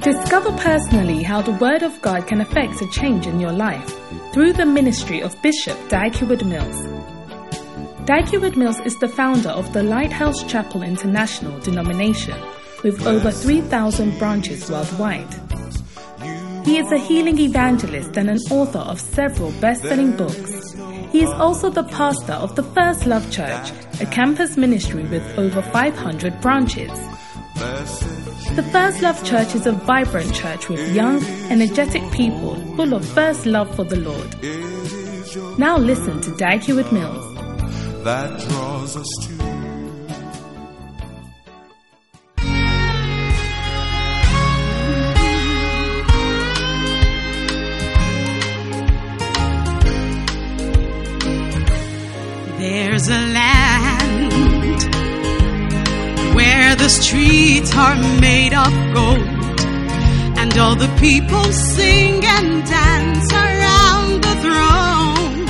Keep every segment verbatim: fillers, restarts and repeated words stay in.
Discover personally how the Word of God can affect a change in your life through the ministry of Bishop Dag Heward-Mills. Dag Heward-Mills is the founder of the Lighthouse Chapel International denomination with over three thousand branches worldwide. He is a healing evangelist and an author of several best-selling books. He is also the pastor of the First Love Church, a campus ministry with over five hundred branches. The First Love Church is a vibrant church with young, energetic people full of first love for the Lord. Now listen to Dag Heward-Mills. That draws us to There's a land where the streets are made of gold, and all the people sing and dance around the throne.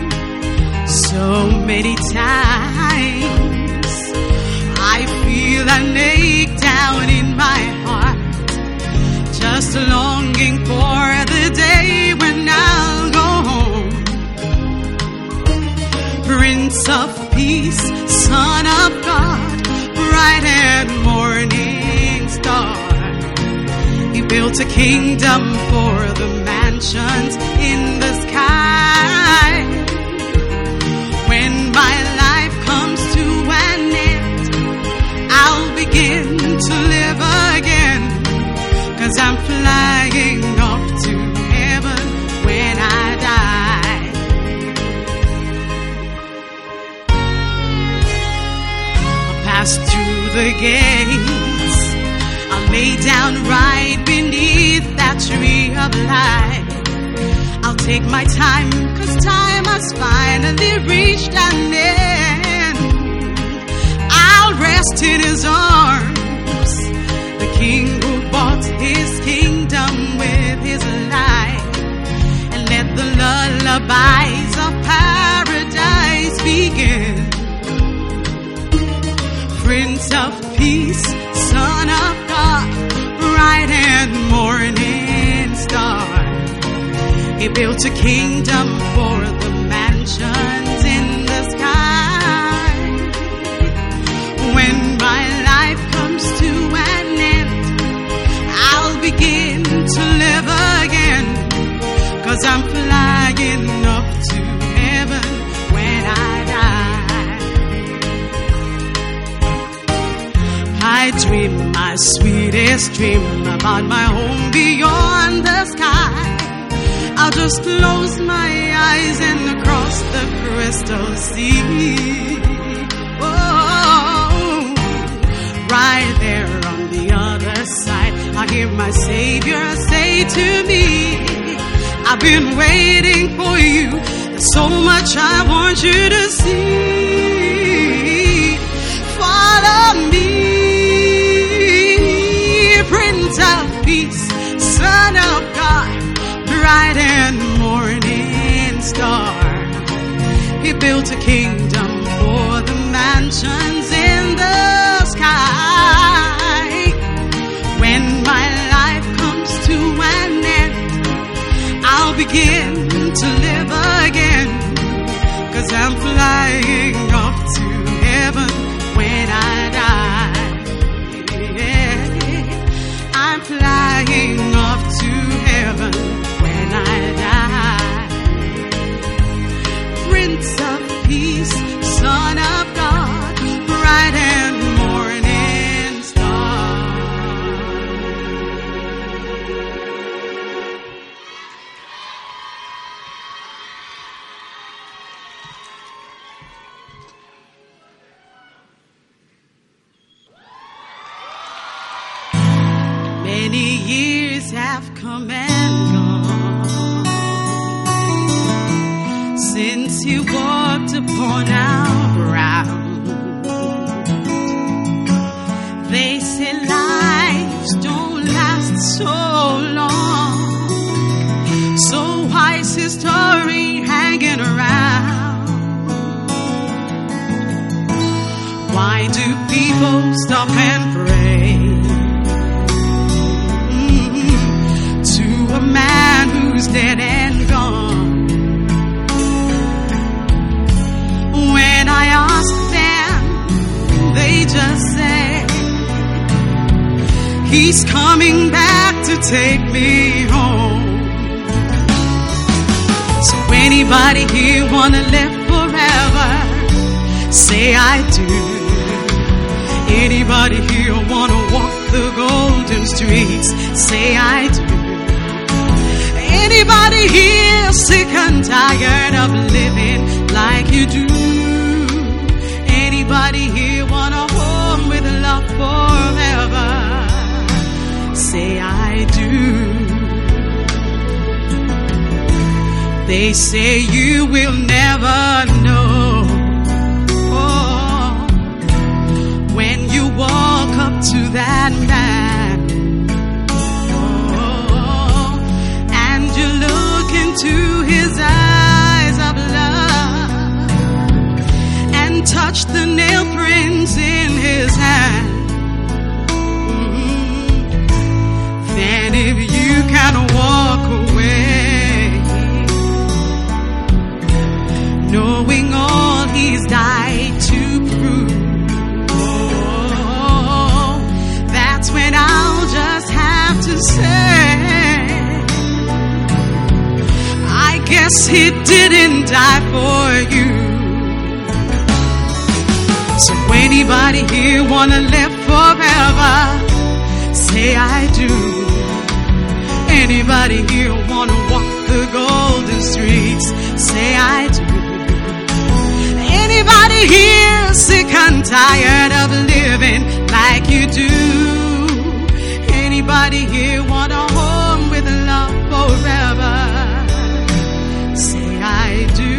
So many times I feel an ache down in my heart, just longing for the day when I'll go home. Prince of Peace, Son of God, bright and morning star. He built a kingdom for the mansions in the sky. When my life comes to an end, I'll begin to live again, 'cause I'm flying off to heaven when I die. I'll pass through the gates, I'll lay down right beneath that tree of life. I'll take my time, 'cause time has finally reached an end. I'll rest in his arms, the king who bought his kingdom with his life, and let the lullabies of paradise begin. Prince of Peace, Son of God, bright and morning star. He built a kingdom for the mansions in the sky. When my life comes to an end, I'll begin to live again, 'cause I'm flying up to heaven when I die. I dream my sweetest dream about my home beyond the sky. I'll just close my eyes and cross the crystal sea. Oh, right there on the other side, I hear my Savior say to me, I've been waiting for you, there's so much I want you to see. Follow me, Prince of Peace, Son of God, bright and morning star. He built a kingdom for the mansions in the sky. When my life comes to an end, I'll begin to live again, 'cause I'm flying off to heaven when I die. Yeah, I'm flying off to heaven when I die. Prince of Peace, Son of God, bright and morning star. Many years have come and gone since you walked upon our ground. They say lives don't last so long, so why is history hanging around? Why do people stop and pray? Mm. who's dead and gone. When I ask them, they just say, He's coming back to take me home. So anybody here wanna live forever? Say I do. Anybody here wanna walk the golden streets? Say I do. Anybody here sick and tired of living like you do? Anybody here want a home with love forever? Say I do. They say you will never know. Oh, when you walk up to that man, oh, and you look into his eyes of love and touch the nail prints in his hand. And if you can walk away, knowing all He's died to prove, oh, that's when I'll just have to say, I guess He didn't die for you. So anybody here wanna live forever? Say I do. Anybody here wanna walk the golden streets? Say I do. Anybody here sick and tired of living like you do? Anybody here want a home with love forever? Say I do.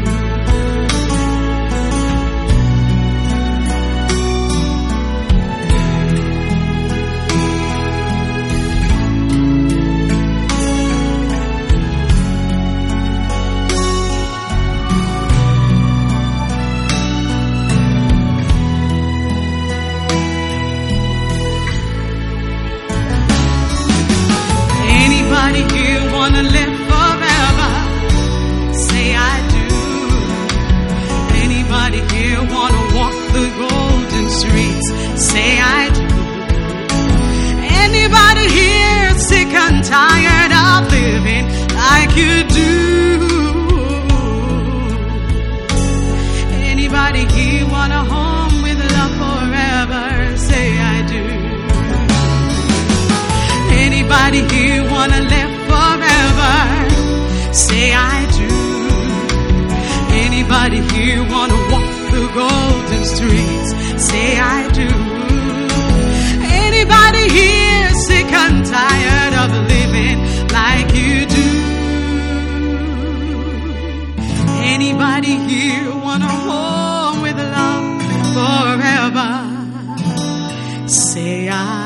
Anybody here wanna live forever? Say I do. Anybody here wanna walk the golden streets? Say I do. Anybody here sick and tired of living like you do? Anybody here want a home with love forever? Say I do. Anybody here wanna live forever? Say I do. Anybody here wanna walk the golden streets? Say I do. Anybody here sick and tired of living like you do? Anybody here want a home with love forever? Say I.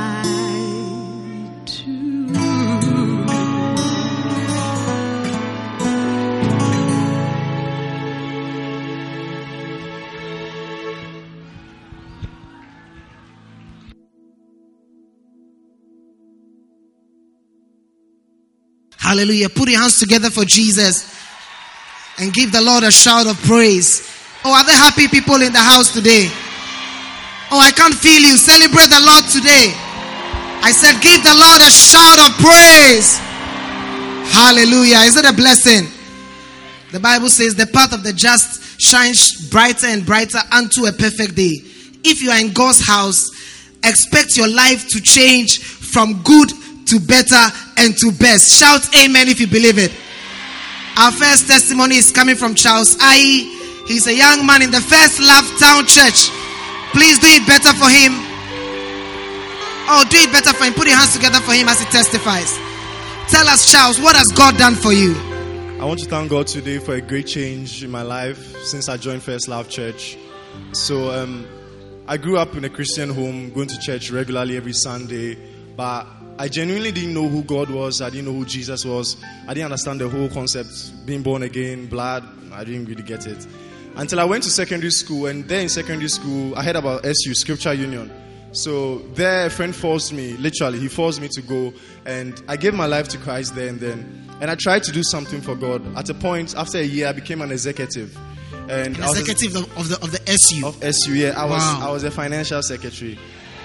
Hallelujah. Put your hands together for Jesus and give the Lord a shout of praise. Oh, are there happy people in the house today? Oh, I can't feel you. Celebrate the Lord today. I said, give the Lord a shout of praise. Hallelujah. Is it a blessing? The Bible says the path of the just shines brighter and brighter unto a perfect day. If you are in God's house, expect your life to change from good to better and to best. Shout amen if you believe it. Our first testimony is coming from Charles Ayi. He's a young man in the First Love Town Church. Please do it better for him. Oh, do it better for him. Put your hands together for him as he testifies. Tell us, Charles, what has God done for you? I want to thank God today for a great change in my life since I joined First Love Church. So um, I grew up in a Christian home, going to church regularly every Sunday, but I genuinely didn't know who God was. I didn't know who Jesus was. I didn't understand the whole concept, being born again, blood. I didn't really get it. Until I went to secondary school, and then in secondary school, I heard about S U, Scripture Union. So there, a friend forced me, literally, he forced me to go. And I gave my life to Christ there and then. And I tried to do something for God. At a point, after a year, I became an executive. And An I was executive of, of the of the S U. Of S U, yeah. I was, Wow. I was a financial secretary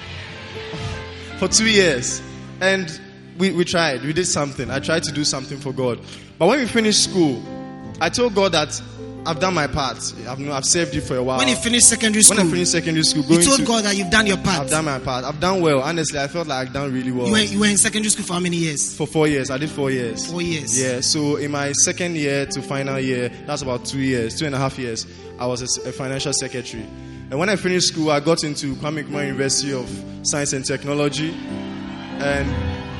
for two years. And we, we tried, we did something. I tried to do something for God. But when we finished school, I told God that I've done my part. I've, I've served you for a while. When you finished secondary school, When I finished secondary school, you going told to, God that you've done your part. I've done my part. I've done well. Honestly, I felt like I've done really well. You were, you were in secondary school for how many years? For four years. I did four years. Four years. Yeah, so in my second year to final year, that's about two years, two and a half years, I was a, a financial secretary. And when I finished school, I got into Kwame Nkrumah University of Science and Technology. And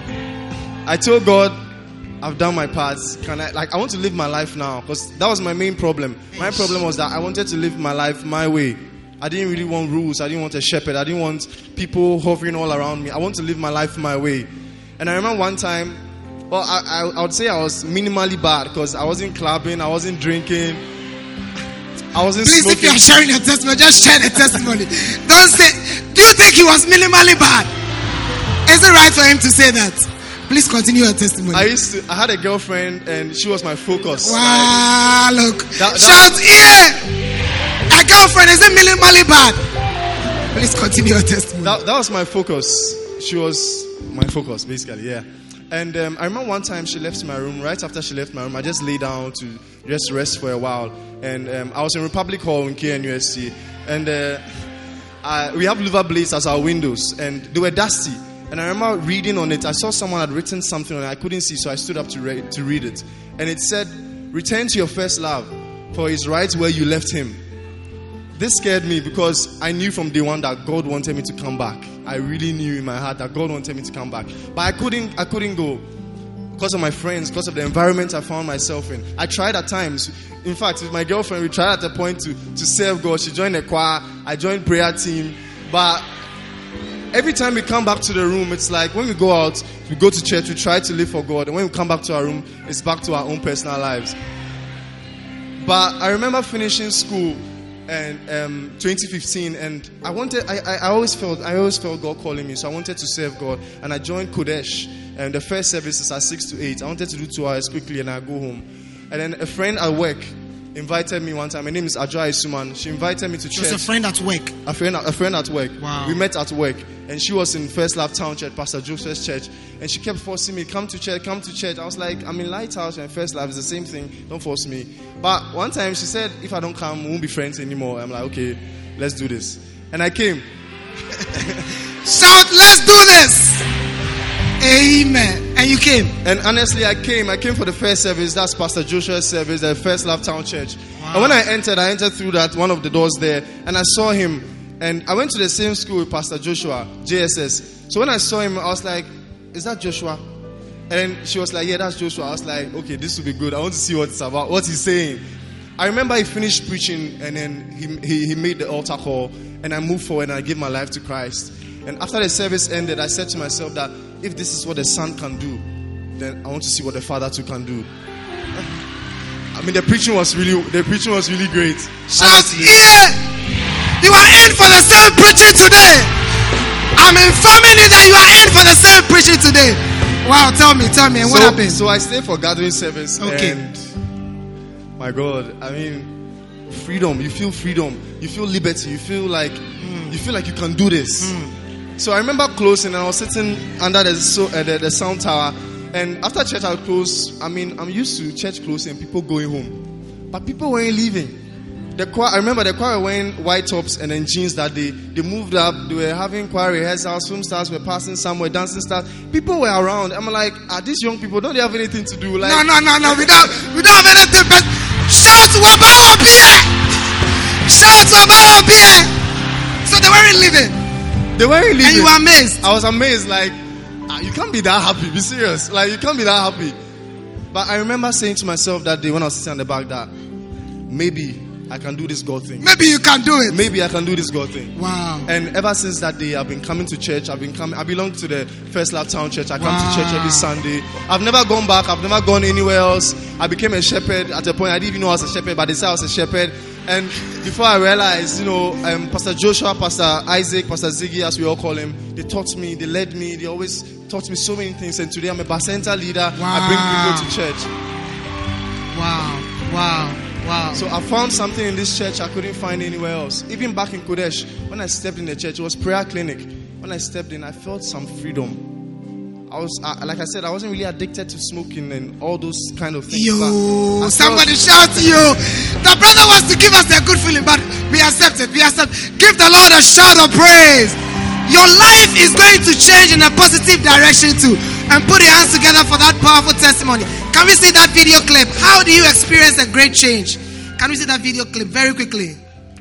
I told God, I've done my part. Can I, like, I want to live my life now. Because that was my main problem. My problem was that I wanted to live my life my way. I didn't really want rules. I didn't want a shepherd. I didn't want people hovering all around me. I want to live my life my way. And I remember one time, well, I, I, I would say I was minimally bad because I wasn't clubbing, I wasn't drinking, I wasn't Please, smoking. if you are sharing your testimony, just share the testimony. Don't say, do you think he was minimally bad? Is it right for him to say that? Please continue your testimony. I used to, I had a girlfriend and she was my focus. Wow, look. That- that- Shout, yeah! A girlfriend, is it minimally bad? Please continue your testimony. That, that was my focus. She was my focus, basically, yeah. And um, I remember one time she left my room. Right after she left my room, I just lay down to just rest for a while. And um, I was in Republic Hall in K N U S C. And uh, I, we have louver blades as our windows. And they were dusty. And I remember reading on it. I saw someone had written something on it. I couldn't see, so I stood up to, re- to read it. And it said, "Return to your first love, for he's right where you left him." This scared me because I knew from day one that God wanted me to come back. I really knew in my heart that God wanted me to come back. But I couldn't I couldn't go because of my friends, because of the environment I found myself in. I tried at times. In fact, with my girlfriend, we tried at a point to, to serve God. She joined the choir. I joined prayer team. But every time we come back to the room, it's like when we go out, we go to church, we try to live for God. And when we come back to our room, it's back to our own personal lives. But I remember finishing school and um, twenty fifteen, and I wanted. I, I, I always felt. I always felt God calling me, so I wanted to serve God. And I joined Kodesh, and the first service is at six to eight. I wanted to do two hours quickly, and I go home. And then a friend at work invited me one time. My name is Ajay Suman. She invited me to She was church. a friend at work. A friend, a friend at work. Wow. We met at work, and she was in First Love Town Church, Pastor Joseph's church, and she kept forcing me, "Come to church, come to church." I was like, "I'm in Lighthouse and First Love is the same thing. Don't force me." But one time she said, "If I don't come, we won't be friends anymore." I'm like, "Okay, let's do this." And I came. Shout, let's do this. Amen. And you came. And honestly, I came. I came for the first service. That's Pastor Joshua's service, the First Love Town Church. Wow. And when I entered, I entered through that one of the doors there, and I saw him. And I went to the same school with Pastor Joshua, J S S. So when I saw him, I was like, "Is that Joshua?" And then she was like, "Yeah, that's Joshua." I was like, "Okay, this will be good. I want to see what it's about, what he's saying." I remember he finished preaching, and then he, he, he made the altar call, and I moved forward and I gave my life to Christ. And after the service ended, I said to myself that if this is what the Son can do, then I want to see what the Father too can do. I mean, the preaching was really, the preaching was really great. Shout, Honestly. yeah! You are in for the same preaching today. I'm informing you that you are in for the same preaching today. Wow, tell me, tell me, and what so, happened? So I stayed for gathering service, Okay. and my God, I mean, freedom. You feel freedom. You feel liberty. You feel like Mm. you feel like you can do this. So I remember closing, and I was sitting under the so, uh, the, the sound tower. And after church, I would close. I mean, I'm used to church closing and people going home, but people weren't leaving. The choir, I remember the choir were wearing white tops and then jeans that day. They moved up. They were having choir rehearsals. Film stars were passing somewhere, dancing stars. People were around. I'm like, are these young people? Don't they have anything to do? Like, No, no, no, no. We don't, we don't have anything but shout Wabao Pierre! Shout Wabao Pierre! So they weren't leaving. they weren't leaving. And you were amazed. I was amazed. Like, ah, you can't be that happy. Be serious. Like, you can't be that happy. But I remember saying to myself that day when I was sitting on the back that maybe I can do this God thing. Maybe you can do it. Maybe I can do this God thing. Wow. And ever since that day, I've been coming to church. I've been coming. I belong to the First Love Town Church. I come Wow. to church every Sunday. I've never gone back. I've never gone anywhere else. I became a shepherd at a point. I didn't even know I was a shepherd, but they said I was a shepherd. And before I realized, you know, um, Pastor Joshua, Pastor Isaac, Pastor Ziggy, as we all call him, they taught me, they led me, they always taught me so many things. And today I'm a Bacenta leader. Wow. I bring people to church. Wow, wow, wow. So I found something in this church I couldn't find anywhere else. Even back in Kodesh, when I stepped in the church, it was prayer clinic. When I stepped in, I felt some freedom. I was, I, like I said, I wasn't really addicted to smoking and all those kind of things. Yo, But I somebody felt- shout to you. The brother wants to give us a good feeling, but we accept it. We accept. Give the Lord a shout of praise. Your life is going to change in a positive direction too. And put your hands together for that powerful testimony. Can we see that video clip? How do you experience a great change? Can we see that video clip very quickly?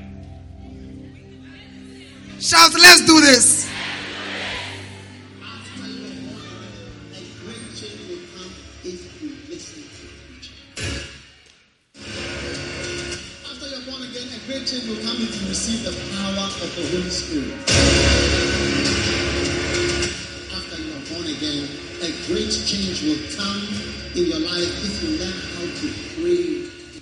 Shout, let's do this. After you're born again, a great change will come if you receive the power of the Holy Spirit. After you are born again, a great change will come in your life if you learn how to pray.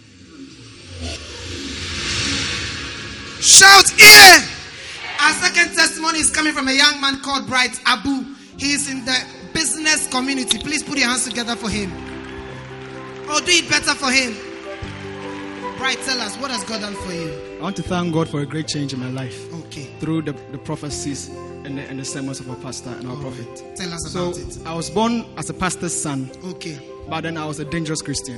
Shout, yeah! Our second testimony is coming from a young man called Bright Abu. He is in the business community. Please put your hands together for him. Or do it better for him. Bright, tell us, what has God done for you? I want to thank God for a great change in my life Okay. through the, the prophecies and the, and the sermons of our pastor and our All prophet. right. Tell us So about it. I was born as a pastor's son, Okay. but then I was a dangerous Christian.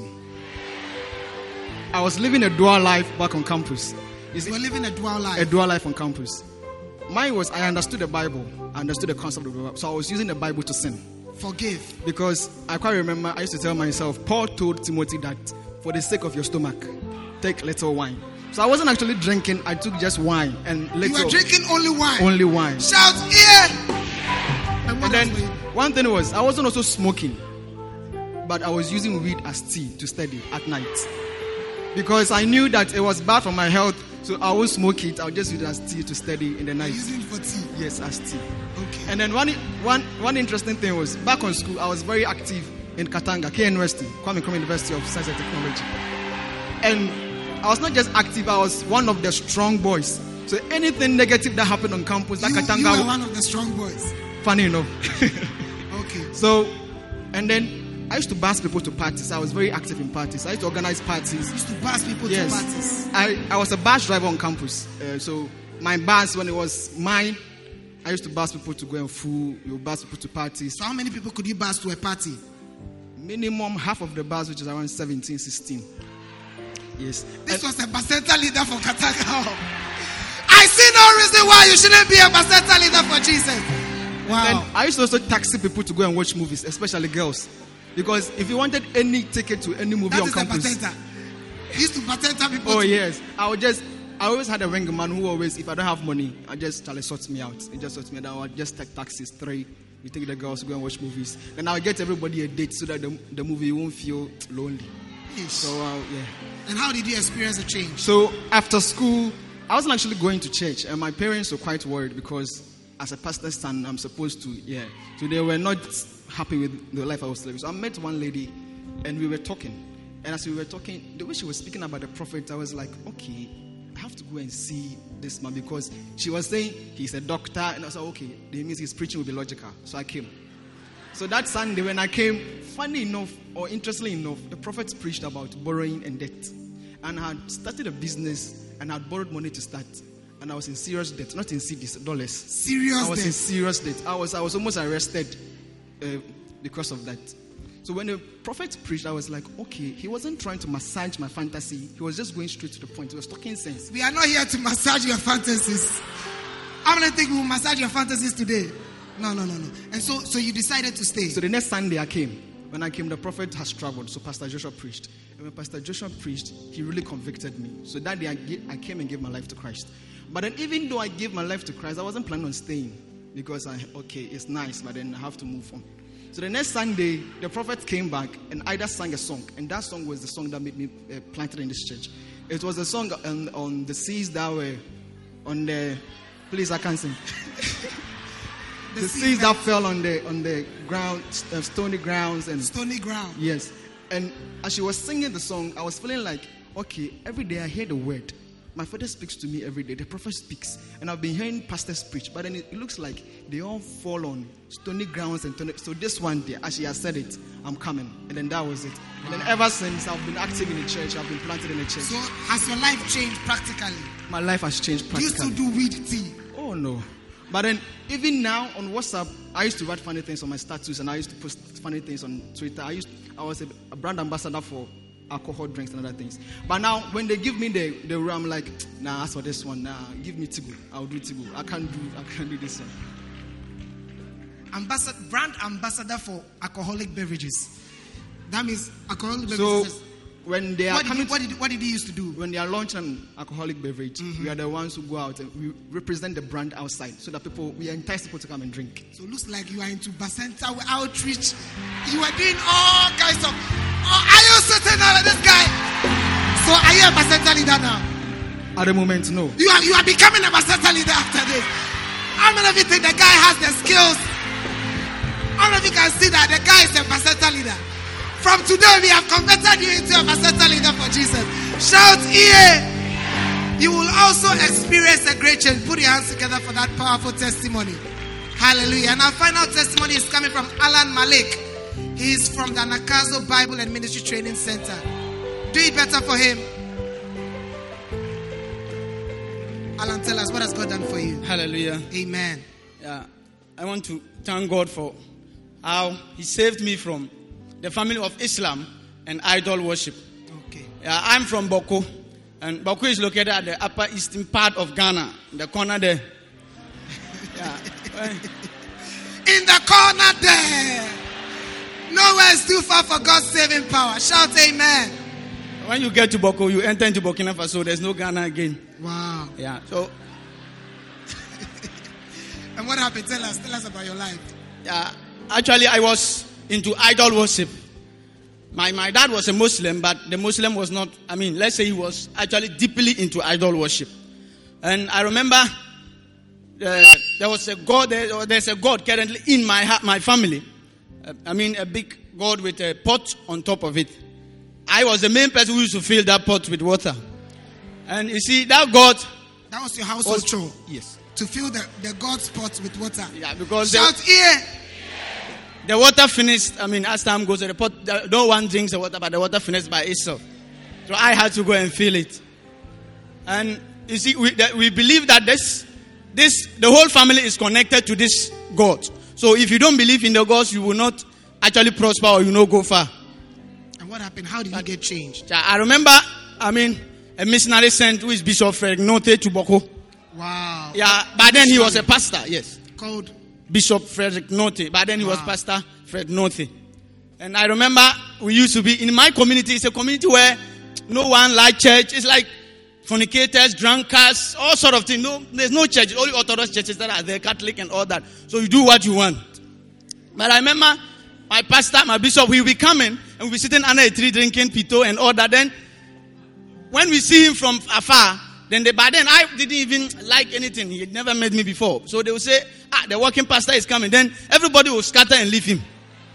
I was living a dual life back on campus. You see, You are living a dual life. a dual life on campus. Mine was I understood the Bible, I understood the concept of the Bible, so I was using the Bible to sin. Forgive. Because I quite remember, I used to tell myself, Paul told Timothy that for the sake of your stomach, take little wine. So I wasn't actually drinking, I took just wine and You little. are drinking only wine. Only wine. Shout, yeah! And what And then else were you- one thing was, I wasn't also smoking, but I was using weed as tea to study at night. Because I knew that it was bad for my health, so I won't smoke it, I'll just use it as tea to study in the night. using it for tea. Yes, as tea. Okay. And then one, one, one interesting thing was, back on school, I was very active in Katanga, K N U S T, Kwame Nkrumah University of Science and Technology. And I was not just active, I was one of the strong boys. So anything negative that happened on campus, that You, Katanga, you are one of the strong boys. funny enough. Okay. So, and then I used to bus people to parties. I was very active in parties. I used to organize parties. Used to pass people Yes. to parties. I, I was a bus driver on campus. Uh, so my bus, when it was mine, I used to bus people to go and fool. You bus people to parties. So how many people could you bus to a party? Minimum half of the bus, which is around seventeen, sixteen. Yes. This was a Bacenta leader for Katanga. I see no reason why you shouldn't be a Bacenta leader for Jesus. Wow. Then I used to also taxi people to go and watch movies, especially girls. Because if you wanted any ticket to any movie That on is campus. a Bacenta. He used to Bacenta people. Oh to- yes, I would just. I always had a ring man who always, if I don't have money, I just try to sort me out. He just sorts me out. I would just take taxis, three. You take the girls to go and watch movies. Then I'll get everybody a date so that the, the movie won't feel lonely. Yes. So uh, yeah. And how did you experience a change? So after school, I wasn't actually going to church, and my parents were quite worried because as a pastor's son, I'm supposed to, yeah. So they were not happy with the life I was living. So I met one lady, and we were talking. And as we were talking, the way she was speaking about the prophet, I was like, okay, I have to go and see this man, because she was saying he's a doctor, and I was like, okay, that means his preaching will be logical. So I came. So that Sunday when I came, funny enough or interestingly enough, the prophet preached about borrowing and debt. And I had started a business and I had borrowed money to start. And I was in serious debt, not in C Ds, dollars. Serious I was debt. in serious debt. I was I was almost arrested uh, because of that. So when the prophet preached, I was like, okay, he wasn't trying to massage my fantasy. He was just going straight to the point. He was talking sense. We are not here to massage your fantasies. How many think we will massage your fantasies today? No, no, no, no. And so, so you decided to stay. So the next Sunday I came. When I came, the prophet has traveled. So Pastor Joshua preached. And when Pastor Joshua preached, he really convicted me. So that day I, gave, I came and gave my life to Christ. But then even though I gave my life to Christ, I wasn't planning on staying. Because, I okay, it's nice, but then I have to move on. So the next Sunday, the prophet came back and Ida sang a song. And that song was the song that made me uh, planted in this church. It was a song on, on the seas that were on the... Please, I can't sing. The, the seeds that fell on the on the ground, uh, stony grounds and stony ground. Yes, and as she was singing the song, I was feeling like, okay, every day I hear the word, my father speaks to me every day. The prophet speaks. And I've been hearing pastors preach. But then it, it looks like they all fall on stony grounds. and stony, So this one day, as she has said it, I'm coming. And then that was it. And then ever since, I've been active in the church. I've been planted in the church. So has your life changed practically? My life has changed Do you practically. still do weed tea? Oh, no. But then, even now on WhatsApp, I used to write funny things on my status, and I used to post funny things on Twitter. I used, I was a, a brand ambassador for alcohol, drinks, and other things. But now, when they give me the the room, I'm like, nah, as for this one, nah, give me Tigo. I'll do Tigo. I can't do, I can't do this one. Ambassador, brand ambassador for alcoholic beverages. That means alcoholic So, beverages. when they are What did, coming, he, what, did, what did he used to do? when they are launching an alcoholic beverage, Mm-hmm. we are the ones who go out and we represent the brand outside, so that people, we entice people to come and drink. So it looks like you are into Bacenta outreach. You are doing all kinds of. Oh, are you sitting there, this guy? So are you a Bacenta leader now? At the moment, no. You are you are becoming a Bacenta leader after this. How many of you think the guy has the skills? How many of you can see that the guy is a Bacenta leader? From today, we have converted you into a Bacenta leader for Jesus. Shout, E A! You will also experience a great change. Put your hands together for that powerful testimony. Hallelujah. And our final testimony is coming from Alan Malik. He is from the Nakazo Bible and Ministry Training Center. Do it better for him. Alan, tell us, what has God done for you? Hallelujah. Amen. Yeah, I want to thank God for how He saved me from the family of Islam and idol worship. Okay. Yeah, I'm from Boko, and Boko is located at the upper eastern part of Ghana, in the corner there. Yeah. In the corner there. Nowhere is too far for God's saving power. Shout amen. When you get to Boko, you enter into Burkina Faso. There's no Ghana again. Wow. Yeah. So, And what happened? Tell us. Tell us about your life. yeah, actually, I was into idol worship. My my dad was a Muslim, but the Muslim was not. I mean, let's say he was actually deeply into idol worship. And I remember uh, there was a God. There, there's a God currently in my ha- my family. Uh, I mean, a big God with a pot on top of it. I was the main person who used to fill that pot with water. And you see, that God That was your household was chore. yes, To fill the, the God's pot with water. yeah, because Shout the, here. the water finished. I mean, as time goes, the pot, the, no one drinks the water, but the water finished by itself. So I had to go and fill it. And you see, we that we believe that this, this, the whole family is connected to this God. So if you don't believe in the gods, you will not actually prosper or you will not go far. And what happened? How did you get changed? Yeah, I remember, I mean, a missionary sent who is Bishop Frederick Note to Boko. Wow. Yeah, but then he was a pastor, yes. Called. Bishop Frederick Note. But then he was Wow. Pastor Fred Note. And I remember we used to be in my community. It's a community where no one like church. It's like fornicators, drunkards, all sort of things. No, there's no church. Only Orthodox churches that are there, Catholic and all that. So you do what you want. But I remember my pastor, my bishop, he will be coming and we'll be sitting under a tree drinking pito and all that. Then when we see him from afar, then they, by then I didn't even like anything. He had never met me before. So they will say, ah, the working pastor is coming. Then everybody will scatter and leave him.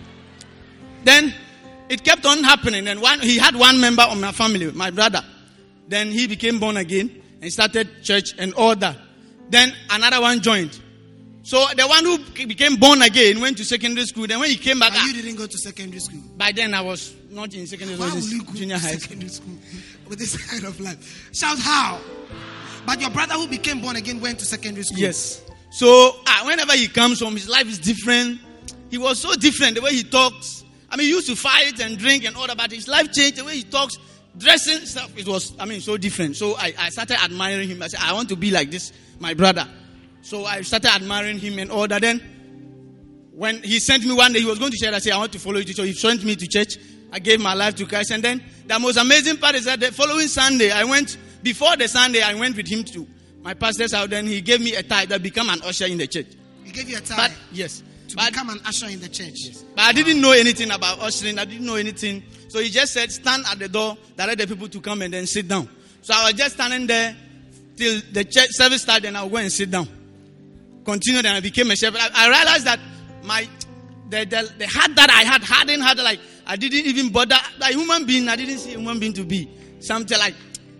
Then it kept on happening. And one, he had one member of my family, my brother. Then he became born again and started church and all that. Then another one joined. So the one who became born again went to secondary school. Then when he came back, But you didn't go to secondary school. by then I was not in secondary school, Why I was will you in go junior to high school. secondary school with this kind of life? Shout how? But your brother who became born again went to secondary school. Yes. So ah, whenever he comes home, his life is different. He was so different, the way he talks. I mean, he used to fight and drink and all that, but his life changed, the way he talks, dressing stuff. It was, I mean, so different. So I, I started admiring him. I said, I want to be like this, my brother. So I started admiring him and all that. Then when he sent me one day, he was going to church. I said, I want to follow you. So he sent me to church. I gave my life to Christ. And then the most amazing part is that the following Sunday, I went, before the Sunday, I went with him to my pastor's house. Then he gave me a tithe that became an usher in the church. He gave you a tithe But yes. to But, become an usher in the church. but I didn't know anything about ushering. I didn't know anything. So he just said, stand at the door, direct the people to come and then sit down. So I was just standing there till the church service started and I'll go and sit down. Continued and I became a shepherd. I, I realized that my the, the the heart that I had hardened heart, like I didn't even bother like human being. I didn't see a human being to be something like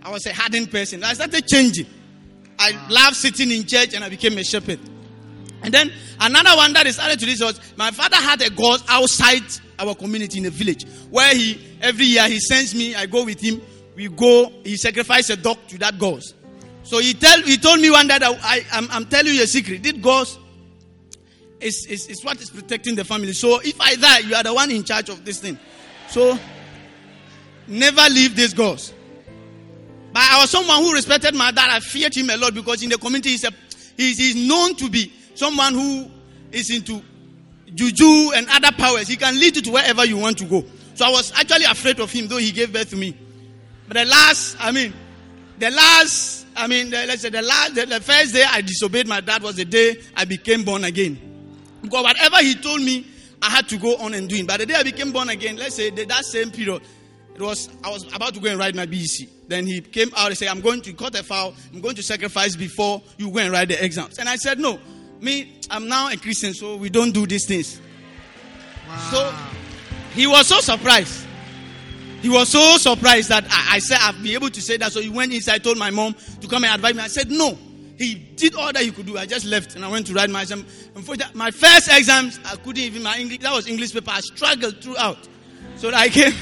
I was a hardened person. I started changing. I loved sitting in church and I became a shepherd. And then another one that started to this was my father had a ghost outside our community in the village where he every year he sends me, I go with him, we go, he sacrifices a dog to that ghost. So he tell he told me one day that I I'm, I'm telling you a secret. This ghost is, is is what is protecting the family. So if I die, you are the one in charge of this thing. So never leave this ghost. But I was someone who respected my dad. I feared him a lot because in the community he's a, he's, he's known to be someone who is into juju and other powers. He can lead you to wherever you want to go. So I was actually afraid of him, though he gave birth to me. But the last, I mean, the last, I mean, the, let's say the last, the, the first day I disobeyed my dad was the day I became born again. Because whatever he told me, I had to go on and do it. But the day I became born again, let's say the, that same period, it was I was about to go and write my B E C. Then he came out and said, I'm going to cut a fowl. I'm going to sacrifice before you go and write the exams. And I said, no. Me, I'm now a Christian, so we don't do these things. Wow. So he was so surprised. He was so surprised that I, I said I'll be able to say that. So he went inside, told my mom to come and advise me. I said, no. He did all that he could do. I just left and I went to write my exam. My first exams, I couldn't even, my English, that was English paper. I struggled throughout. So I came.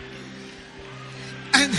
And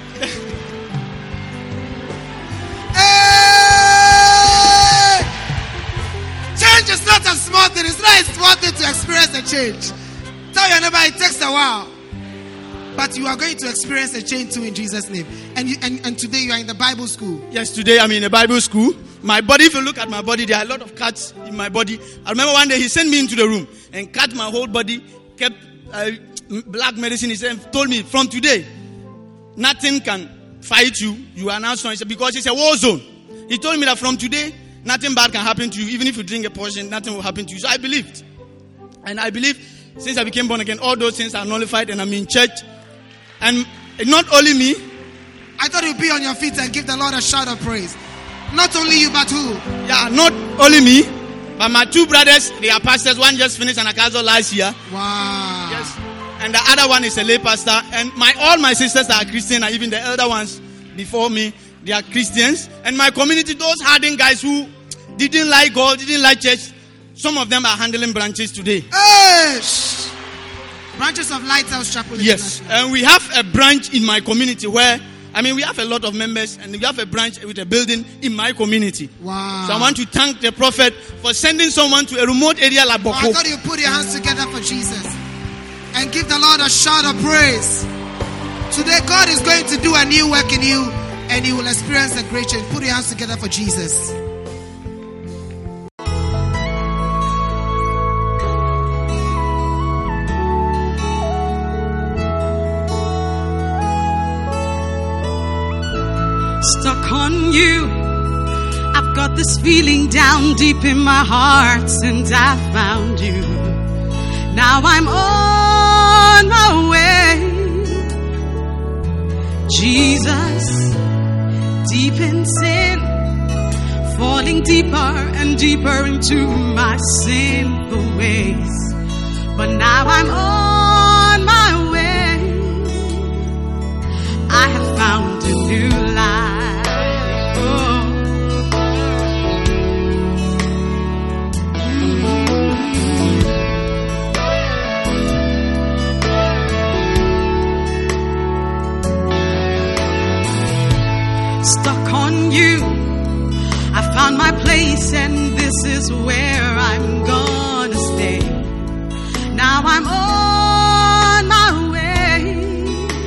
change is not a small thing. It's not a small thing to experience a change. Tell your neighbor it takes a while, but you are going to experience a change too in Jesus' name. And you, and, and today you are in the Bible school. Yes, today I'm in a Bible school. My body, if you look at my body, there are a lot of cuts in my body. I remember one day he sent me into the room and cut my whole body, kept uh, black medicine. He said, told me from today, nothing can fight you. You are now strong. Because it's a war zone. He told me that from today, nothing bad can happen to you. Even if you drink a poison, nothing will happen to you. So I believed. And I believe since I became born again, all those things are nullified and I'm in church. And not only me. I thought you'd be on your feet and give the Lord a shout of praise. Not only you, but who? Yeah, not only me, but my two brothers, they are pastors. One just finished an Akazo last year. Wow. Yes. And the other one is a lay pastor. And my all my sisters are Christian, and even the elder ones before me, they are Christians. And my community, those hardened guys who didn't like God, didn't like church, some of them are handling branches today. Hey! Branches of Lighthouse Chapel. Yes. And we have a branch in my community where, I mean, we have a lot of members and we have a branch with a building in my community. Wow. So I want to thank the prophet for sending someone to a remote area like Boko. I thought you put your hands together for Jesus and give the Lord a shout of praise. Today God is going to do a new work in you and you will experience a great change. Put your hands together for Jesus. Stuck on you, I've got this feeling down deep in my heart, and I found you. Now I'm on my way. Jesus, deep in sin, falling deeper and deeper into my sinful ways. But now I'm on my way. I have found a new life. Stuck on you, I found my place and this is where I'm gonna stay. Now I'm on my way.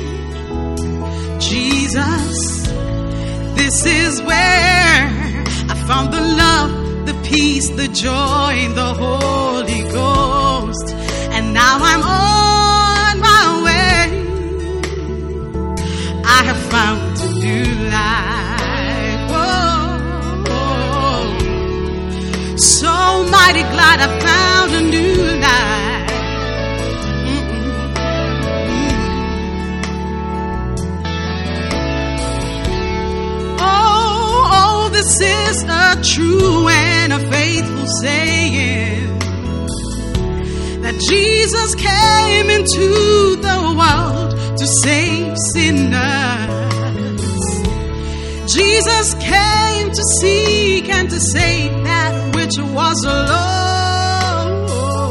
Jesus, this is where I found the love, the peace, the joy, the Holy Ghost. And now I'm on my way. I have found a new life. So mighty glad I found a new life. Oh, oh, this is a true and a faithful saying that Jesus came into the world to save sinners. Jesus came to seek and to save that which was lost.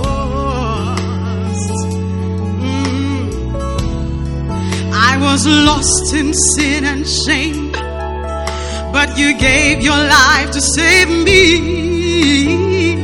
Mm. I was lost in sin and shame, but you gave your life to save me.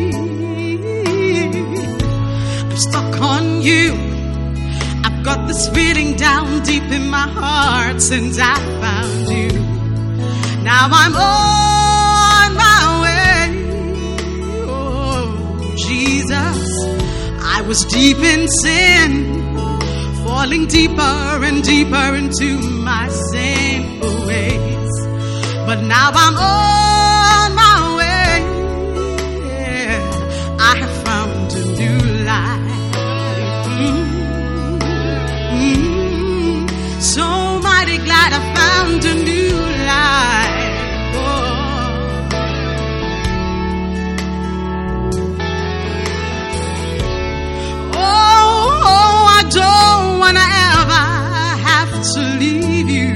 I'm stuck on you. I've got this feeling down deep in my heart since I found you. Now I'm on my way. Oh, Jesus, I was deep in sin, falling deeper and deeper into my sinful ways. But now I'm on my way. I have found a new life. Mm-hmm. So mighty glad I found a new life. Don't wanna ever have to leave you.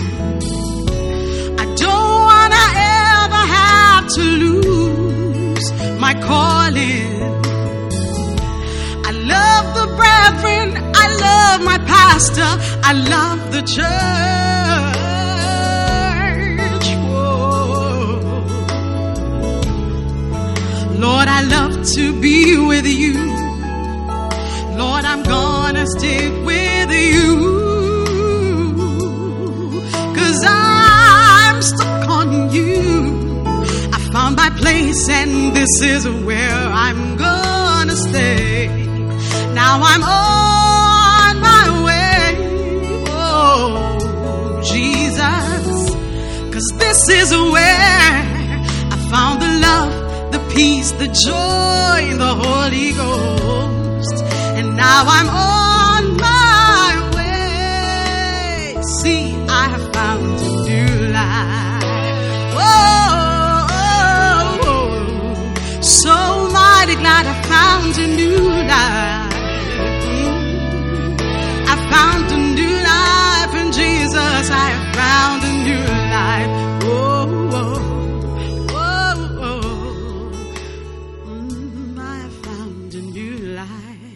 I don't wanna ever have to lose my calling. I love the brethren, I love my pastor, I love the church. Whoa. Lord, I love to be with you. Lord, I'm gonna stick with you, 'cause I'm stuck on you. I found my place and this is where I'm gonna stay. Now I'm on my way, oh Jesus, 'cause this is where I found the love, the peace, the joy, the Holy Ghost. And now I'm on my way. See, I have found a new life. Oh, oh, oh. So mighty glad I found a new life. I found a new life in Jesus. I have found a new life. Oh, oh, oh, oh. Mm, I have found a new life.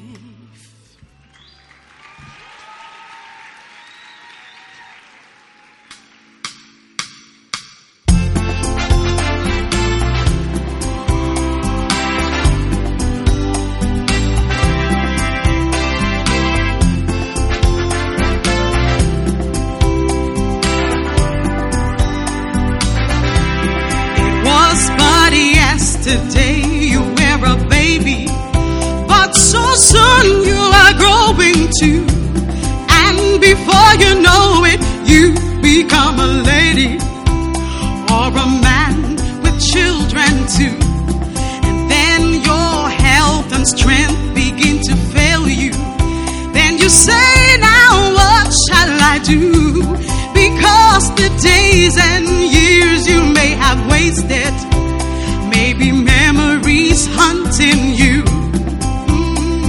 Today you were a baby, but so soon you are growing too. And before you know it, you become a lady or a man with children too. And then your health and strength begin to fail you. Then you say, now what shall I do? Because the days and years you may have wasted, maybe memories haunting you. Mm.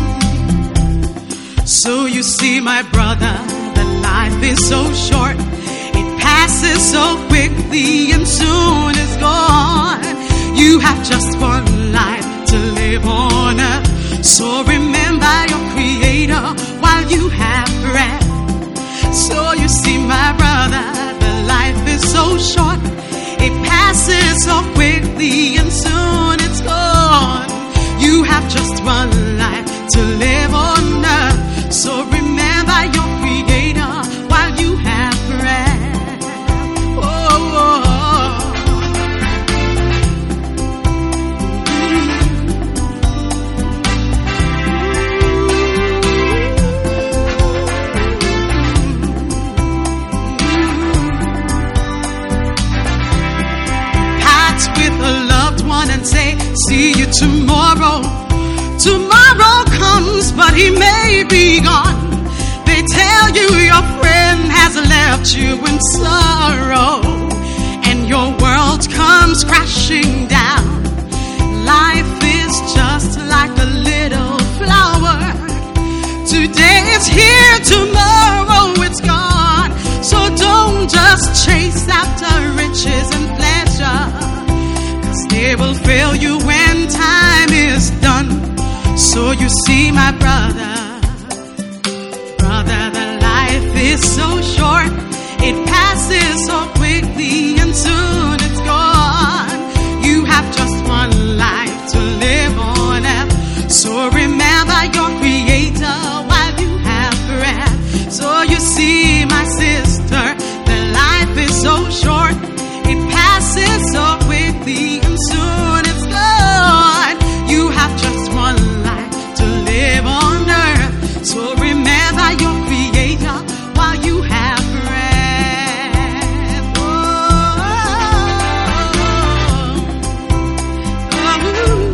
So you see, my brother, that life is so short. It passes so quickly and soon is gone. You have just one life to live on earth. So remember your Creator while you have breath. So you see, my brother, that life is so short. It passes so quickly and soon it's gone. You have just one life to live on earth. So remember your Creator while you have breath. Oh, oh, oh. With a loved one and say, see you tomorrow. Tomorrow comes, but he may be gone. They tell you your friend has left you in sorrow, and your world comes crashing down. Life is just like a little flower. Today it's here, tomorrow it's gone. So don't just chase after riches and pleasure, 'cause they will fail you when time is done. So you see, my brother, brother, the life is so short. It passes so quickly and soon it's gone. You have just one life to live on earth. So remember your Creator while you have breath. So you see, my sister, the life is so short. It passes so quickly and soon it's gone. You have just one life to live on earth. So remember your Creator while you have breath. Oh, oh,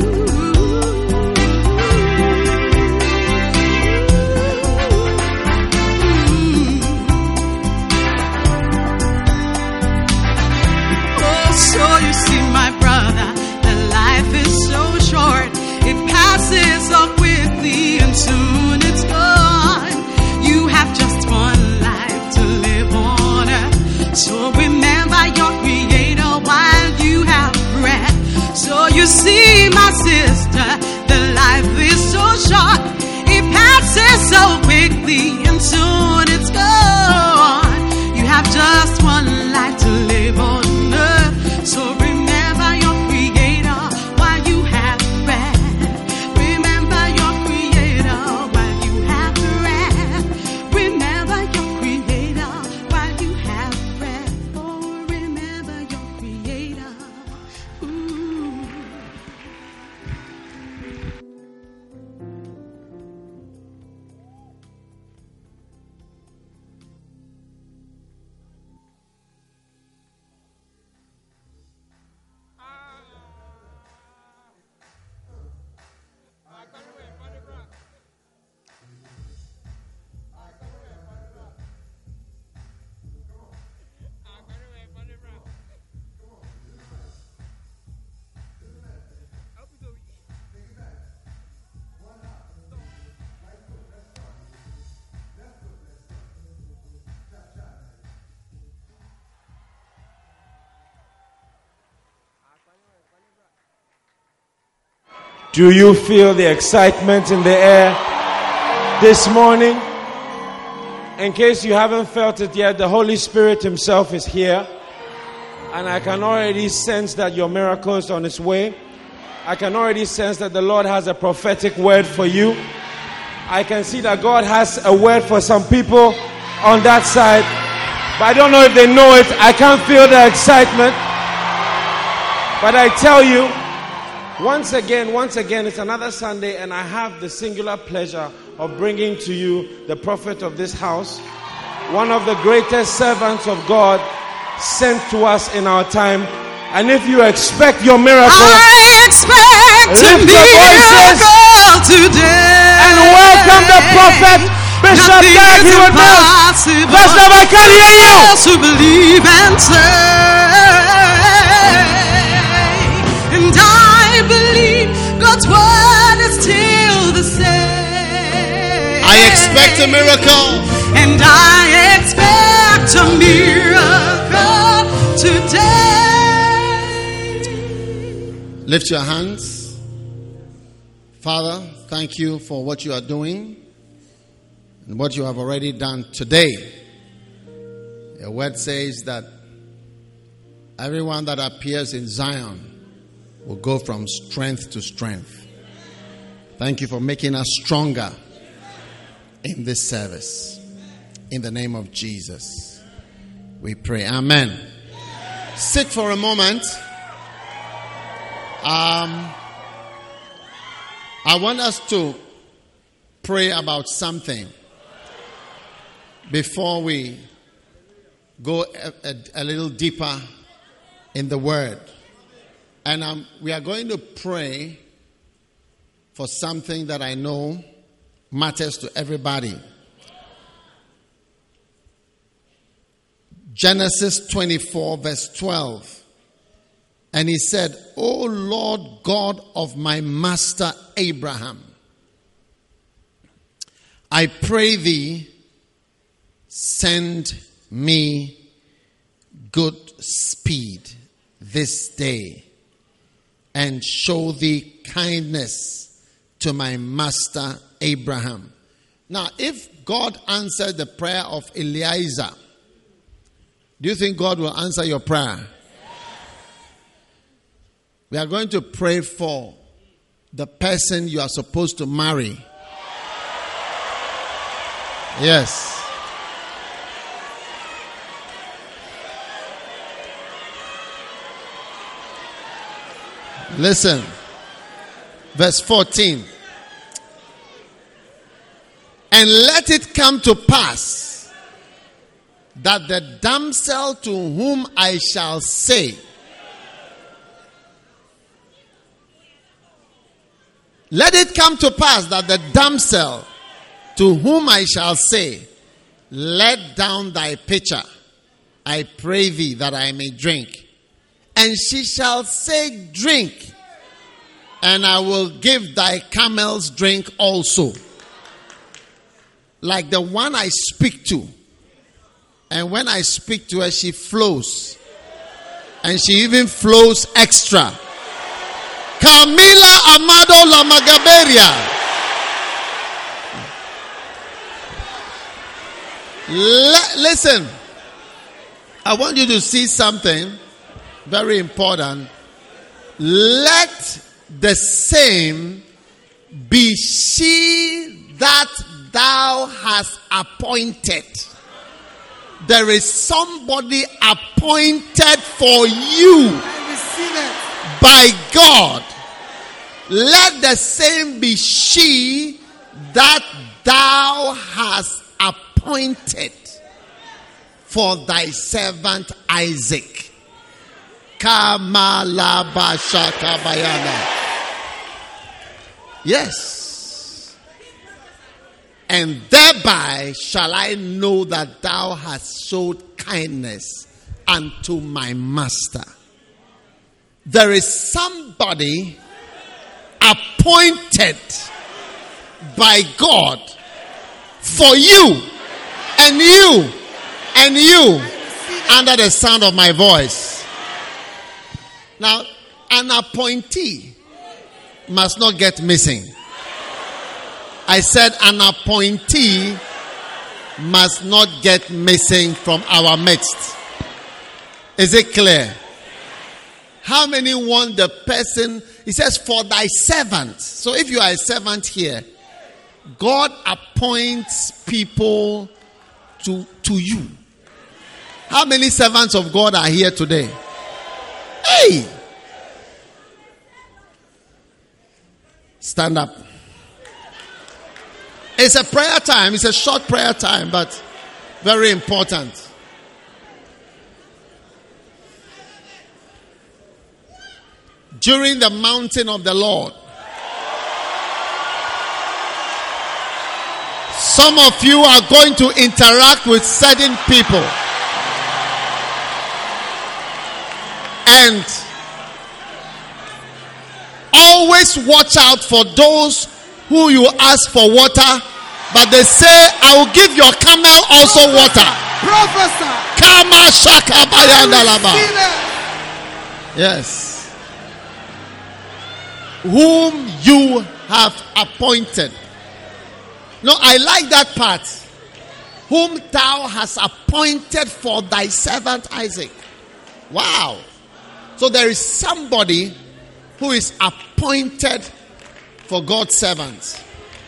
oh, so you see, my brother, the life is so short. It passes so quickly and soon it's gone. You have just one life to live on earth. So remember your Creator while you have breath. So you see, my sister, the life is so short. It passes so quickly and soon it's gone. You have just one life to live on earth. So remember your Creator while you have breath. Remember your Creator while you have breath. Remember your Creator while you have breath. Oh, remember your Creator. Ooh. Do you feel the excitement in the air this morning? In case you haven't felt it yet, the Holy Spirit Himself is here. And I can already sense that your miracle is on its way. I can already sense that the Lord has a prophetic word for you. I can see that God has a word for some people on that side. But I don't know if they know it. I can't feel the excitement. But I tell you, Once again, once again, it's another Sunday, and I have the singular pleasure of bringing to you the prophet of this house, one of the greatest servants of God sent to us in our time. And if you expect your miracle, I expect a lift your voices miracle today. and welcome the prophet, Bishop Dag Heward-Mills. First of all, I can hear you. To believe and say, and I believe God's word is still the same. I expect a miracle. And I expect a miracle today. Lift your hands. Father, thank you for what you are doing and what you have already done today. Your word says that everyone that appears in Zion will go from strength to strength. Thank you for making us stronger in this service. In the name of Jesus, we pray. Amen. Sit for a moment. Um, I want us to pray about something before we go a, a, a little deeper in the word. And um, we are going to pray for something that I know matters to everybody. Genesis twenty-four verse twelve. And he said, O Lord God of my master Abraham, I pray thee, send me good speed this day, and show thee kindness to my master Abraham. Now, if God answered the prayer of Eliezer, do you think God will answer your prayer? We are going to pray for the person you are supposed to marry. Yes. Listen. Verse fourteen. And let it come to pass that the damsel to whom I shall say, let it come to pass that the damsel to whom I shall say, let down thy pitcher, I pray thee, that I may drink. And she shall say, drink, and I will give thy camels drink also. Like the one I speak to. And when I speak to her, she flows. And she even flows extra. Camila Amado Lamagaberia. Le- listen. I want you to see something very important. Let the same be she that thou hast appointed. There is somebody appointed for you by God. Let the same be she that thou hast appointed for thy servant Isaac. Kamalabashakabayana. Yes. And thereby shall I know that thou hast showed kindness unto my master. There is somebody appointed by God for you and you and you under the sound of my voice. Now, an appointee must not get missing. I said an appointee must not get missing from our midst. Is it clear? How many want the person? He says, for thy servant. So if you are a servant here, God appoints people to, to you. How many servants of God are here today? Hey! Stand up. It's a prayer time. It's a short prayer time, but very important. During the mountain of the Lord, some of you are going to interact with certain people. And always watch out for those who you ask for water, but they say, I will give your camel also water. Professor. Kama shaka bayandalaba. Yes. Whom you have appointed. No, I like that part. Whom thou hast appointed for thy servant Isaac. Wow. So there is somebody who is appointed for God's servants.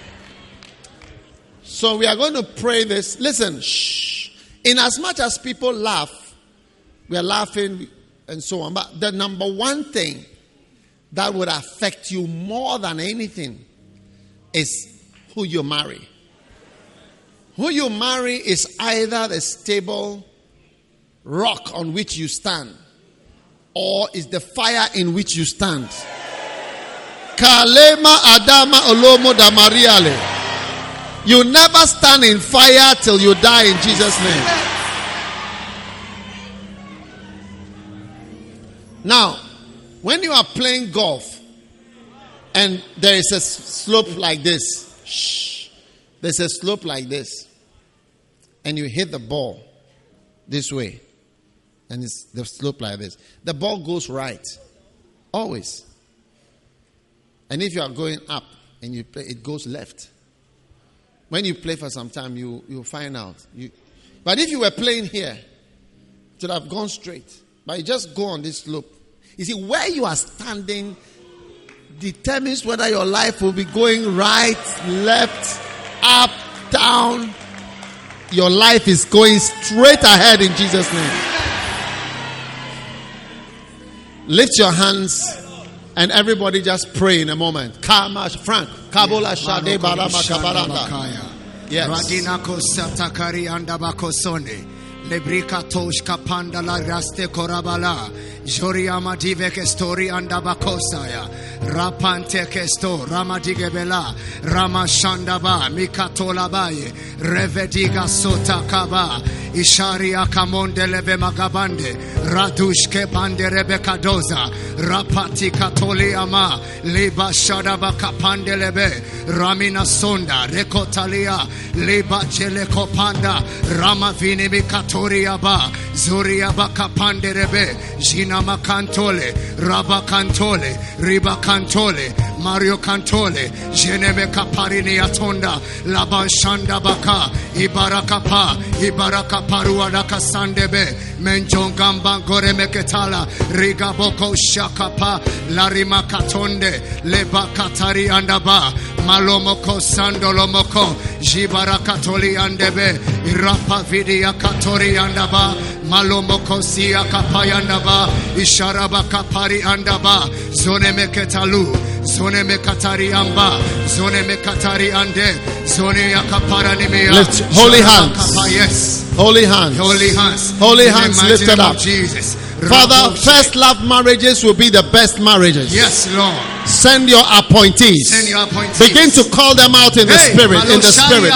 So we are going to pray this. Listen, shh. In as much as people laugh, we are laughing and so on. But the number one thing that would affect you more than anything is who you marry. Who you marry is either the stable rock on which you stand, or is the fire in which you stand. Kalema Adama Olomo Damariale. You never stand in fire till you die in Jesus' name. Now, when you are playing golf and there is a slope like this, shh, there's a slope like this, and you hit the ball this way, and it's the slope like this, the ball goes right. Always. And if you are going up and you play, it goes left. When you play for some time, you you find out. You, but if you were playing here, it should have gone straight. But you just go on this slope. You see, where you are standing determines whether your life will be going right, left, up, down. Your life is going straight ahead in Jesus' name. Lift your hands and everybody just pray in a moment. Kama Frank, Kabola Shade Barama Kabaranda. Yes. Radina Kosata Kari Andabako Sonde. Lebrika Tosh Kapanda la Raste Korabala. Joriama Diveke Story Andabakosaya. Rapante Kesto Ramadigebela. Rama Shandaba Mikatola Baye. Revediga Sota Kaba. Isharia Kamonde Leve Magabande. Radushke Bande Rebecca Doza. Rapati Katoli Ama. Liba Shadaba Kapande Lebe. Ramina Sonda. Rekotalia. Liba Jeleko Panda. Rama Vinimi Katori Ba. Zuria Bakapande Rebe. Jina Makantole. Raba Kantole. Riba Kantole. Mario Cantole. Geneve Kaparini Atonda. Laban Shanda Baka. Ibarakapa. Ibaraka Paruadaka Sandebe. Menjon Gamba Gore Meketala. Riga Boko Shakapa. Larima Katonde. Leba Katari Andaba. Malomoko Sandolomoko. Jibarakatoli Andebe. Irapa Vidia Katori Andaba. Malomoko Sia Kapayandaba. Isharaba Kapari Andaba. Zone Meketalu. Zone Mekatari Amba. Zone Mekatari Ande. Zone Yakapara Nimea. Lift holy hands. Yes. Holy hands. Holy hands. Holy hands lifted up. Jesus. Father, first love marriages will be the best marriages. Yes, Lord. Send your appointees. Send your appointees. Begin to call them out in the Hey, spirit. In the spirit.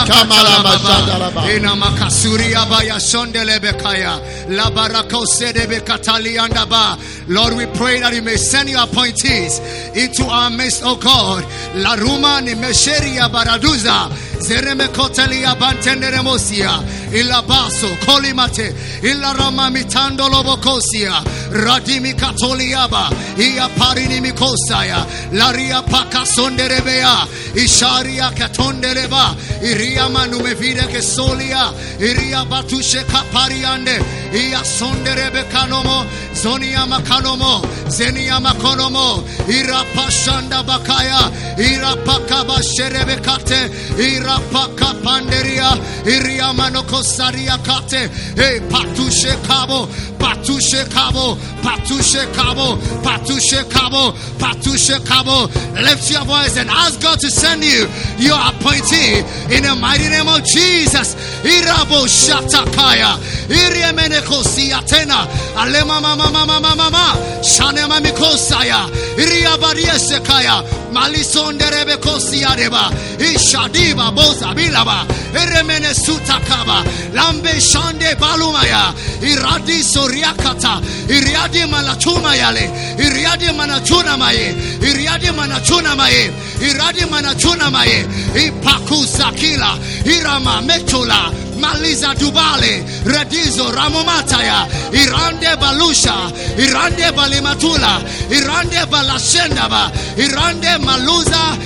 Lord, we pray that you may send your appointees into our midst, oh God. La Ruma ni Mesheria Baraduza. Zereme Kotelia Banteneremosia. Illa Baso Kolimate. Illa Rama Mitando Lobokosia. Radimi Katoliaba. Ia Parini Mikosaya. Laria Paka Sonderebea. Isharia Katondereba. Iria Manumevide Kesolia. Iria Batushe Kapariande. Ia Sonderebe Kanomo. Zonia Makanomo. Zenia Makonomo. Ira Pashanda Bakaya. Ira Pakaba Sherebekate. Ira Paka Panderia. Iria Manokosaria Kate. Hey, Patushe Kabo. Patushe Kabo. Patushe Kabo. Patushe Kabo. Patushe Kabo. Lift your voice and ask God to send you your appointee in the mighty name of Jesus. Irabo Shatakaya. Iriameneko Siatena. Alema Mama Mama Mama. Shanema Mikosaya. Iriabaria Sekaya. Malisonde Rebeko Siadeba. Ishadiba Bosa Bilaba. Iremene Sutakaba. Lambe Shande Balumaya. Iradi Soriakata. Iriadi Manachuma Yale. Iriadi Manachuna Maye. Iriadi Manachuna Maye. Iradi Manachuna Maye. Ipaku Sakila. Irama Metula. Maliza Dubale, Redizo Ramomataya, Irande Balusha, Irande Balimatula, Irande Balashendaba, Irande Maluza,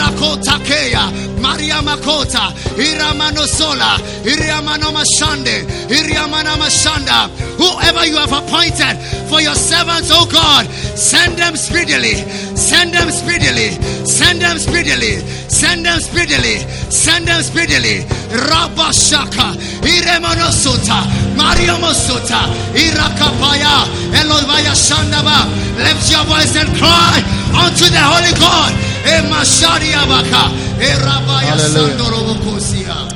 Irakotakeya, Maria Makota, Iramanosola, Iriamano Mashande, Iriamana Mashanda. Whoever you have appointed for your servants, oh God, send them speedily, send them speedily, send them speedily, send them speedily, send them speedily. Rabashaka, Iremonosota, Mario Mosota, Irakapaya, Elovaya Shandaba. Lift your voice and cry unto the Holy God. Emashari Abaka, Erabaya Sandorobokosia.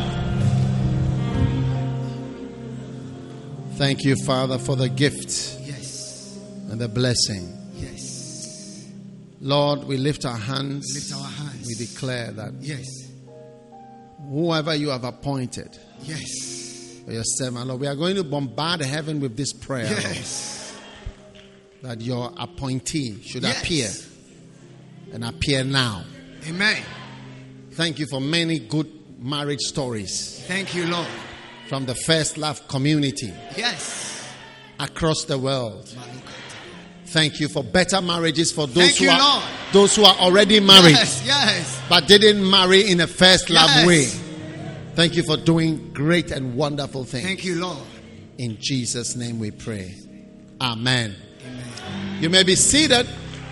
Thank you, Father, for the gift Yes. and the blessing. Yes. Lord, we lift our hands. Lift our hands. We declare that Yes. whoever you have appointed Yes. for your servant, Lord, we are going to bombard heaven with this prayer, Lord, Yes. that your appointee should Yes. appear and appear now. Amen. Thank you for many good marriage stories Thank you, Lord. from the First Love community. Yes. across the world. Thank you for better marriages for those Thank who you, are Lord. those who are already married, Yes, yes. but didn't marry in a first love Yes. way. Thank you for doing great and wonderful things. Thank you, Lord. In Jesus' name we pray. Amen. Amen. You may be seated.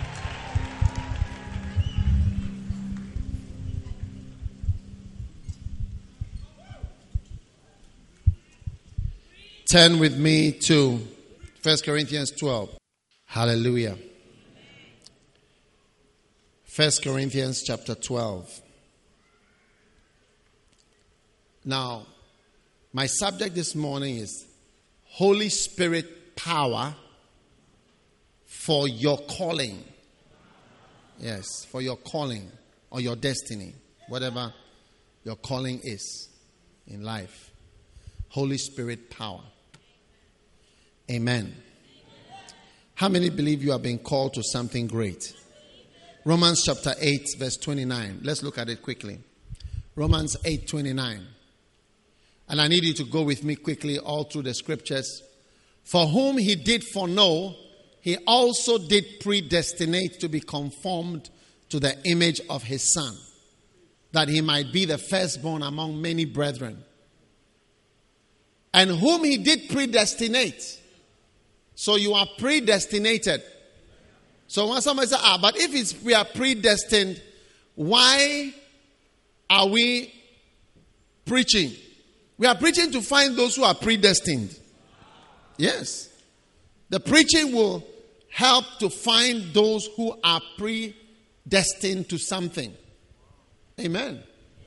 Turn with me to First Corinthians twelve. Hallelujah. First Corinthians chapter twelve. Now, my subject this morning is Holy Spirit power for your calling. Yes, for your calling or your destiny, whatever your calling is in life. Holy Spirit power. Amen. How many believe you are being called to something great? Romans chapter eight, verse twenty-nine. Let's look at it quickly. Romans eight, twenty-nine. And I need you to go with me quickly all through the scriptures. For whom he did foreknow, he also did predestinate to be conformed to the image of his Son, that he might be the firstborn among many brethren. And whom he did predestinate. So you are predestinated. So when somebody says, ah, but if it's, we are predestined, why are we preaching? We are preaching to find those who are predestined. Yes. The preaching will help to find those who are predestined to something. Amen.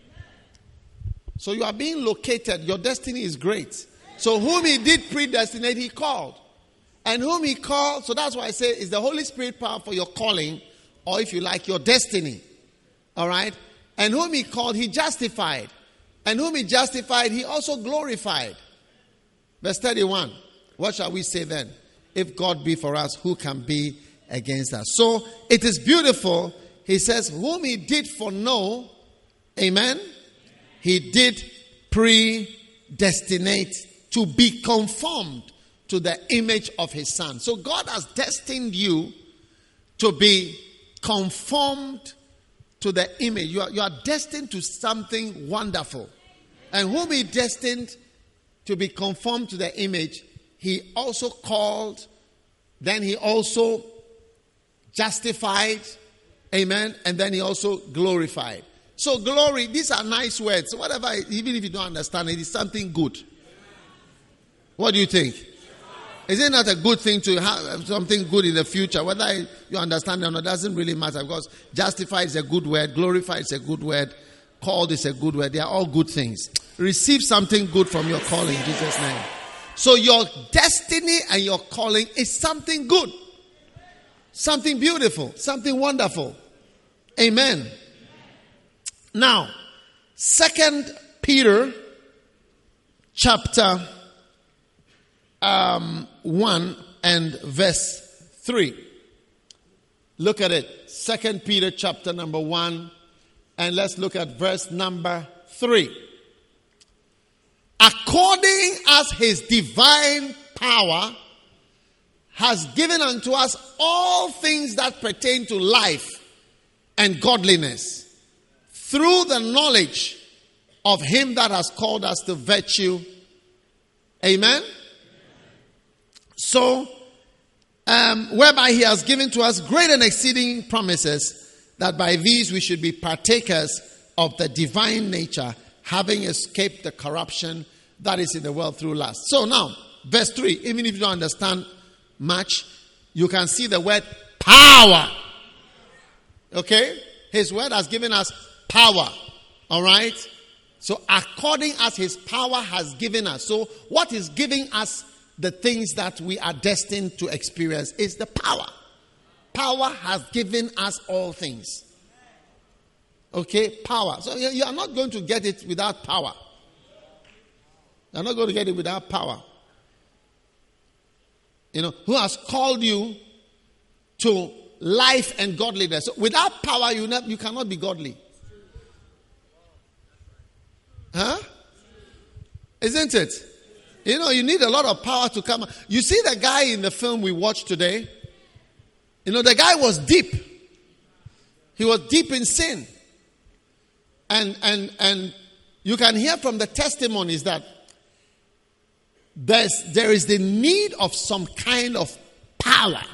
So you are being located. Your destiny is great. So whom he did predestinate, he called. And whom he called, so that's why I say is the Holy Spirit power for your calling, or if you like, your destiny. All right? And whom he called, he justified. And whom he justified, he also glorified. Verse thirty-one. What shall we say then? If God be for us, who can be against us? So it is beautiful. He says, whom he did foreknow, amen, he did predestinate to be conformed to the image of his Son. So God has destined you to be conformed to the image. You are, you are destined to something wonderful. And whom he destined to be conformed to the image, he also called, then he also justified, amen, and then he also glorified. So glory, these are nice words. Whatever, even if you don't understand it, it's something good. What do you think? Is it not a good thing to have something good in the future? Whether you understand it or not doesn't really matter, because justified is a good word, glorified is a good word, called is a good word. They are all good things. Receive something good from your calling in Jesus' name. So your destiny and your calling is something good, something beautiful, something wonderful. Amen. Now, Second Peter chapter Um, one and verse three. Look at it. Second Peter chapter number one, and let's look at verse number three. According as his divine power has given unto us all things that pertain to life and godliness, through the knowledge of him that has called us to virtue. Amen. So, um, whereby he has given to us great and exceeding promises, that by these we should be partakers of the divine nature, having escaped the corruption that is in the world through lust. So now, verse three, even if you don't understand much, you can see the word power. Okay? His word has given us power. All right? So, according as his power has given us. So, what is giving us the things that we are destined to experience is the power. Power has given us all things. Okay, power. So you are not going to get it without power. You are not going to get it without power. You know, who has called you to life and godliness. So without power, you, ne- you cannot be godly. Huh? Isn't it? You know, you need a lot of power to come. You see the guy in the film we watched today? You know, the guy was deep. He was deep in sin. And and and you can hear from the testimonies that there's, there is the need of some kind of power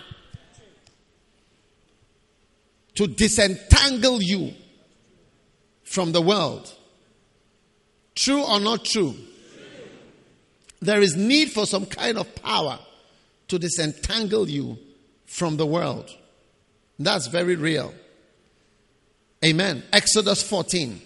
to disentangle you from the world. True or not true? There is need for some kind of power to disentangle you from the world. That's very real. Amen. Exodus fourteen,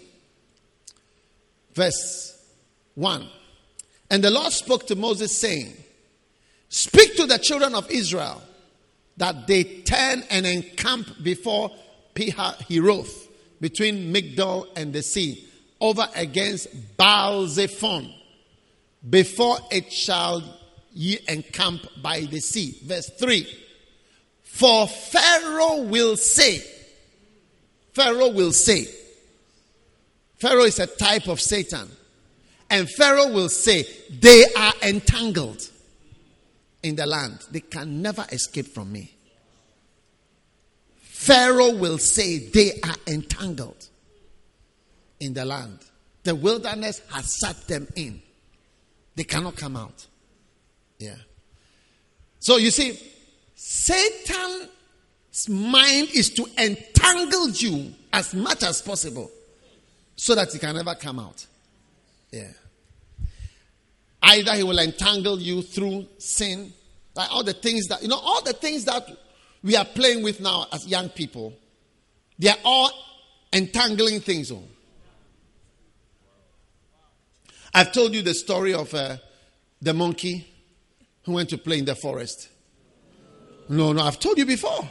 verse one. And the Lord spoke to Moses, saying, speak to the children of Israel that they turn and encamp before Pi-hahiroth, between Migdol and the sea, over against Baal-zephon, before it shall ye encamp by the sea. Verse three. For Pharaoh will say, Pharaoh will say, Pharaoh is a type of Satan. And Pharaoh will say, they are entangled in the land. They can never escape from me. Pharaoh will say, they are entangled in the land. The wilderness has shut them in. They cannot come out. Yeah. So you see, Satan's mind is to entangle you as much as possible so that he can never come out. Yeah. Either he will entangle you through sin, like all the things that, you know, all the things that we are playing with now as young people, they are all entangling things. On. I've told you the story of uh, the monkey who went to play in the forest. No, no, I've told you before.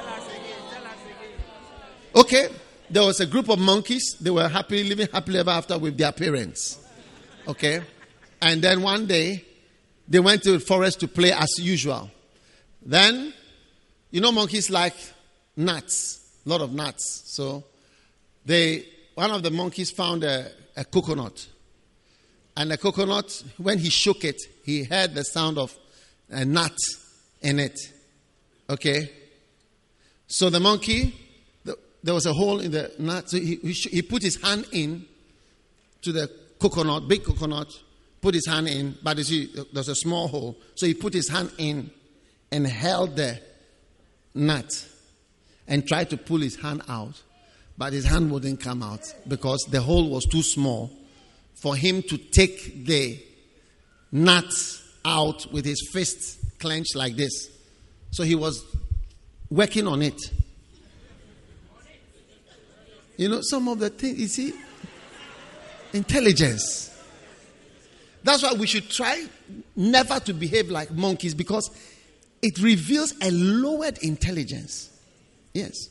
Okay, there was a group of monkeys. They were happily living happily ever after with their parents. Okay, and then one day they went to the forest to play as usual. Then, you know, monkeys like nuts, a lot of nuts. So they, one of the monkeys found a, a coconut. And the coconut, when he shook it, he heard the sound of a nut in it. Okay? So the monkey, the, there was a hole in the nut. So he, he, he put his hand in to the coconut, big coconut, put his hand in. But you see, there's a small hole. So he put his hand in and held the nut and tried to pull his hand out. But his hand wouldn't come out because the hole was too small for him to take the nut out with his fist clenched like this. So he was working on it. You know, some of the things, you see, intelligence. That's why we should try never to behave like monkeys, because it reveals a lowered intelligence. Yes.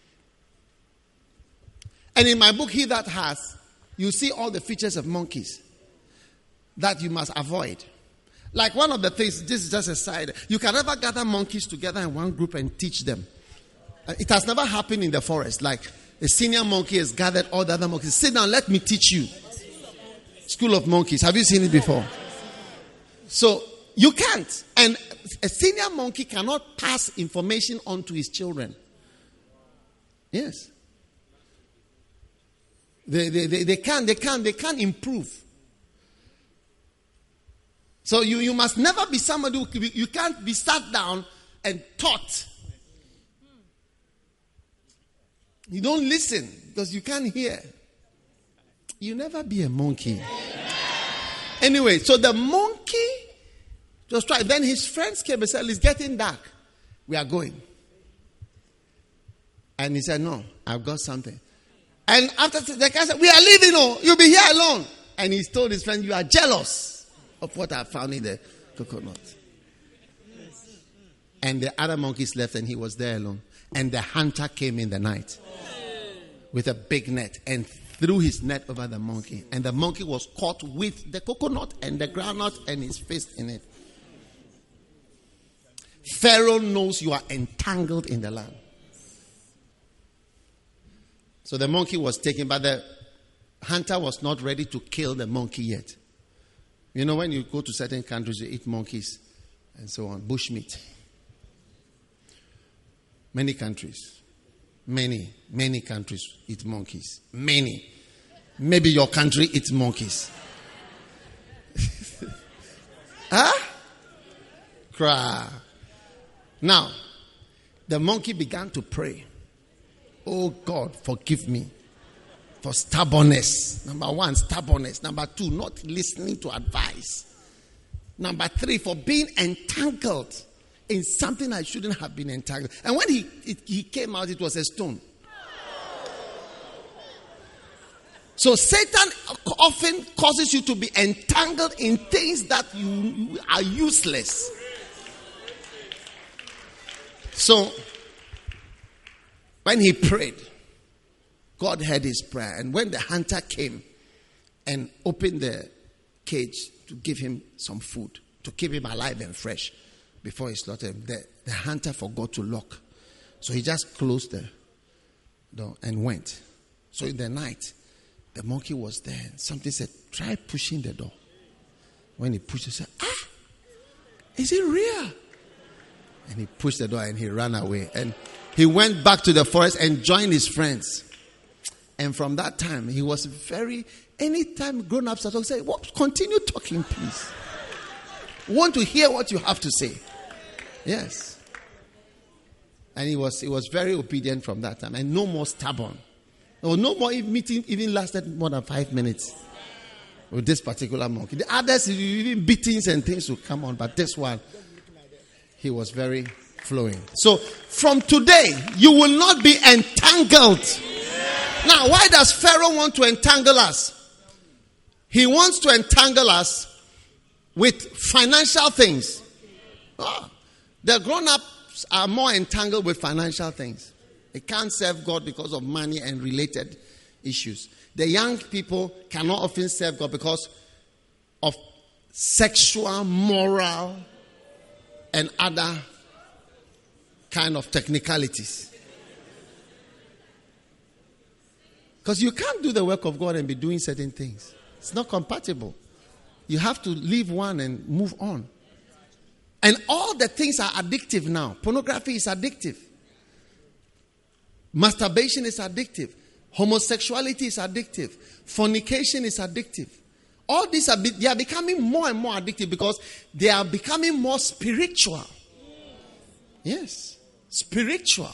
And in my book, He That Has, you see all the features of monkeys that you must avoid. Like one of the things, this is just a side, you can never gather monkeys together in one group and teach them. It has never happened in the forest. Like a senior monkey has gathered all the other monkeys. Sit down, let me teach you. School of monkeys. Have you seen it before? So you can't. And a senior monkey cannot pass information on to his children. Yes. They, they, they, they can't, they can't, they can't improve. So you, you must never be somebody who, you can't be sat down and taught. You don't listen because you can't hear. You never be a monkey. Anyway, so the monkey just tried. Then his friends came and said, it's getting dark. We are going. And he said, no, I've got something. And after the guy said, we are leaving, oh, you'll be here alone. And he told his friend, you are jealous of what I found in the coconut. And the other monkeys left and he was there alone. And the hunter came in the night with a big net and threw his net over the monkey. And the monkey was caught with the coconut and the groundnut and his fist in it. Pharaoh knows you are entangled in the land. So the monkey was taken, but the hunter was not ready to kill the monkey yet. You know, when you go to certain countries, you eat monkeys and so on, bush meat. Many countries, many, many countries eat monkeys. Many. Maybe your country eats monkeys. Huh? Cry. Now, the monkey began to pray. Oh God, forgive me for stubbornness. Number one, stubbornness. Number two, not listening to advice. Number three, for being entangled in something I shouldn't have been entangled. And when he, it, he came out, it was a stone. So Satan often causes you to be entangled in things that you, you are useless. So when he prayed, God heard his prayer. And when the hunter came and opened the cage to give him some food, to keep him alive and fresh before he slaughtered him, the, the hunter forgot to lock. So he just closed the door and went. So in the night, the monkey was there. And something said, try pushing the door. When he pushed it, he said, ah, is it real? And he pushed the door and he ran away. And he went back to the forest and joined his friends. And from that time, he was very, anytime grown-ups are talking, say, what? Continue talking, please. Want to hear what you have to say. Yes. And he was, he was very obedient from that time. And no more stubborn. No, no more meeting even lasted more than five minutes with this particular monkey. The others, even beatings and things would come on. But this one, he was very flowing. So from today, you will not be entangled. Now, why does Pharaoh want to entangle us? He wants to entangle us with financial things. Oh, the grown-ups are more entangled with financial things. They can't serve God because of money and related issues. The young people cannot often serve God because of sexual, moral, and other kind of technicalities. Because you can't do the work of God and be doing certain things. It's not compatible. You have to leave one and move on. And all the things are addictive now. Pornography is addictive. Masturbation is addictive. Homosexuality is addictive. Fornication is addictive. All these are, they are becoming more and more addictive because they are becoming more spiritual. Yes. Spiritual.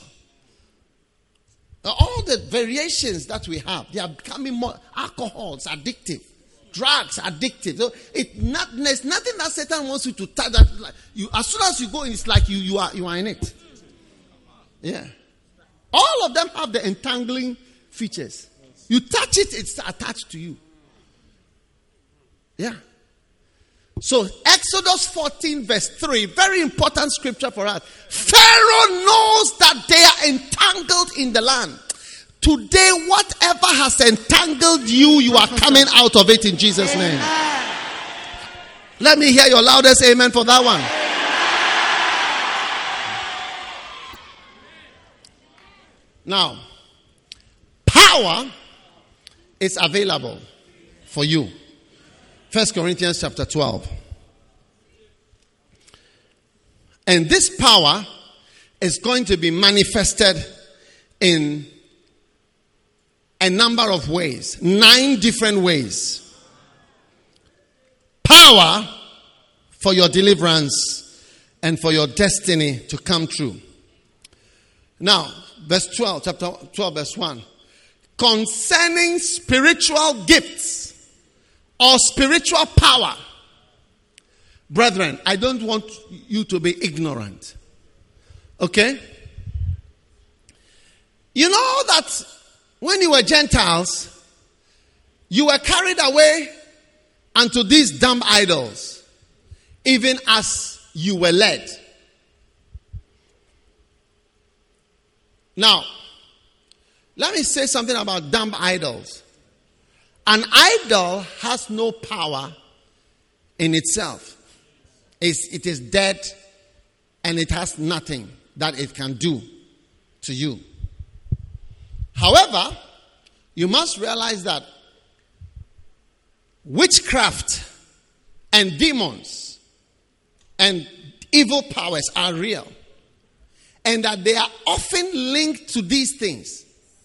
All the variations that we have, they are becoming more. Alcohol is addictive. Drugs are addictive. So it not, there's nothing that Satan wants you to touch. That like you, as soon as you go in, it's like you, you are you are in it. Yeah. All of them have the entangling features. You touch it, it's attached to you. Yeah. So Exodus fourteen verse three, very important scripture for us. Pharaoh knows that they are entangled in the land. Today, whatever has entangled you, you are coming out of it in Jesus' name. Let me hear your loudest amen for that one. Now, power is available for you. First Corinthians chapter twelve. And this power is going to be manifested in a number of ways. Nine different ways. Power for your deliverance and for your destiny to come true. Now, verse twelve, chapter twelve, verse one. Concerning spiritual gifts or spiritual power. Brethren, I don't want you to be ignorant. Okay? You know that when you were Gentiles, you were carried away unto these dumb idols, even as you were led. Now, let me say something about dumb idols. An idol has no power in itself. It's, it is dead and it has nothing that it can do to you. However, you must realize that witchcraft and demons and evil powers are real, and that they are often linked to these things.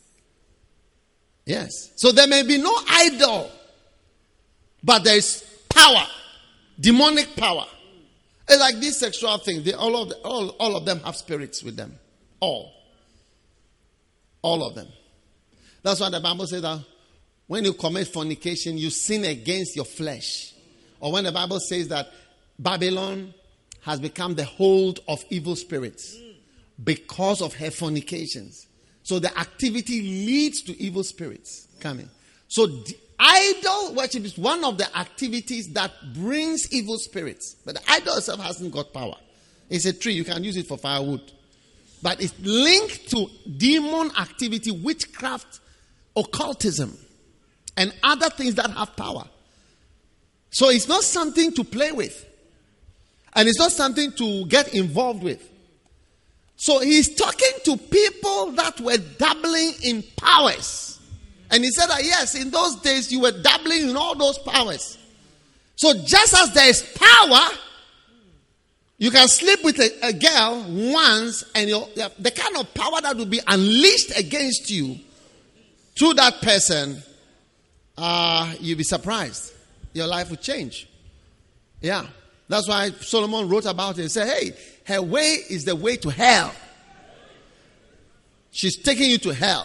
Yes. So there may be no idol, but there is power, demonic power. It's like this sexual thing. They, all, of the, all, all of them have spirits with them. All. All of them. That's why the Bible says that when you commit fornication, you sin against your flesh. Or when the Bible says that Babylon has become the hold of evil spirits because of her fornications. So the activity leads to evil spirits coming. So the idol worship is one of the activities that brings evil spirits. But the idol itself hasn't got power. It's a tree. You can use it for firewood. But it's linked to demon activity, witchcraft, occultism, and other things that have power. So it's not something to play with. And it's not something to get involved with. So he's talking to people that were dabbling in powers. And he said that, yes, in those days you were dabbling in all those powers. So just as there is power, you can sleep with a, a girl once, and you're, the kind of power that will be unleashed against you through that person, uh, you'll be surprised. Your life will change. Yeah. That's why Solomon wrote about it and said, hey, her way is the way to hell. She's taking you to hell.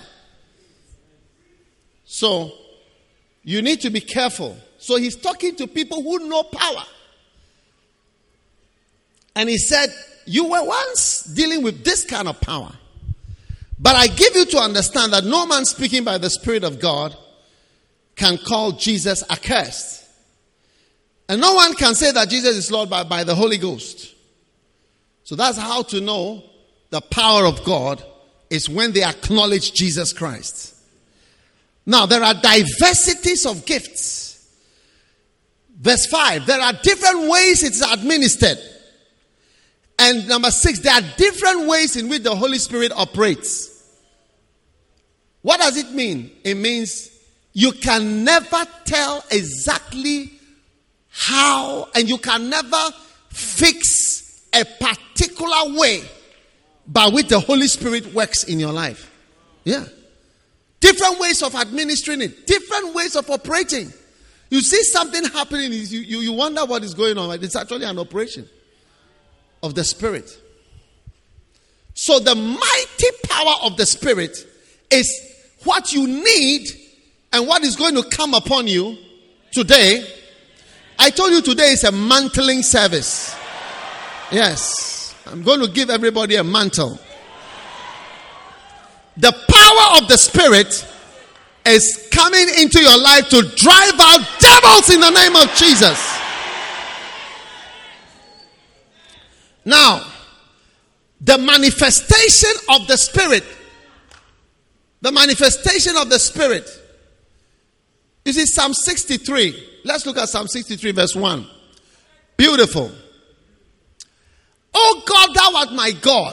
So, you need to be careful. So he's talking to people who know power. And he said, you were once dealing with this kind of power. But I give you to understand that no man speaking by the Spirit of God can call Jesus accursed. And no one can say that Jesus is Lord by, by the Holy Ghost. So that's how to know the power of God is when they acknowledge Jesus Christ. Now, there are diversities of gifts. Verse five, there are different ways it's administered. And number six, there are different ways in which the Holy Spirit operates. What does it mean? It means you can never tell exactly how, and you can never fix a particular way by which the Holy Spirit works in your life. Yeah. Different ways of administering it. Different ways of operating. You see something happening, you, you, you wonder what is going on. It's actually an operation of the Spirit. So the mighty power of the Spirit is what you need and what is going to come upon you today. I told you today is a mantling service. Yes. I'm going to give everybody a mantle. The power of the Spirit is coming into your life to drive out devils in the name of Jesus. Now, the manifestation of the Spirit, the manifestation of the Spirit. You see, Psalm sixty-three. Let's look at Psalm sixty-three, verse one. Beautiful. Oh God, thou art my God.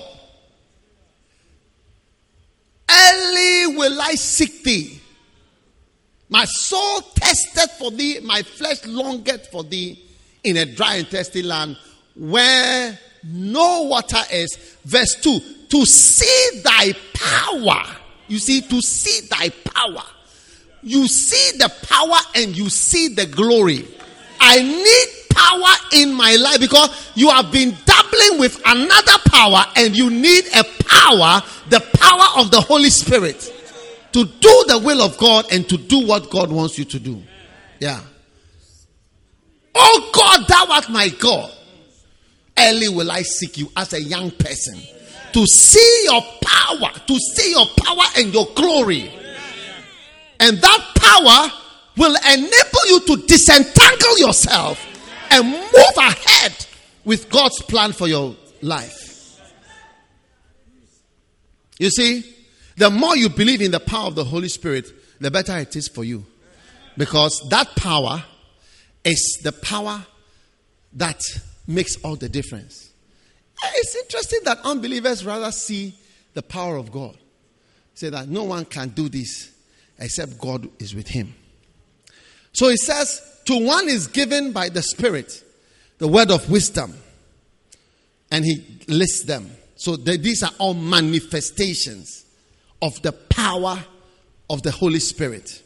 Early will I seek thee. My soul thirsteth for thee, my flesh longeth for thee in a dry and thirsty land where no water is. Verse two. To see thy power. You see, to see thy power. You see the power and you see the glory. I need power in my life because you have been dabbling with another power and you need a power, the power of the Holy Spirit, to do the will of God and to do what God wants you to do. Yeah. Oh God, thou art my God. Early will I seek you as a young person to see your power, to see your power and your glory. And that power will enable you to disentangle yourself and move ahead with God's plan for your life. You see, the more you believe in the power of the Holy Spirit, the better it is for you. Because that power is the power that makes all the difference. It's interesting that unbelievers rather see the power of God. Say that no one can do this except God is with him. So it says, To one is given by the Spirit the word of wisdom. And he lists them. So the, these are all manifestations of the power of the Holy Spirit.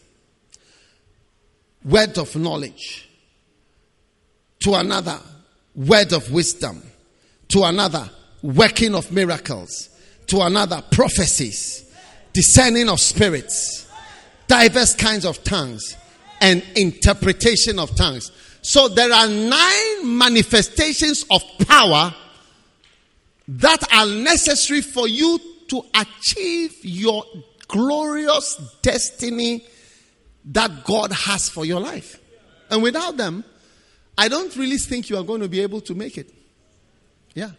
Word of knowledge. To another, word of wisdom. To another, working of miracles. To another, prophecies. Discerning of spirits. Diverse kinds of tongues. And interpretation of tongues. So there are nine manifestations of power that are necessary for you to achieve your glorious destiny that God has for your life. And without them, I don't really think you are going to be able to make it. Yeah.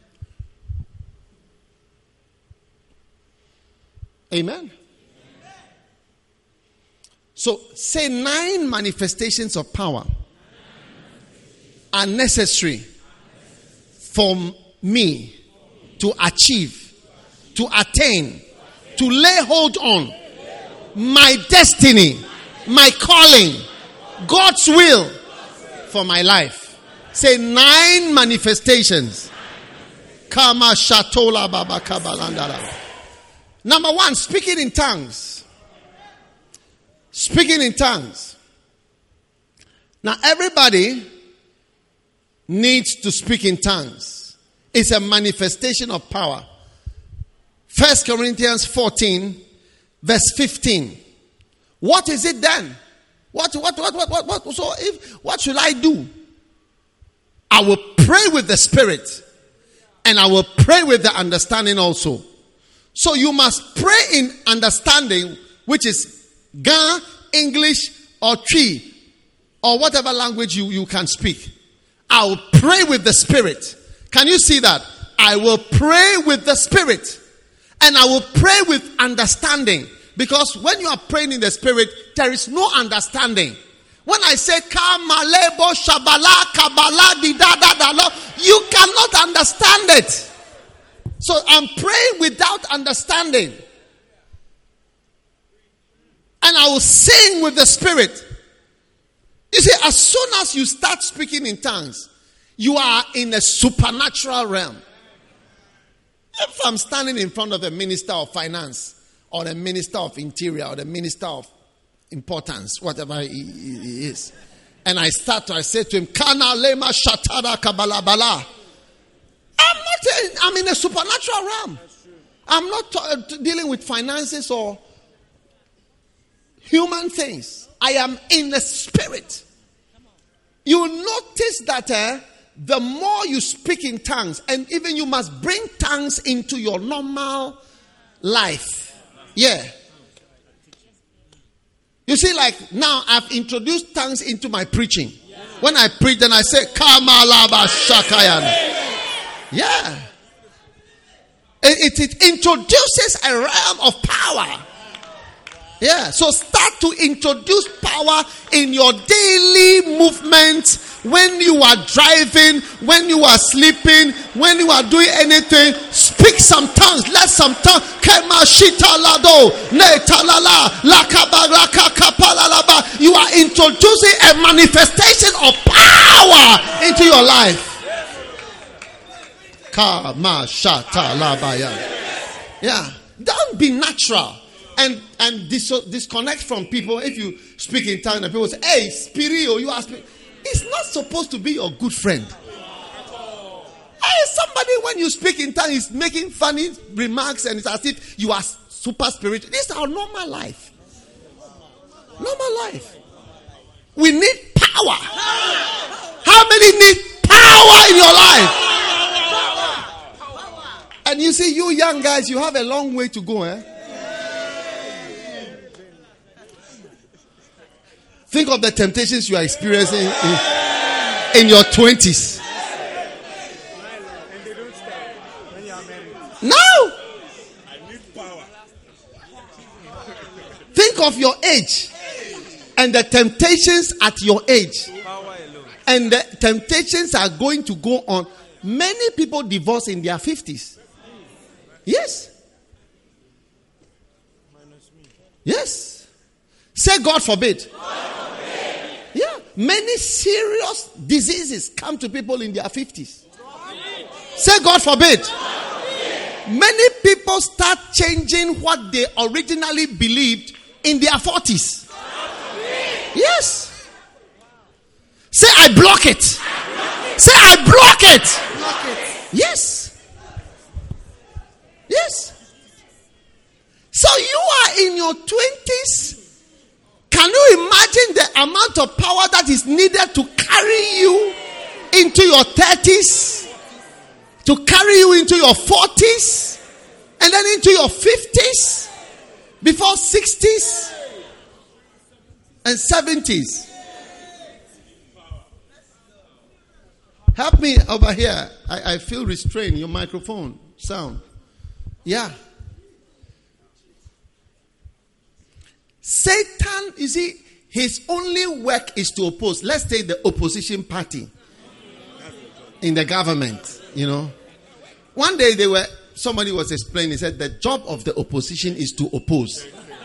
Amen. So say nine manifestations of power are necessary for me to achieve, to attain, to lay hold on my destiny, my calling, God's will for my life. Say nine manifestations. Kama shatola baba kabalandara. Number one, speaking in tongues. Speaking in tongues. Now everybody needs to speak in tongues. It's a manifestation of power. First Corinthians fourteen, verse fifteen. What is it then? What, what, what, what, what, what? So if, what should I do? I will pray with the Spirit, and I will pray with the understanding also. So you must pray in understanding, which is Ga, English, or Twi, or whatever language you, you can speak. I will pray with the Spirit. Can you see that? I will pray with the Spirit. And I will pray with understanding. Because when you are praying in the Spirit, there is no understanding. When I say, Kamalebo, Shabala, Kabala, Didada, you cannot understand it. So I'm praying without understanding. And I will sing with the Spirit. You see, as soon as you start speaking in tongues, you are in a supernatural realm. If I'm standing in front of a minister of finance, or the minister of interior, or the minister of importance, whatever he, he is, and I start to, I say to him, Kana lema shatada kabalabala. I'm not, in, I'm in a supernatural realm. I'm not t- dealing with finances or human things. I am in the Spirit. You notice that uh, the more you speak in tongues, and even you must bring tongues into your normal life. Yeah. You see, like now I've introduced tongues into my preaching. When I preach, then I say, Kamalaba Shakayan. Yeah. It, it, it introduces a realm of power. Yeah. So start to introduce power in your daily movement. When you are driving, when you are sleeping, when you are doing anything, speak some tongues. Let some tongues. You are introducing a manifestation of power into your life. Yeah. Don't be natural. And and dis- disconnect from people. If you speak in tongues and people say, hey, Spirio, you are speaking. It's not supposed to be your good friend. Hey, somebody, when you speak in tongues, is making funny remarks and it's as if you are super spiritual. This is our normal life. Normal life. We need power. How many need power in your life? And you see, you young guys, you have a long way to go, eh? Think of the temptations you are experiencing in, in your twenties. No! Think of your age and the temptations at your age. And the temptations are going to go on. Many people divorce in their fifties. Yes. Yes. Say God forbid. God forbid. Yeah. many serious diseases come to people in their fifties. Say God forbid. Many people start changing what they originally believed in their forties. Yes. Say I block it. Say I block it. Yes. Yes. So you are in your twenties. Can you imagine the amount of power that is needed to carry you into your thirties? To carry you into your forties? And then into your fifties? Before sixties? And seventies? Help me over here. I, I feel restrained. Your microphone sound. Yeah. Satan, you see, his only work is to oppose. Let's take the opposition party in the government, you know. One day they were, somebody was explaining, he said the job of the opposition is to oppose.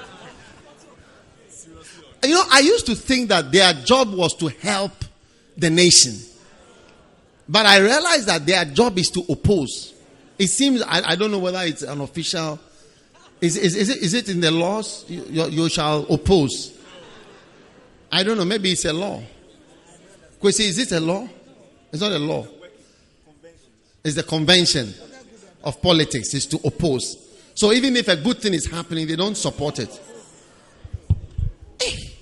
You know, I used to think that their job was to help the nation. But I realized that their job is to oppose. It seems, I, I don't know whether it's an official, is, is, is, it, is it in the laws? You, you, you shall oppose. I don't know, maybe it's a law. Kwesi, is it a law? It's not a law. It's the convention of politics, is to oppose. So even if a good thing is happening, they don't support it. Hey.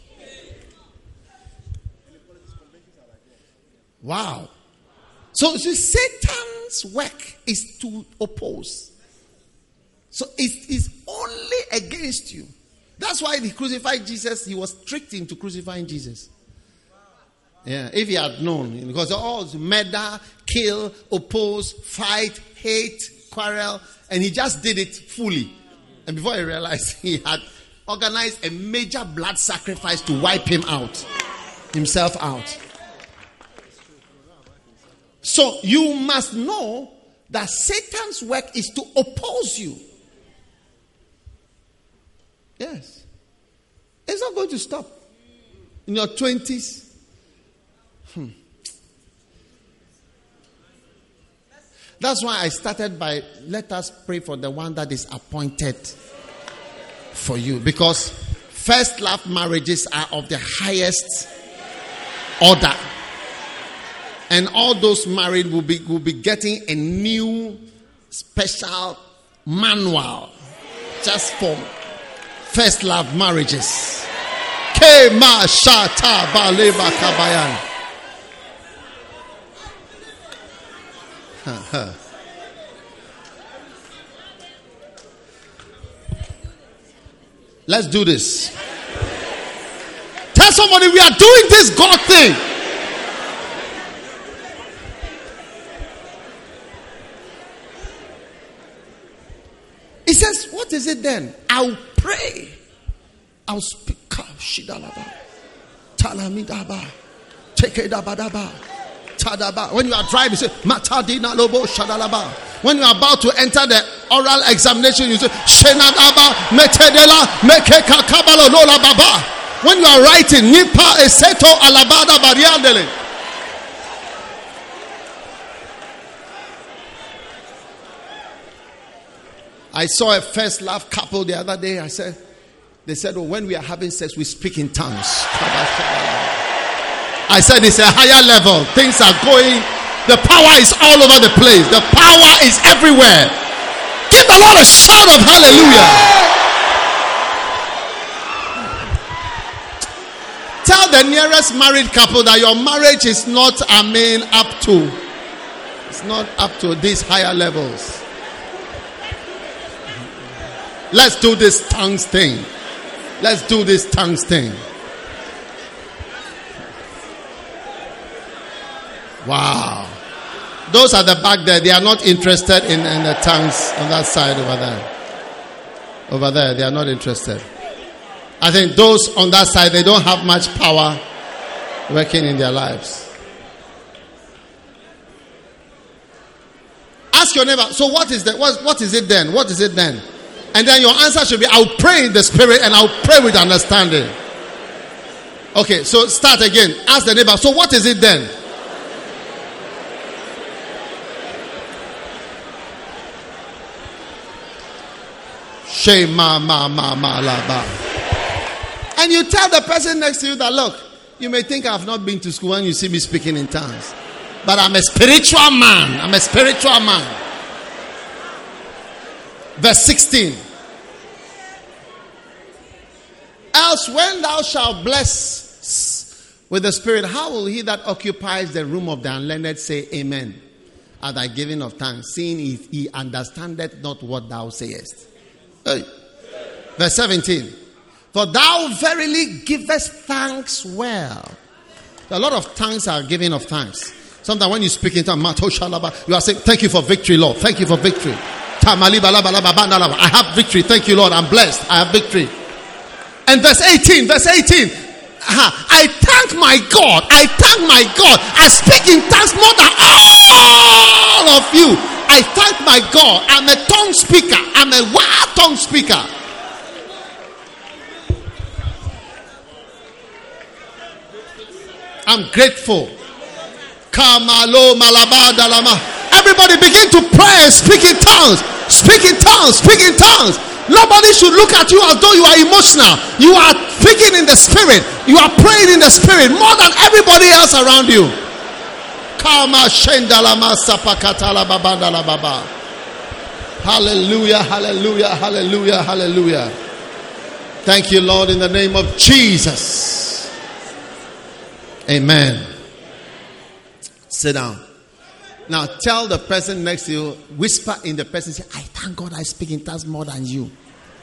Wow. So see, Satan's work is to oppose. So it is only against you. That's why he crucified Jesus. He was tricked into crucifying Jesus. Yeah, if he had known, because all murder, kill, oppose, fight, hate, quarrel, and he just did it fully. And before he realized, he had organized a major blood sacrifice to wipe him out, himself out. So you must know that Satan's work is to oppose you. Yes. It's not going to stop. In your twenties, Hmm. That's why I started by let us pray for the one that is appointed for you. Because first love marriages are of the highest order. And all those married will be will be getting a new special manual just for first love marriages. Kema shata baleba kabayan. Let's do this. Tell somebody we are doing this God thing. He says, what is it then? I'll pray. I'll speak. Shidalaba. Talamidaba. Tekedabadaba. When you are driving, you say, Matadina Lobo Shadalaba. When you are about to enter the oral examination, you say, Shenadaba, Metedela, Mekeka Kabalo Lola Baba. When you are writing, Nipa Eseto Alabada Bariandele. I saw a first love couple the other day. I said, they said, oh, when we are having sex, we speak in tongues. I said it's a higher level. Things are going. The power is all over the place. The power is everywhere. Give the Lord a shout of hallelujah. Tell the nearest married couple that your marriage is not, I mean, up to. It's not up to these higher levels. Let's do this tongues thing. Let's do this tongues thing. Wow. Those at the back there, they are not interested in, in the tongues on that side over there. Over there, they are not interested. I think those on that side, they don't have much power working in their lives. Ask your neighbor, so what is that? What, what is it then? What is it then? And then your answer should be, I'll pray in the spirit and I'll pray with understanding. Okay, so start again. Ask the neighbor. So what is it then? Shema ma ma ma la ba. And you tell the person next to you that, look, you may think I have not been to school when you see me speaking in tongues, but I'm a spiritual man. I'm a spiritual man. Verse sixteen. Else when thou shalt bless with the Spirit, how will he that occupies the room of the unlearned say amen at thy giving of thanks, seeing he, he understandeth not what thou sayest? Hey. Verse seventeen. For thou verily givest thanks well. A lot of tongues are giving of thanks. Sometimes when you speak in tongues, you are saying, thank you for victory, Lord. Thank you for victory. I have victory. Thank you, Lord. I'm blessed. I have victory. And verse eighteen, verse eighteen. I thank my God. I thank my God. I speak in tongues more than all of you. I thank my God. I'm a tongue speaker. I'm a wild tongue speaker. I'm grateful. Kamalo malabadalama. Everybody begin to pray and speak in tongues. Speak in tongues. Speak in tongues. Nobody should look at you as though you are emotional. You are speaking in the spirit. You are praying in the spirit more than everybody else around you. Kama shendalama sapakatala babandala baba. Hallelujah, hallelujah, hallelujah, hallelujah. Thank you, Lord, in the name of Jesus. Amen. Sit down. Now tell the person next to you, whisper in the person, say, I thank God I speak in tongues more than you.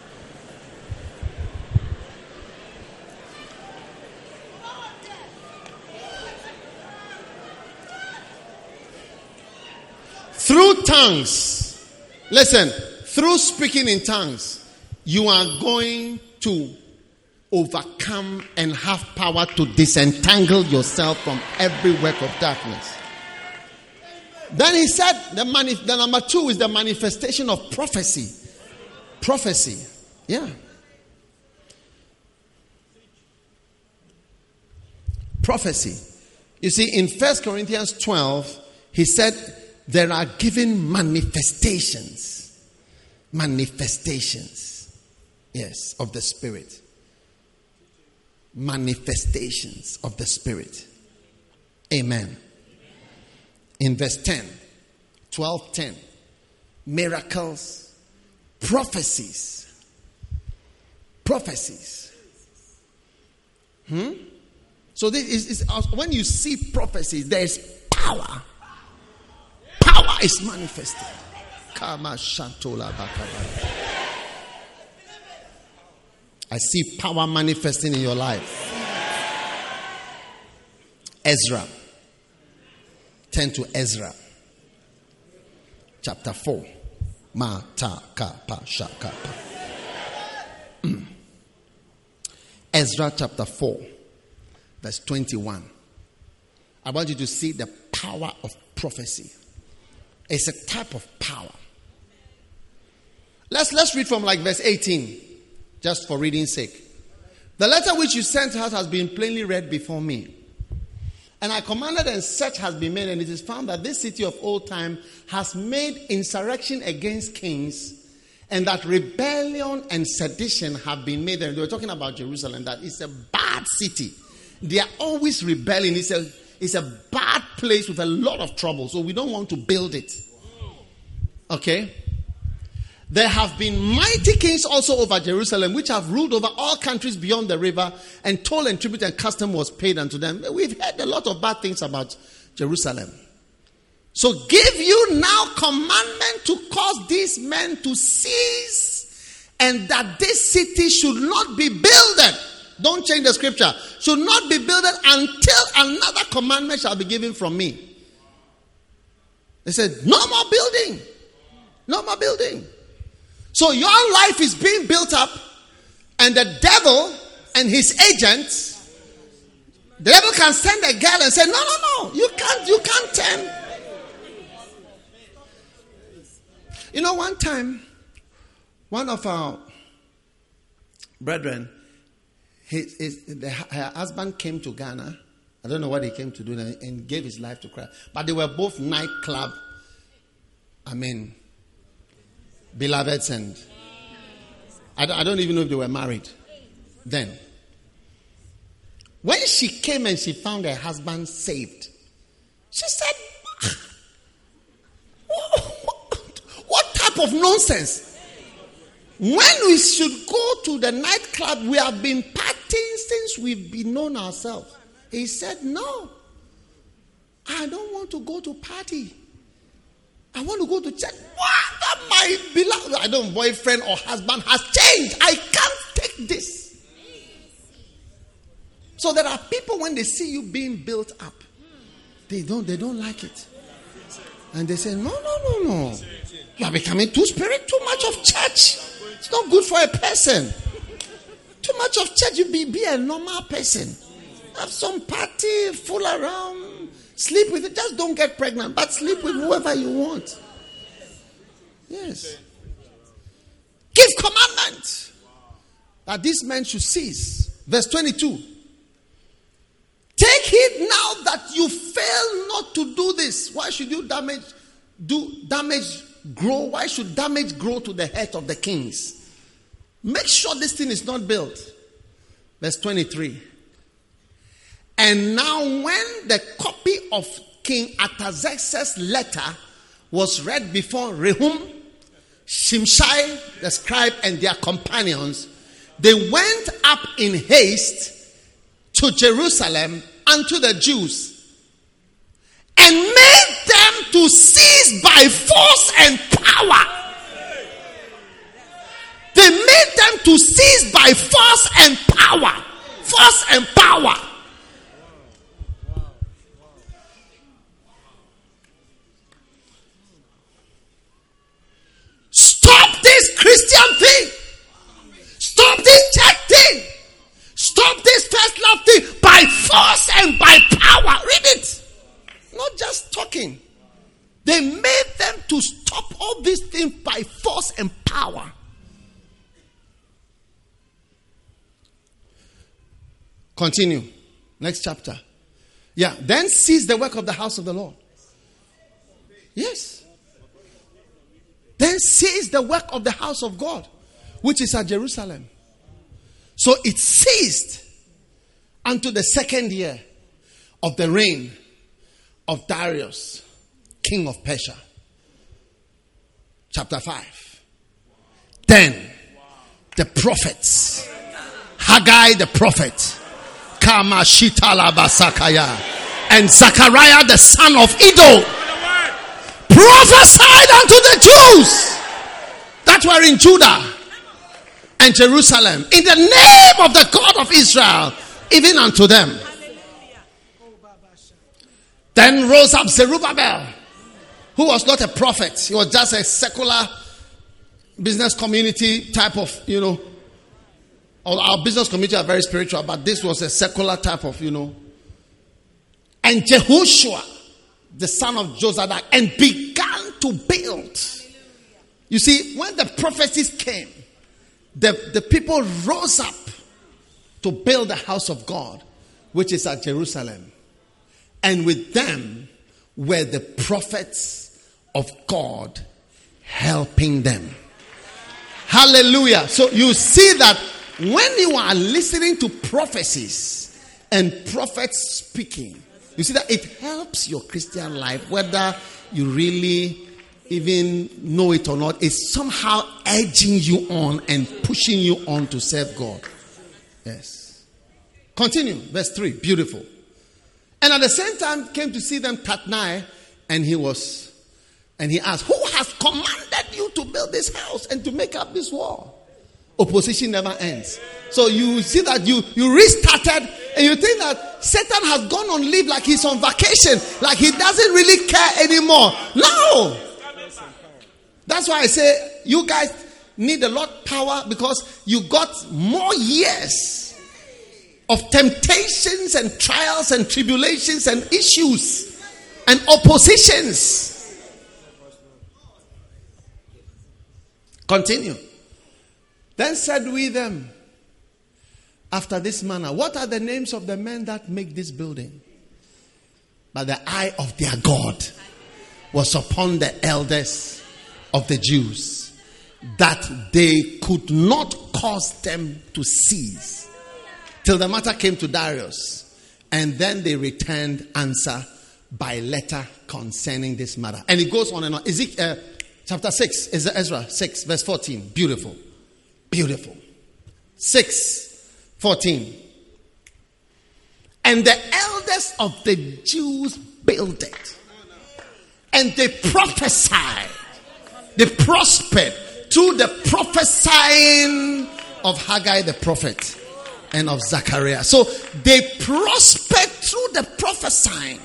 Through tongues, listen, through speaking in tongues, you are going to overcome and have power to disentangle yourself from every work of darkness. Then he said, the, mani- the number two is the manifestation of prophecy. Prophecy. Yeah. Prophecy. You see, in First Corinthians twelve, he said, there are given manifestations. Manifestations. Yes, of the Spirit. Manifestations of the Spirit. Amen. In verse ten, twelve ten, miracles, prophecies. Prophecies. Hmm? So this is, is when you see prophecies, there is power. Power is manifested. Kama shantola bakaba. I see power manifesting in your life. Ezra. Turn to Ezra. Chapter four. Ma ta ka pa sha ka pa. Ezra chapter four. Verse twenty-one. I want you to see the power of prophecy. It's a type of power. Let's let's read from like verse eighteen. Just for reading's sake. The letter which you sent us has been plainly read before me. And I commanded, and search has been made, and it is found that this city of old time has made insurrection against kings, and that rebellion and sedition have been made. And they were talking about Jerusalem, that it's a bad city. They are always rebelling. It's a, it's a bad place with a lot of trouble. So we don't want to build it. Okay? There have been mighty kings also over Jerusalem, which have ruled over all countries beyond the river, and toll and tribute and custom was paid unto them. We've heard a lot of bad things about Jerusalem. So give you now commandment to cause these men to cease, and that this city should not be builded. Don't change the scripture. Should not be builded until another commandment shall be given from me. They said, no more building. No more building. So your life is being built up, and the devil and his agents, the devil can send a girl and say, no, no, no, you can't, you can't turn. You know, one time, one of our brethren, his, his, the, her husband came to Ghana. I don't know what he came to do, and, and gave his life to Christ. But they were both nightclub, I mean, beloveds, and I don't, I don't even know if they were married then. When she came and she found her husband saved, she said, what, what, what type of nonsense? When we should go to the nightclub, we have been partying since we've been known ourselves. He said, no, I don't want to go to party. I want to go to church. What? My beloved, I don't boyfriend or husband has changed. I can't take this. So there are people, when they see you being built up, they don't, they don't like it. And they say, no, no, no, no. You are becoming too spirit, too much of church. It's not good for a person. Too much of church, you be, be a normal person. Have some party, fool around, sleep with it. Just don't get pregnant, but sleep with whoever you want. Yes. Give commandment that these men should cease. Verse twenty-two. Take heed now that you fail not to do this. Why should you damage, do damage grow? Why should damage grow to the head of the kings? Make sure this thing is not built. Verse twenty-three. And now when the copy of King Artaxerxes' letter was read before Rehum, Shimshai, the scribe, and their companions, they went up in haste to Jerusalem unto the Jews and made them to seize by force and power. They made them to seize by force and power. Force and power. Stop this Christian thing. Stop this church thing. Stop this first love thing by force and by power. Read it. Not just talking. They made them to stop all these things by force and power. Continue. Next chapter. Yeah. Then cease the work of the house of the Lord. Yes. Then cease the work of the house of God, which is at Jerusalem. So it ceased unto the second year of the reign of Darius, king of Persia. Chapter five. Then the prophets, Haggai the prophet, Kama Shitala Basakaya, and Zechariah the son of Iddo, prophesied unto the Jews that were in Judah and Jerusalem in the name of the God of Israel, even unto them. Then rose up Zerubbabel, who was not a prophet. He was just a secular business community type of, you know. Our business community are very spiritual, but this was a secular type of, you know. And Jehoshua, the son of Jozadak, and began to build. You see, when the prophecies came, the, the people rose up to build the house of God, which is at Jerusalem. And with them were the prophets of God helping them. Hallelujah. So you see that when you are listening to prophecies and prophets speaking, you see that it helps your Christian life, whether you really even know it or not. It's somehow edging you on and pushing you on to serve God. Yes. Continue. Verse three. Beautiful. And at the same time came to see them Tatnai, and he was, and he asked, who has commanded you to build this house and to make up this wall? Opposition never ends. So you see that you, you restarted, and you think that Satan has gone on leave, like he's on vacation, like he doesn't really care anymore. No. That's why I say you guys need a lot of power, because you got more years of temptations and trials and tribulations and issues and oppositions. Continue. Then said we them, after this manner. What are the names of the men that make this building? But the eye of their God was upon the elders of the Jews, that they could not cause them to cease till the matter came to Darius. And then they returned answer by letter concerning this matter. And it goes on and on. Ezekiel, uh, chapter six, is Ezra six, verse fourteen. Beautiful. Beautiful. six, fourteen. And the elders of the Jews built it. And they prophesied. They prospered through the prophesying of Haggai the prophet and of Zechariah. So they prospered through the prophesying.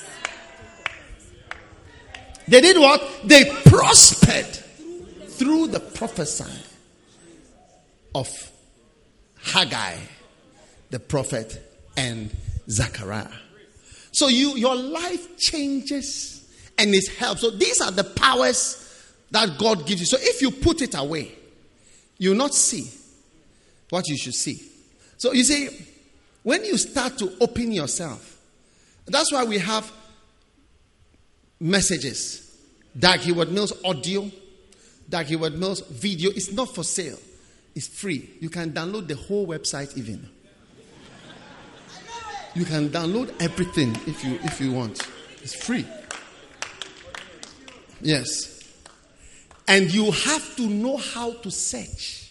They did what? They prospered through the prophesying of Haggai the prophet and Zechariah. So you, your life changes and is helped. So these are the powers that God gives you. So if you put it away, you will not see what you should see. So you see, when you start to open yourself, that's why we have messages. Dag Heward-Mills audio, Dag Heward-Mills video. It's not for sale. It's free. You can download the whole website even. You can download everything if you if you want. It's free. Yes. And you have to know how to search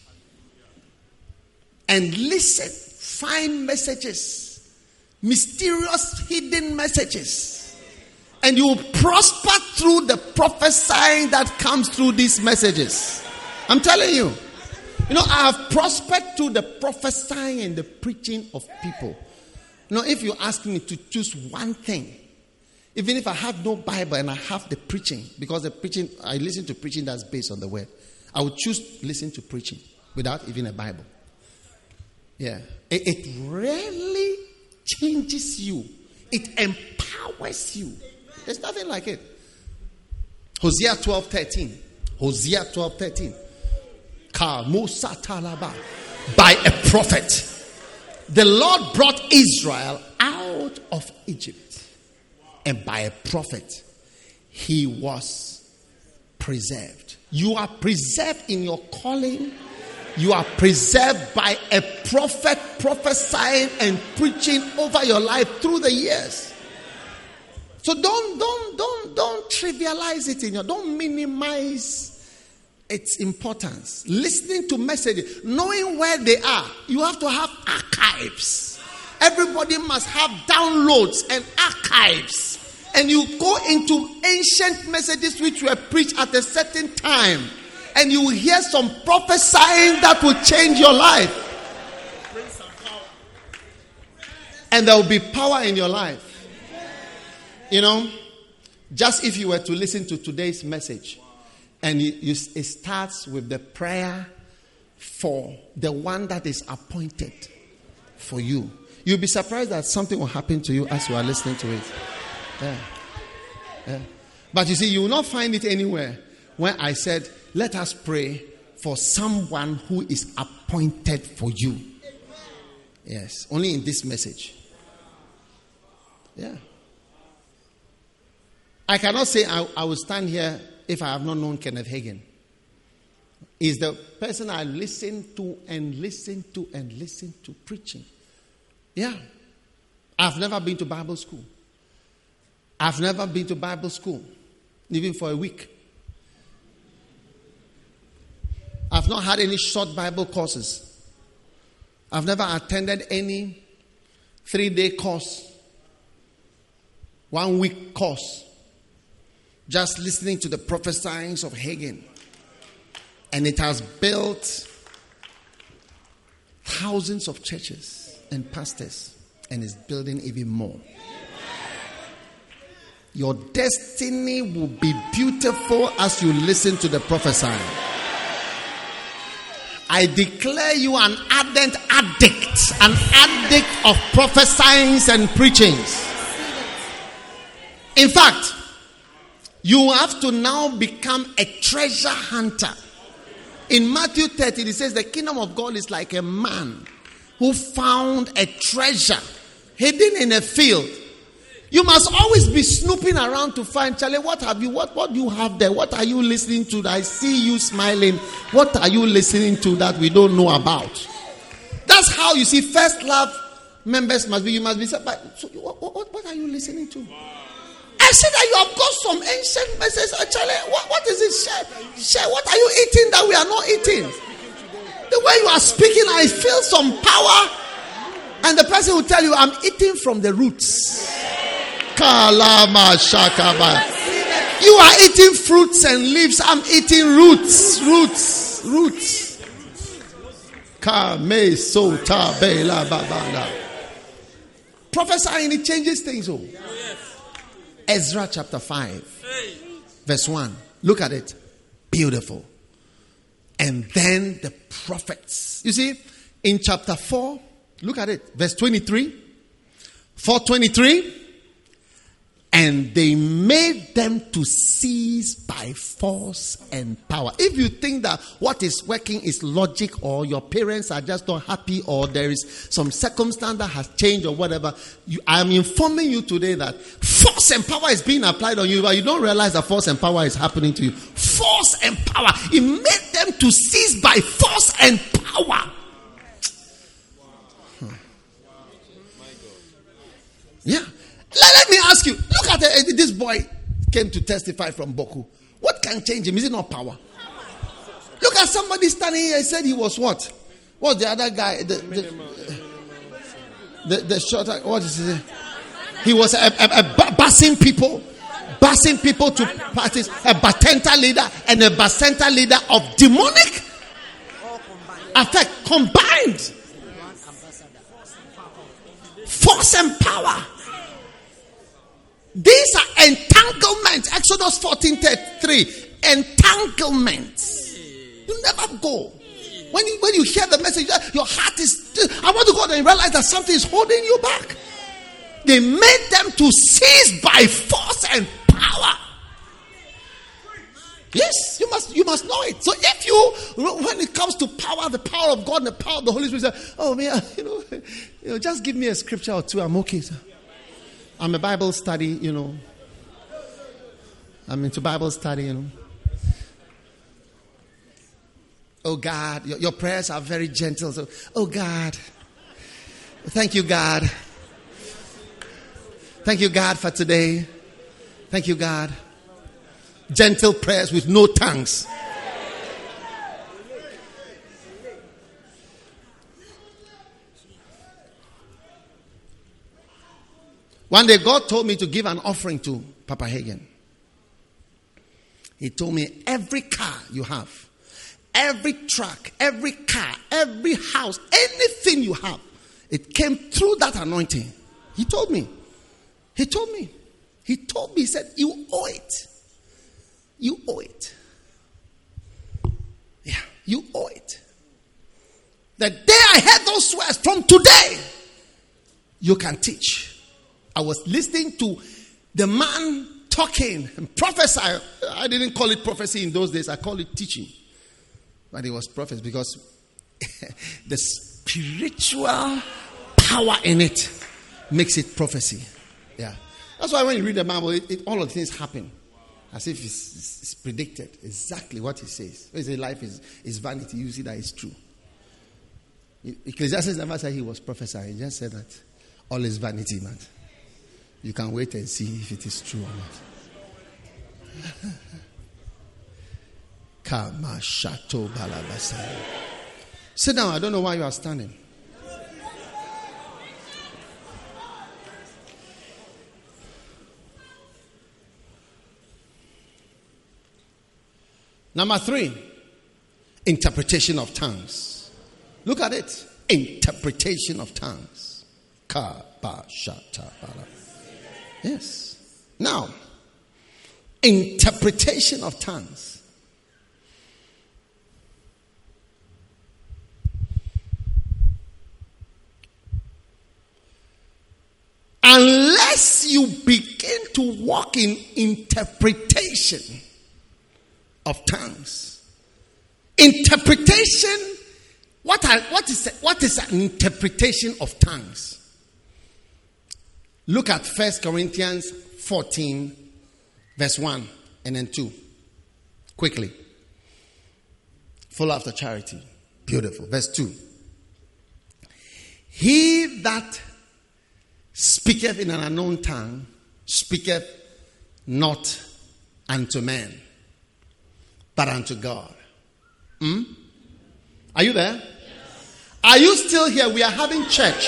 and listen, find messages, mysterious hidden messages. And you will prosper through the prophesying that comes through these messages. I'm telling you. You know, I have prospered through the prophesying and the preaching of people. You know, if you ask me to choose one thing, even if I have no Bible and I have the preaching, because the preaching, I listen to preaching that's based on the word, I would choose to listen to preaching without even a Bible. Yeah. It, it really changes you. It empowers you. There's nothing like it. Hosea twelve thirteen. Hosea twelve thirteen. By a prophet, the Lord brought Israel out of Egypt, and by a prophet he was preserved. You are preserved in your calling. You are preserved by a prophet prophesying and preaching over your life through the years. So don't don't don't don't trivialize it in your, don't minimize its importance. Listening to messages, knowing where they are. You have to have archives. Everybody must have downloads and archives. And you go into ancient messages which were preached at a certain time, and you will hear some prophesying that will change your life. And there will be power in your life. You know, just if you were to listen to today's message, and you, you, it starts with the prayer for the one that is appointed for you. You'll be surprised that something will happen to you as you are listening to it. Yeah. Yeah. But you see, you will not find it anywhere when I said, let us pray for someone who is appointed for you. Yes. Only in this message. Yeah. I cannot say I, I will stand here if I have not known Kenneth Hagin. He's the person I listen to and listen to and listen to preaching. Yeah. I've never been to Bible school. I've never been to Bible school, even for a week. I've not had any short Bible courses. I've never attended any three-day course, one-week course. Just listening to the prophesyings of Hagin. And it has built thousands of churches and pastors. And is building even more. Your destiny will be beautiful as you listen to the prophesying. I declare you an ardent addict. An addict of prophesyings and preachings. In fact, you have to now become a treasure hunter. In Matthew thirteen, it says the kingdom of God is like a man who found a treasure hidden in a field. You must always be snooping around to find, Charlie, what have you, what, what do you have there? What are you listening to? I see you smiling. What are you listening to that we don't know about? That's how you see First Love members must be. You must be said, but so what, what, what are you listening to? I said that you have got some ancient messages. Oh, Charlie, what, what is it? Share, share. What are you eating that we are not eating? The way you are speaking, I feel some power. And the person will tell you, I'm eating from the roots. Kalama Shakaba. You are eating fruits and leaves. I'm eating roots. Roots. Roots. Kame Sota Bela Babala. Prophesying, it changes things. Oh. Ezra chapter five, verse one. Look at it. Beautiful. And then the prophets. You see, in chapter four, look at it. Verse twenty-three. four twenty-three. And they made them to cease by force and power. If you think that what is working is logic, or your parents are just not happy, or there is some circumstance that has changed or whatever, you, I'm informing you today that force and power is being applied on you, but you don't realize that force and power is happening to you. Force and power. It made them to cease by force and power. Hmm. Yeah. Let me ask you, look at the, this boy came to testify from Boku. What can change him? Is it not power? Look at somebody standing here and said he was what? What's the other guy? The, the, the, the shorter, what is it? He was a, a, a busing people, busing people to parties, a batenta leader and a bacenta leader of demonic effect combined. Force and power. These are entanglements. Exodus fourteen thirty-three. Entanglements. You never go. When you, when you hear the message, your heart is, I want to go there and realize that something is holding you back. They made them to cease by force and power. Yes, you must you must know it. So if you, when it comes to power, the power of God and the power of the Holy Spirit, say, oh man, you know, you know, just give me a scripture or two, I'm okay, sir. I'm a Bible study, you know. I'm into Bible study, you know. Oh God, your, your prayers are very gentle. So, oh God, thank you, God. Thank you, God, for today. Thank you, God. Gentle prayers with no tongues. One day God told me to give an offering to Papa Hagin. He told me, every car you have, every truck, every car, every house, anything you have, it came through that anointing. He told me. He told me. He told me, he said, you owe it. You owe it. Yeah, you owe it. The day I heard those words, from today, you can teach. I was listening to the man talking and prophesying. I didn't call it prophecy in those days. I call it teaching. But it was prophecy because the spiritual power in it makes it prophecy. Yeah. That's why when you read the Bible, it, it, all of the things happen. As if it's, it's, it's predicted. Exactly what he says. When he says life is, is vanity, you see that it's true. Ecclesiastes never said he was prophesying. He just said that all is vanity, man. You can wait and see if it is true or not. Kama Shato Balabasa. Sit down. I don't know why you are standing. Number three, interpretation of tongues. Look at it. Interpretation of tongues. Kaba Shata Balabasa. Yes. Now, interpretation of tongues. Unless you begin to walk in interpretation of tongues, interpretation What are, what is what is an interpretation of tongues? Look at First Corinthians fourteen, verse one and then two. Quickly. Follow after charity. Beautiful. Verse two. He that speaketh in an unknown tongue speaketh not unto men, but unto God. Hmm? Are you there? Yes. Are you still here? We are having church.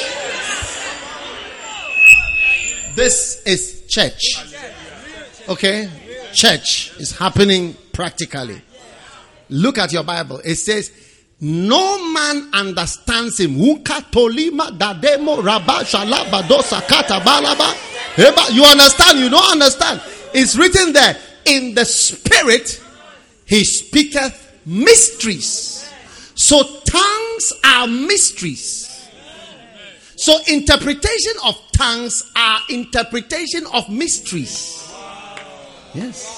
This is church. Okay? Church is happening practically. Look at your Bible. It says, no man understands him. You understand? You don't understand. It's written there. In the spirit, he speaketh mysteries. So tongues are mysteries. So interpretation of tongues are interpretation of mysteries. Yes.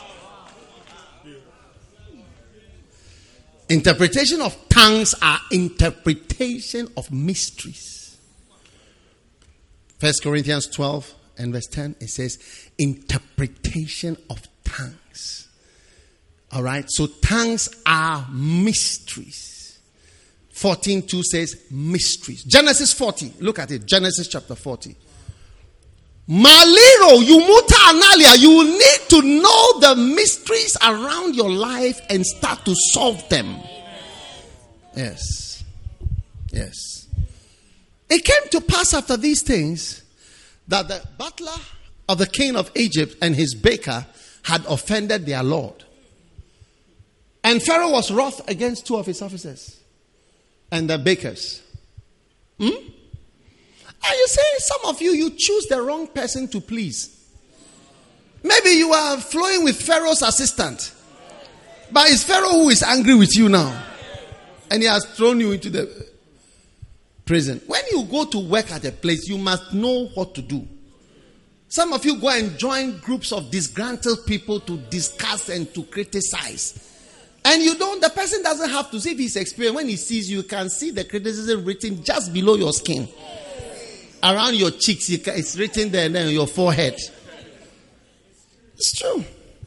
Interpretation of tongues are interpretation of mysteries. First Corinthians twelve and verse ten, it says interpretation of tongues. All right, so tongues are mysteries. fourteen two says mysteries. Genesis forty, look at it. Genesis chapter forty. Maliro, Yumuta Analia, you need to know the mysteries around your life and start to solve them. Yes. Yes. It came to pass after these things that the butler of the king of Egypt and his baker had offended their lord. And Pharaoh was wroth against two of his officers and the bakers. Hmm? And you say, some of you, you choose the wrong person to please. Maybe you are flowing with Pharaoh's assistant. But it's Pharaoh who is angry with you now. And he has thrown you into the prison. When you go to work at a place, you must know what to do. Some of you go and join groups of disgruntled people to discuss and to criticize. And you don't, the person doesn't have to see if he's experienced. When he sees you, you can see the criticism written just below your skin. Around your cheeks, it's written there, and then on your forehead. It's true.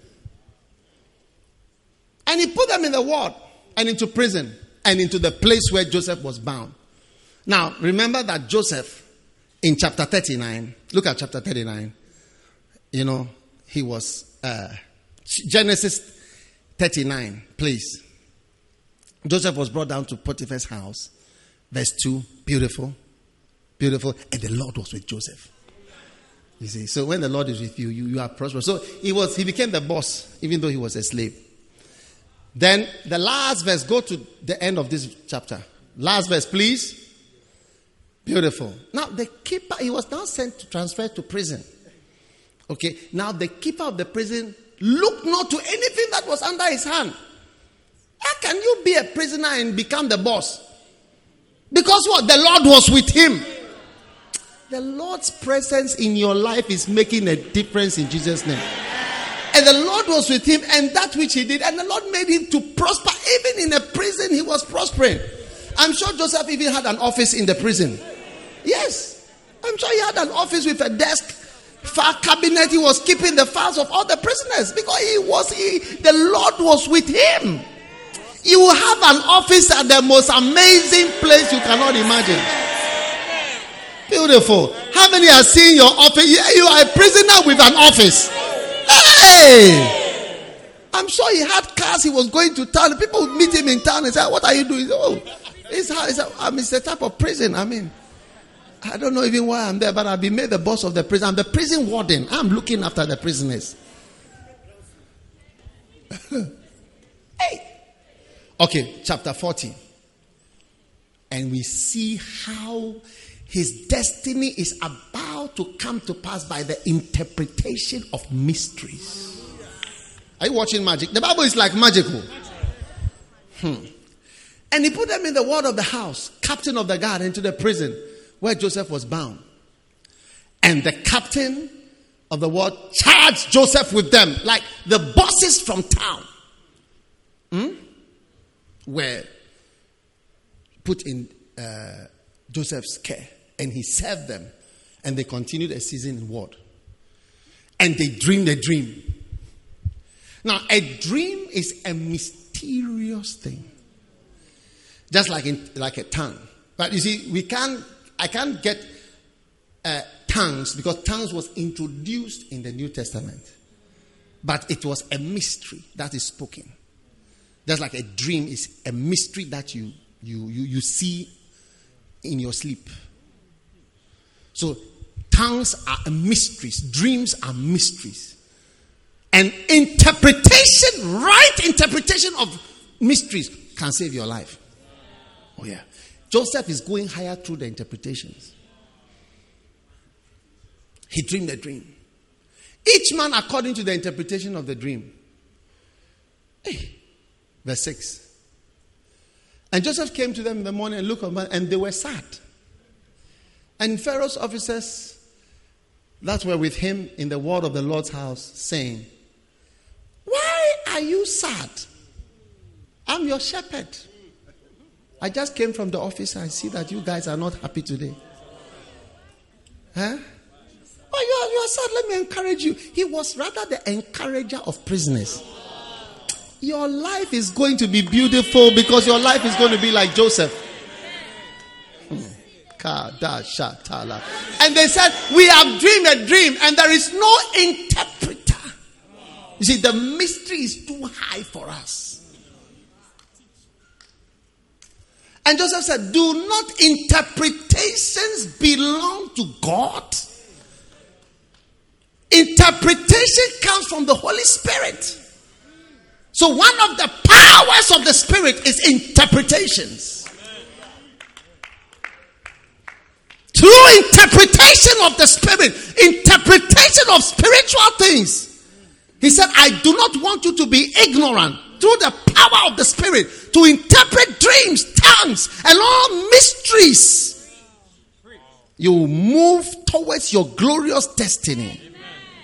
And he put them in the ward and into prison and into the place where Joseph was bound. Now, remember that Joseph in chapter thirty-nine, look at chapter thirty-nine. You know, he was, uh, Genesis thirty-nine, please. Joseph was brought down to Potiphar's house. Verse two, beautiful. Beautiful. And the Lord was with Joseph. You see, so when the Lord is with you, you, you are prosperous. So he was, he became the boss, even though he was a slave. Then the last verse, go to the end of this chapter. Last verse, please. Beautiful. Now the keeper, he was now sent to transfer to prison. Okay. Now the keeper of the prison looked not to anything that was under his hand. How can you be a prisoner and become the boss? Because what? The Lord was with him. The Lord's presence in your life is making a difference in Jesus' name. And the Lord was with him, and that which he did, and the Lord made him to prosper. Even in a prison, he was prospering. I'm sure Joseph even had an office in the prison. Yes. I'm sure he had an office with a desk, file cabinet. He was keeping the files of all the prisoners because he was, he, the Lord was with him. You will have an office at the most amazing place you cannot imagine. Beautiful. How many are seeing your office? You are a prisoner with an office. Hey! I'm sure he had cars. He was going to town. People would meet him in town and say, what are you doing? Oh, it's, it's, a, I mean, it's a type of prison. I mean, I don't know even why I'm there, but I've been made the boss of the prison. I'm the prison warden. I'm looking after the prisoners. Hey! Okay, chapter forty. And we see how his destiny is about to come to pass by the interpretation of mysteries. Are you watching magic? The Bible is like magical. Hmm. And he put them in the ward of the house, captain of the guard, into the prison where Joseph was bound. And the captain of the ward charged Joseph with them, like the bosses from town. Hmm? Were put in uh, Joseph's care, and he served them, and they continued a season in ward. And they dreamed a dream. Now, a dream is a mysterious thing, just like in, like a tongue. But you see, we can't. I can't get uh, tongues because tongues was introduced in the New Testament, but it was a mystery that is spoken. Just like a dream is a mystery that you you you, you see in your sleep. So tongues are mysteries. Dreams are mysteries. And interpretation, right interpretation of mysteries can save your life. Oh yeah. Joseph is going higher through the interpretations. He dreamed a dream. Each man according to the interpretation of the dream. Hey, verse six. And Joseph came to them in the morning and looked at them, and they were sad. And Pharaoh's officers that were with him in the ward of the Lord's house, saying, why are you sad? I'm your shepherd. I just came from the office. I see that you guys are not happy today. Huh? Oh, you are, you are sad. Let me encourage you. He was rather the encourager of prisoners. Your life is going to be beautiful because your life is going to be like Joseph. Hmm. And they said, we have dreamed a dream and there is no interpreter. You see, the mystery is too high for us. And Joseph said, do not interpretations belong to God? Interpretation comes from the Holy Spirit. So one of the powers of the Spirit is interpretations. Through interpretation of the Spirit, interpretation of spiritual things. He said, I do not want you to be ignorant through the power of the Spirit to interpret dreams, tongues, and all mysteries. You move towards your glorious destiny. Amen.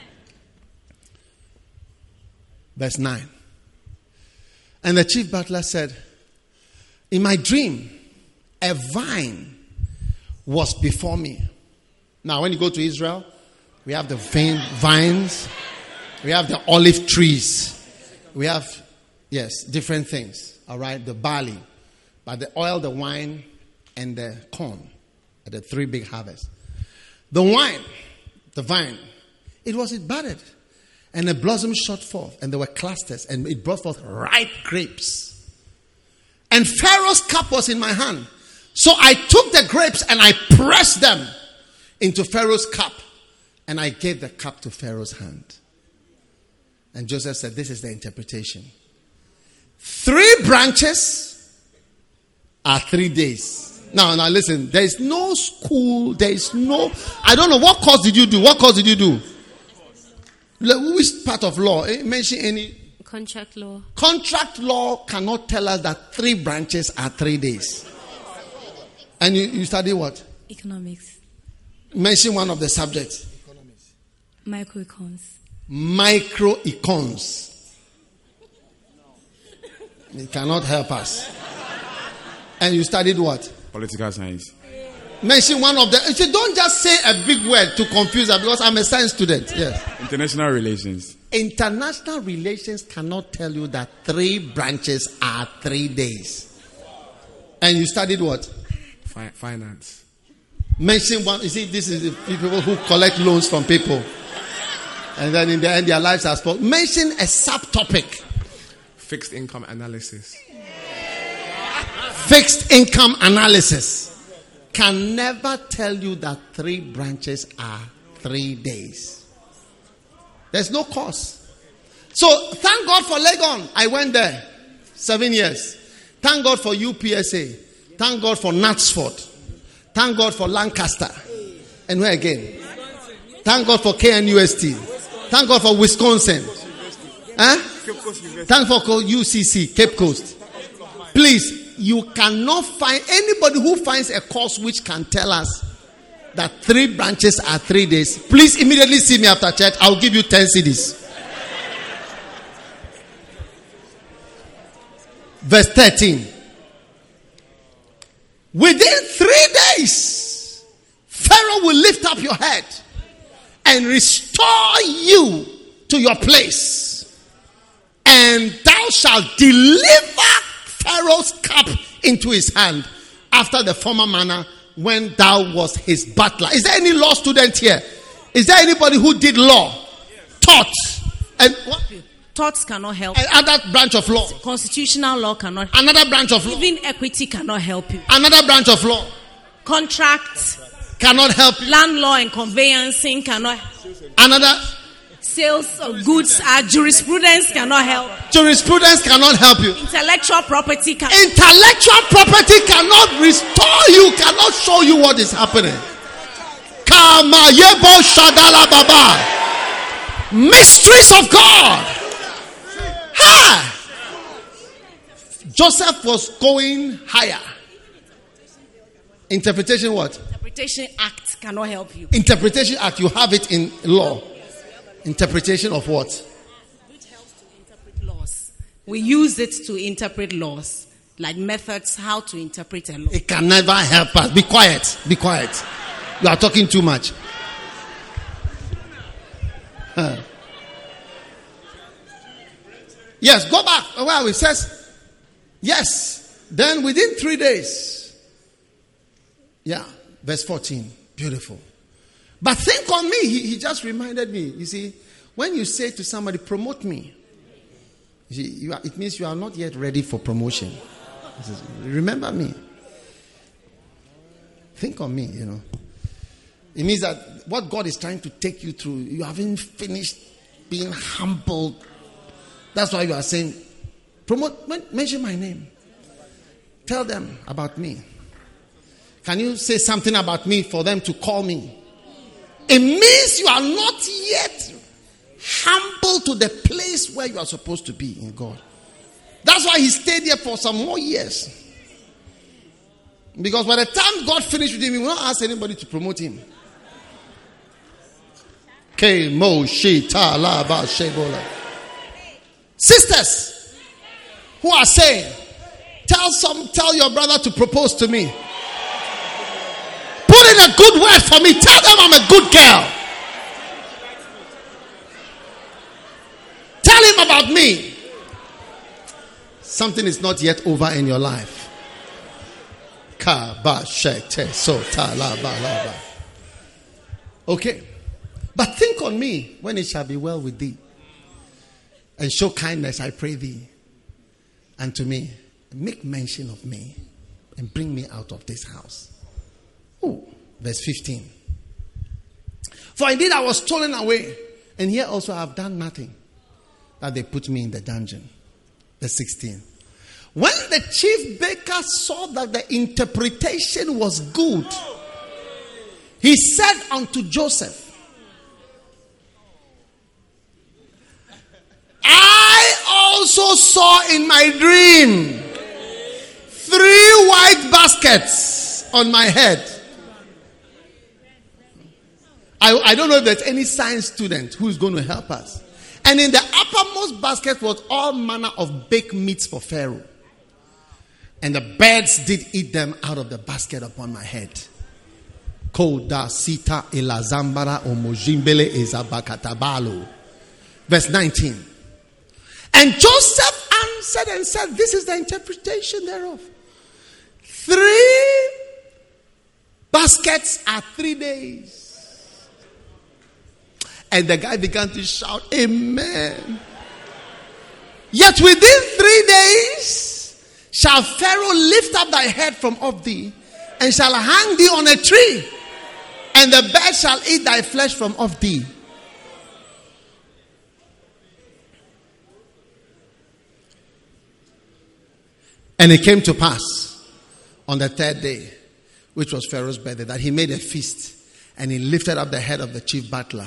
Verse nine. And the chief butler said, in my dream, a vine was before me. Now, when you go to Israel, we have the vine, vines. We have the olive trees. We have, yes, different things. All right, the barley. But the oil, the wine, and the corn are the three big harvests. The wine, the vine, it was it budded. And the blossom shot forth. And there were clusters. And it brought forth ripe grapes. And Pharaoh's cup was in my hand. So I took the grapes and I pressed them into Pharaoh's cup. And I gave the cup to Pharaoh's hand. And Joseph said, this is the interpretation. Three branches are three days. Now, now listen, there is no school, there is no, I don't know, what course did you do? What course did you do? Which part of law? Mention any. Contract law. Contract law cannot tell us that three branches are three days. And you, you study what? Economics. Mention one of the subjects. Microecons. Microecons. It cannot help us. And you studied what? Political science. Mention one of them. You don't just say a big word to confuse us because I'm a science student. Yes. International relations. International relations cannot tell you that three branches are three days. And you studied what? Fi- finance. Mention one. You see, this is the people who collect loans from people. And then in the end, their lives are spoiled. Mention a subtopic. Fixed income analysis. Fixed income analysis can never tell you that three branches are three days. There's no course. So thank God for Legon. I went there seven years. Thank God for U P S A. Thank God for Knutsford. Thank God for Lancaster. And where again? Thank God for K N U S T. Thank God for Wisconsin. Huh? Thank God for U C C, Cape Coast. Please. You cannot find anybody who finds a course which can tell us that three branches are three days. Please immediately see me after church. I'll give you ten C Ds. Verse thirteen. Within three days, Pharaoh will lift up your head and restore you to your place. And thou shalt deliver Pharaoh's cup into his hand after the former manner when thou was his butler. Is there any law student here? Is there anybody who did law? Taught. And what? Thoughts cannot help. Another branch of law. Constitutional law cannot help. Another branch of law. Even equity cannot help you. Another branch of law. Contract cannot help you. Land law and conveyancing cannot. Another. Sales of goods, uh, jurisprudence cannot help. Jurisprudence cannot help you. Intellectual property can. Intellectual property cannot restore you, cannot show you what is happening. Kamayebo Shagala Baba. Mysteries of God. Ha! Joseph was going higher. Interpretation what? Interpretation Act cannot help you. Interpretation Act, you have it in law. Interpretation of what? Which helps to interpret laws. We use it to interpret laws, like methods how to interpret a law. It can never help us. Be quiet. Be quiet. You are talking too much. Huh. Yes, go back. Well, it says, yes. Then within three days. Yeah, verse fourteen. Beautiful. But think on me. He, he just reminded me. You see, when you say to somebody, promote me, you see, you are, it means you are not yet ready for promotion. He says, remember me. Think on me, you know. It means that what God is trying to take you through, you haven't finished being humbled. That's why you are saying, promote, mention my name. Tell them about me. Can you say something about me for them to call me? It means you are not yet humble to the place where you are supposed to be in God. That's why he stayed there for some more years. Because by the time God finished with him, he will not ask anybody to promote him. Sisters who are saying, tell some, tell your brother to propose to me. Put in a good word for me. Tell them I'm a good girl. Tell him about me. Something is not yet over in your life. Okay. But think on me when it shall be well with thee. And show kindness, I pray thee. And to me, make mention of me and bring me out of this house. Oh, verse fifteen. For indeed I was stolen away, and here also I have done nothing, that they put me in the dungeon. Verse sixteen. When the chief baker saw that the interpretation was good, he said unto Joseph, I also saw in my dream three white baskets on my head. I, I don't know if there's any science student who is going to help us. And in the uppermost basket was all manner of baked meats for Pharaoh. And the birds did eat them out of the basket upon my head. Koda sita elazambara omojimbele ezabakatabalo. Verse nineteen. And Joseph answered and said, this is the interpretation thereof. Three baskets are three days. And the guy began to shout, amen. Yet within three days shall Pharaoh lift up thy head from off thee, and shall hang thee on a tree, and the bird shall eat thy flesh from off thee. And it came to pass on the third day, which was Pharaoh's birthday, that he made a feast, and he lifted up the head of the chief butler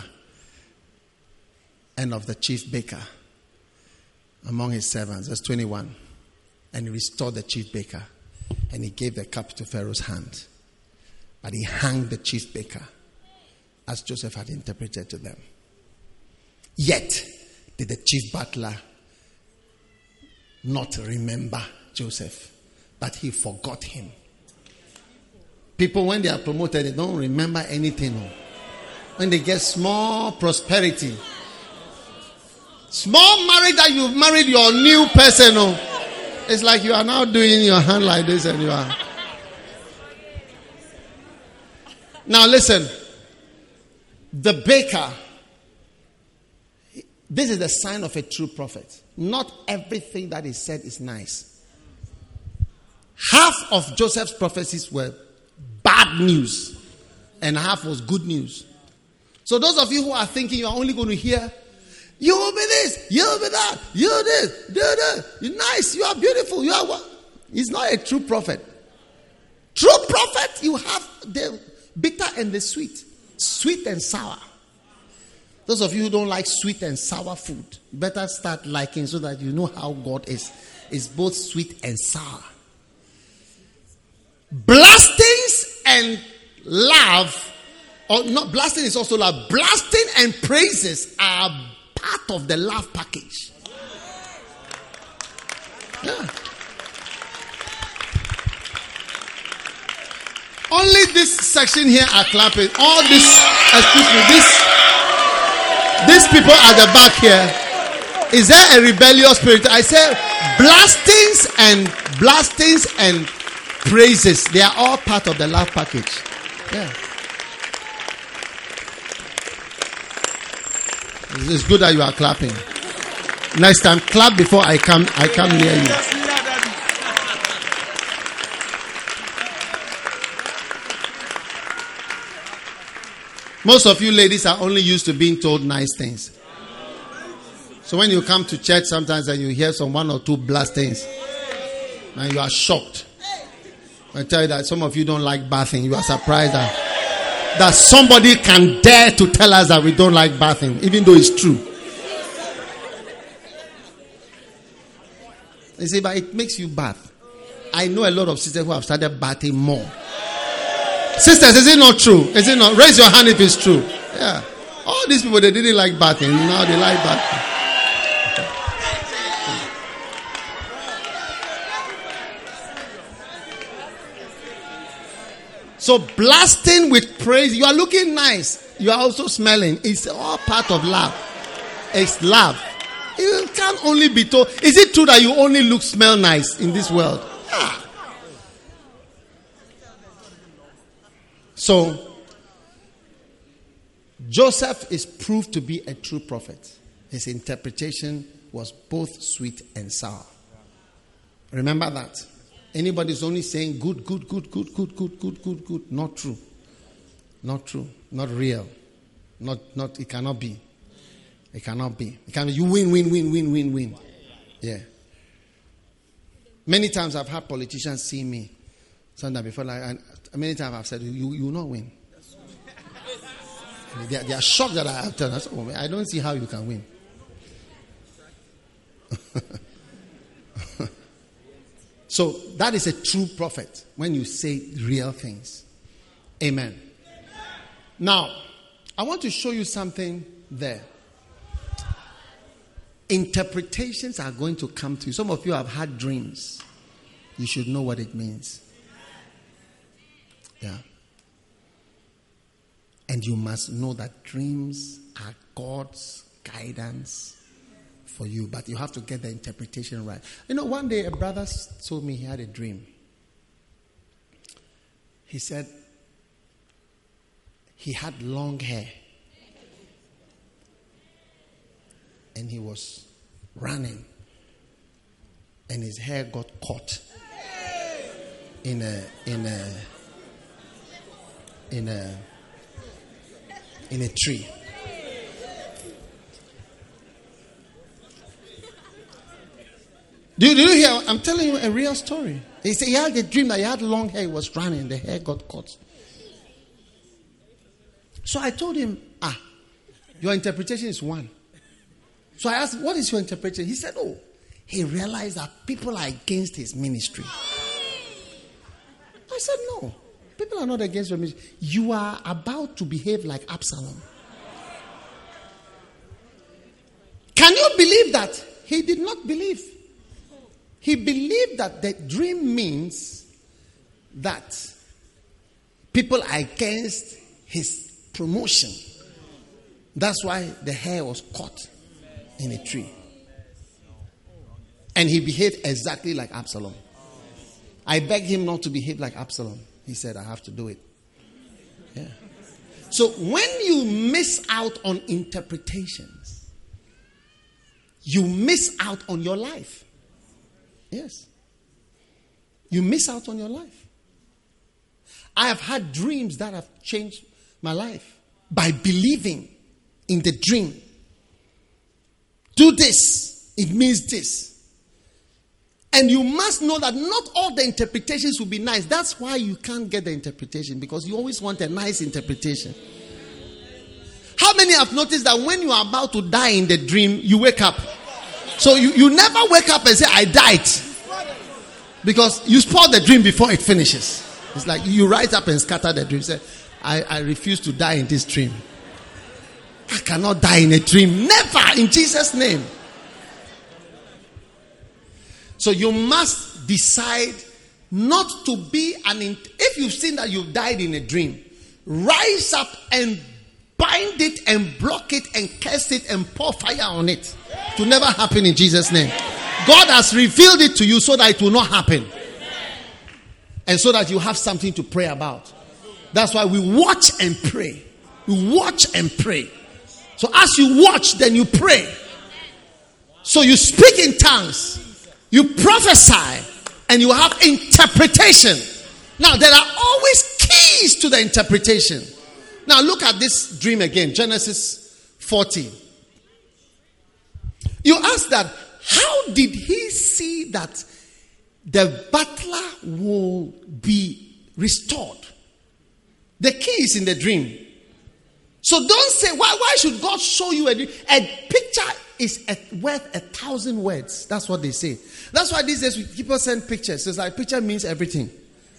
and of the chief baker among his servants. Verse twenty-one. And he restored the chief baker, and he gave the cup to Pharaoh's hand. But he hanged the chief baker, as Joseph had interpreted to them. Yet did the chief butler not remember Joseph, but he forgot him. People, when they are promoted, they don't remember anything. When they get small prosperity, small marriage that you've married your new person, it's like you are now doing your hand like this and you are. Now listen, the baker, this is the sign of a true prophet. Not everything that is said is nice. Half of Joseph's prophecies were bad news and half was good news. So those of you who are thinking you are only going to hear, you will be this, you will be that, you this, do this, you're nice, you are beautiful, you are what? He's not a true prophet. True prophet, you have the bitter and the sweet, sweet and sour. Those of you who don't like sweet and sour food, better start liking so that you know how God is. It's both sweet and sour. Blastings and love, or not blasting is also love. Blasting and praises are part of the love package. Yeah. Only this section here are clapping. All this, excuse me, this, these people at the back here. Is there a rebellious spirit? I said blastings and blastings and praises. They are all part of the love package. Yeah. It's good that you are clapping. Next time, clap before I come. I come near you. Most of you ladies are only used to being told nice things. So when you come to church, sometimes and you hear some one or two blastings, and you are shocked. I tell you that some of you don't like bathing. You are surprised that, that somebody can dare to tell us that we don't like bathing, even though it's true. You see, but it makes you bath. I know a lot of sisters who have started bathing more. Sisters, is it not true? Is it not? Raise your hand if it's true. Yeah. All these people, they didn't like bathing. Now they like bathing. So blasting with praise, you are looking nice. You are also smelling. It's all part of love. It's love. You can't only be told. Is it true that you only look, smell nice in this world? Yeah. So, Joseph is proved to be a true prophet. His interpretation was both sweet and sour. Remember that. Anybody is only saying good, good, good, good, good, good, good, good, good. Not true. Not true. Not real. Not, not, it cannot be. It cannot be. It can be. You win, win, win, win, win, win. Yeah. Many times I've had politicians see me. Sometimes before, like, and many times I've said, you, you will not win. They are, they are shocked that I have told them. Oh, I don't see how you can win. So that is a true prophet when you say real things. Amen. Now, I want to show you something there. Interpretations are going to come to you. Some of you have had dreams. You should know what it means. Yeah. And you must know that dreams are God's guidance for you. But you have to get the interpretation right. You know, one day a brother told me he had a dream. He said he had long hair. And he was running. And his hair got caught in a in a in a in a tree. Do you, do you hear? I'm telling you a real story. He said he had a dream that he had long hair. He was running. The hair got caught. So I told him, ah, your interpretation is one. So I asked, what is your interpretation? He said, oh, he realized that people are against his ministry. I said, no, people are not against your ministry. You are about to behave like Absalom. Can you believe that? He did not believe. He believed that the dream means that people are against his promotion. That's why the hair was caught in a tree. And he behaved exactly like Absalom. I begged him not to behave like Absalom. He said, I have to do it. Yeah. So when you miss out on interpretations, you miss out on your life. Yes. You miss out on your life. I have had dreams that have changed my life by believing in the dream. Do this, it means this. And you must know that not all the interpretations will be nice. That's why you can't get the interpretation, because you always want a nice interpretation. How many have noticed that when you are about to die in the dream, you wake up? So you, you never wake up and say, I died. Because you spoil the dream before it finishes. It's like you rise up and scatter the dream. Say, I, I refuse to die in this dream. I cannot die in a dream. Never, in Jesus' name. So you must decide not to be an... If you've seen that you've died in a dream, rise up and bind it and block it and curse it and pour fire on it. It will never happen in Jesus' name. God has revealed it to you so that it will not happen. And so that you have something to pray about. That's why we watch and pray. We watch and pray. So as you watch, then you pray. So you speak in tongues. You prophesy. And you have interpretation. Now there are always keys to the interpretation. Now look at this dream again. Genesis forty. You ask that, how did he see that the butler will be restored? The key is in the dream. So don't say, why, why should God show you a dream? A picture is a, worth a thousand words. That's what they say. That's why these days people send pictures. It's like picture means everything.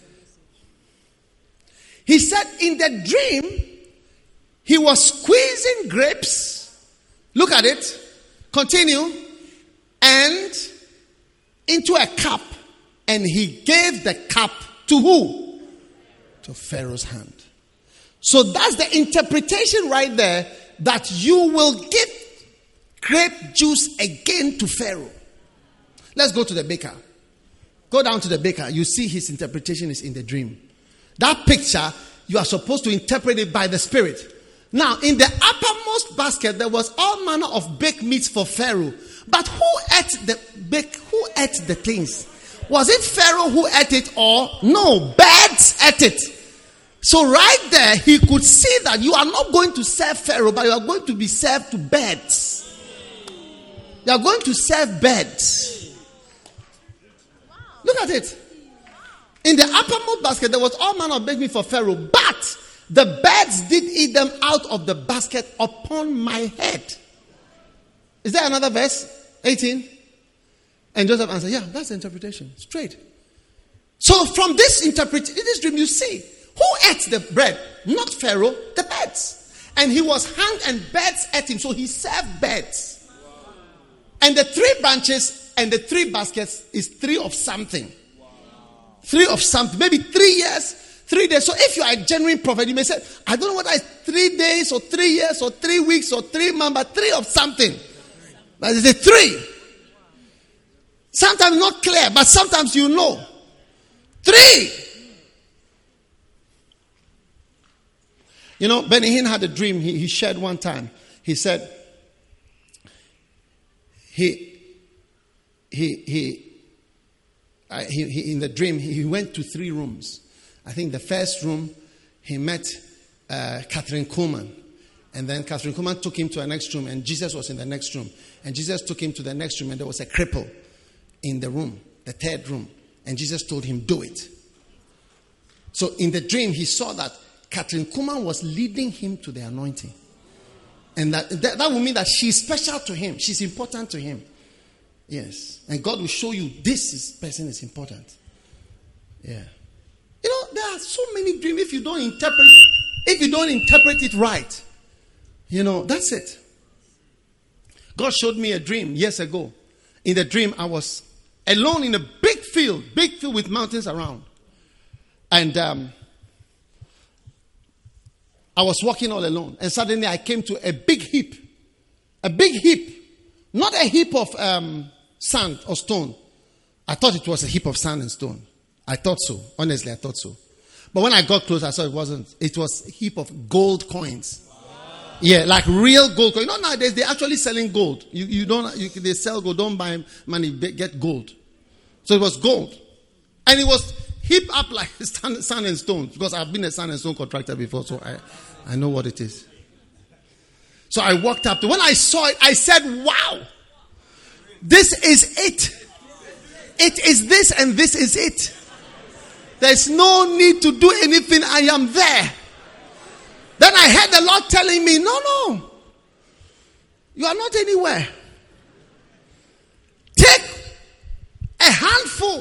He said in the dream, he was squeezing grapes. Look at it. Continue. And into a cup. And he gave the cup to who? To Pharaoh's hand. So that's the interpretation right there, that you will give grape juice again to Pharaoh. Let's go to the baker. Go down to the baker. You see his interpretation is in the dream. That picture, you are supposed to interpret it by the Spirit. Now, in the uppermost basket, there was all manner of baked meats for Pharaoh. But who ate the bake? Who ate the things? Was it Pharaoh who ate it, or no? Birds ate it. So right there, he could see that you are not going to serve Pharaoh, but you are going to be served to birds. You are going to serve birds. Look at it. In the uppermost basket, there was all manner of baked meat for Pharaoh, but the birds did eat them out of the basket upon my head. Is there another verse? eighteen. And Joseph answered, yeah, that's the interpretation. Straight. So from this interpretation, in this dream, you see, who ate the bread? Not Pharaoh, the birds. And he was hanged and birds ate him. So he served birds. Wow. And the three branches and the three baskets is three of something. Wow. Three of something. Maybe three years, three days. So if you are a genuine prophet, you may say, I don't know whether it's three days or three years or three weeks or three months, but three of something. But it's a three. Sometimes not clear, but sometimes you know. Three. You know, Benny Hinn had a dream he, he shared one time. He said, he, he, he, uh, he, he in the dream, he, he went to three rooms. I think the first room, he met uh, Catherine Kuhlman. And then Catherine Kuhlman took him to the next room, and Jesus was in the next room. And Jesus took him to the next room, and there was a cripple in the room, the third room. And Jesus told him, do it. So in the dream, he saw that Catherine Kuhlman was leading him to the anointing. And that, that, that would mean that she's special to him. She's important to him. Yes. And God will show you this is, person is important. Yeah. You know, there are so many dreams. If you don't interpret, if you don't interpret it right, you know, that's it. God showed me a dream years ago. In the dream, I was alone in a big field, big field with mountains around. And um, I was walking all alone, and suddenly I came to a big heap. A big heap. Not a heap of um, sand or stone. I thought it was a heap of sand and stone. I thought so. Honestly, I thought so. But when I got close, I saw it wasn't. It was a heap of gold coins. Yeah, like real gold coins. You know, nowadays they're actually selling gold. You, you don't. You, they sell gold. Don't buy money. Get gold. So it was gold, and it was heaped up like sand and stone. Because I've been a sand and stone contractor before, so I, I know what it is. So I walked up to. When I saw it, I said, "Wow, this is it. It is this, and this is it. There's no need to do anything. I am there." Then I heard the Lord telling me, no, no. You are not anywhere. Take a handful.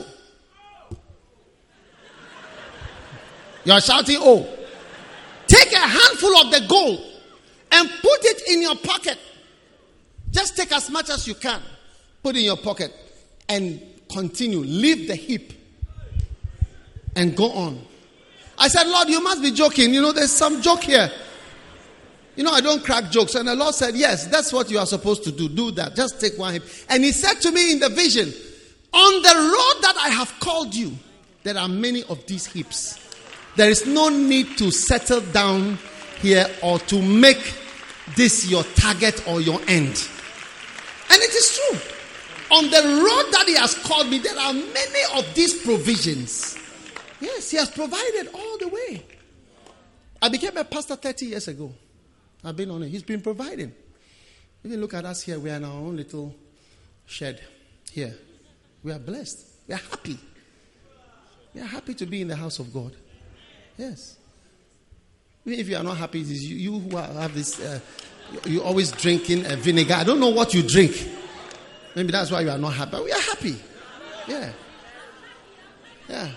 You are shouting, oh. Take a handful of the gold and put it in your pocket. Just take as much as you can. Put it in your pocket and continue. Leave the heap and go on. I said, Lord, you must be joking. You know, there's some joke here. You know, I don't crack jokes. And the Lord said, yes, that's what you are supposed to do. Do that. Just take one heap. And he said to me in the vision, on the road that I have called you, there are many of these heaps. There is no need to settle down here or to make this your target or your end. And it is true. On the road that he has called me, there are many of these provisions. Yes, he has provided all the way. I became a pastor thirty years ago. I've been on it. He's been providing. Even look at us here. We are in our own little shed here. We are blessed. We are happy. We are happy to be in the house of God. Yes. Even if you are not happy, it is you, you who have this, uh, you're always drinking uh, vinegar. I don't know what you drink. Maybe that's why you are not happy. But we are happy. Yeah. Yeah.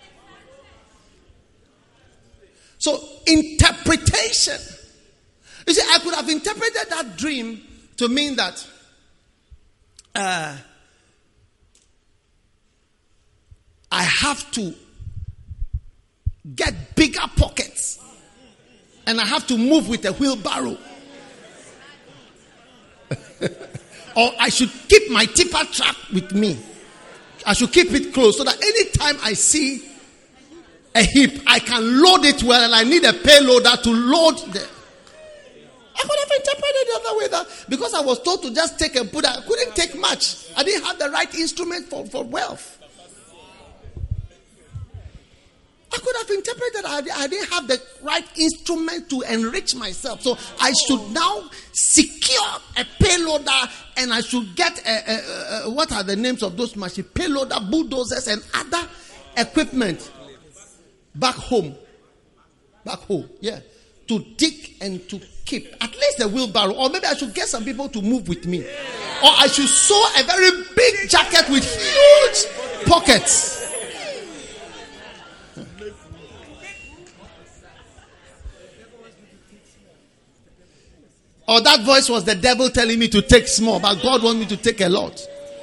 So, interpretation. You see, I could have interpreted that dream to mean that uh, I have to get bigger pockets and I have to move with a wheelbarrow. Or I should keep my tipper truck with me. I should keep it close so that anytime I see a heap, I can load it well, and I need a payloader to load the. I could have interpreted the other way, that because I was told to just take and put, I couldn't take much. I didn't have the right instrument for, for wealth. I could have interpreted I, I didn't have the right instrument to enrich myself. So I should now secure a payloader, and I should get a, a, a, what are the names of those machines? Payloader, bulldozers, and other equipment. Back home. Back home, yeah. To dig and to keep. At least a wheelbarrow. Or maybe I should get some people to move with me. Or I should sew a very big jacket with huge pockets. Or that voice was the devil telling me to take small, but God wants me to take a lot.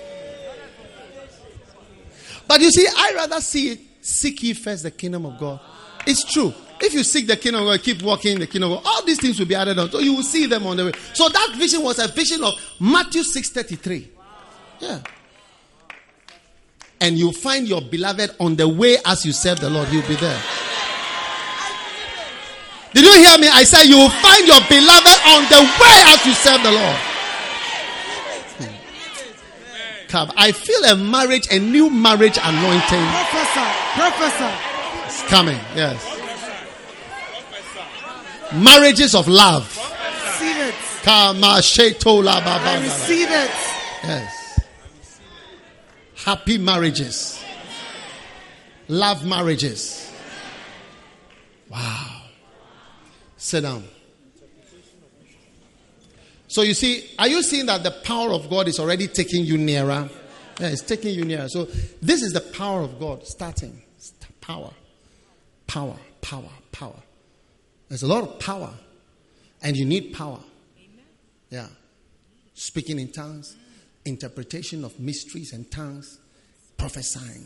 But you see, I rather see it. Seek ye first the kingdom of God. It's true. If you seek the kingdom of God, keep walking in the kingdom of God, all these things will be added on. So you will see them on the way. So that vision was a vision of Matthew six thirty-three. Yeah. And you find your beloved on the way as you serve the Lord. He'll be there. Did you hear me? I said you will find your beloved on the way as you serve the Lord. I feel a marriage, a new marriage anointing. Professor, professor. It's coming, yes. Marriages of love. Receive it. I receive it. Yes. Happy marriages. Love marriages. Wow. Sit down. So you see, are you seeing that the power of God is already taking you nearer? Yeah, it's taking you nearer. So this is the power of God starting. Power. Power. Power. Power. There's a lot of power. And you need power. Yeah. Speaking in tongues. Interpretation of mysteries and tongues. Prophesying.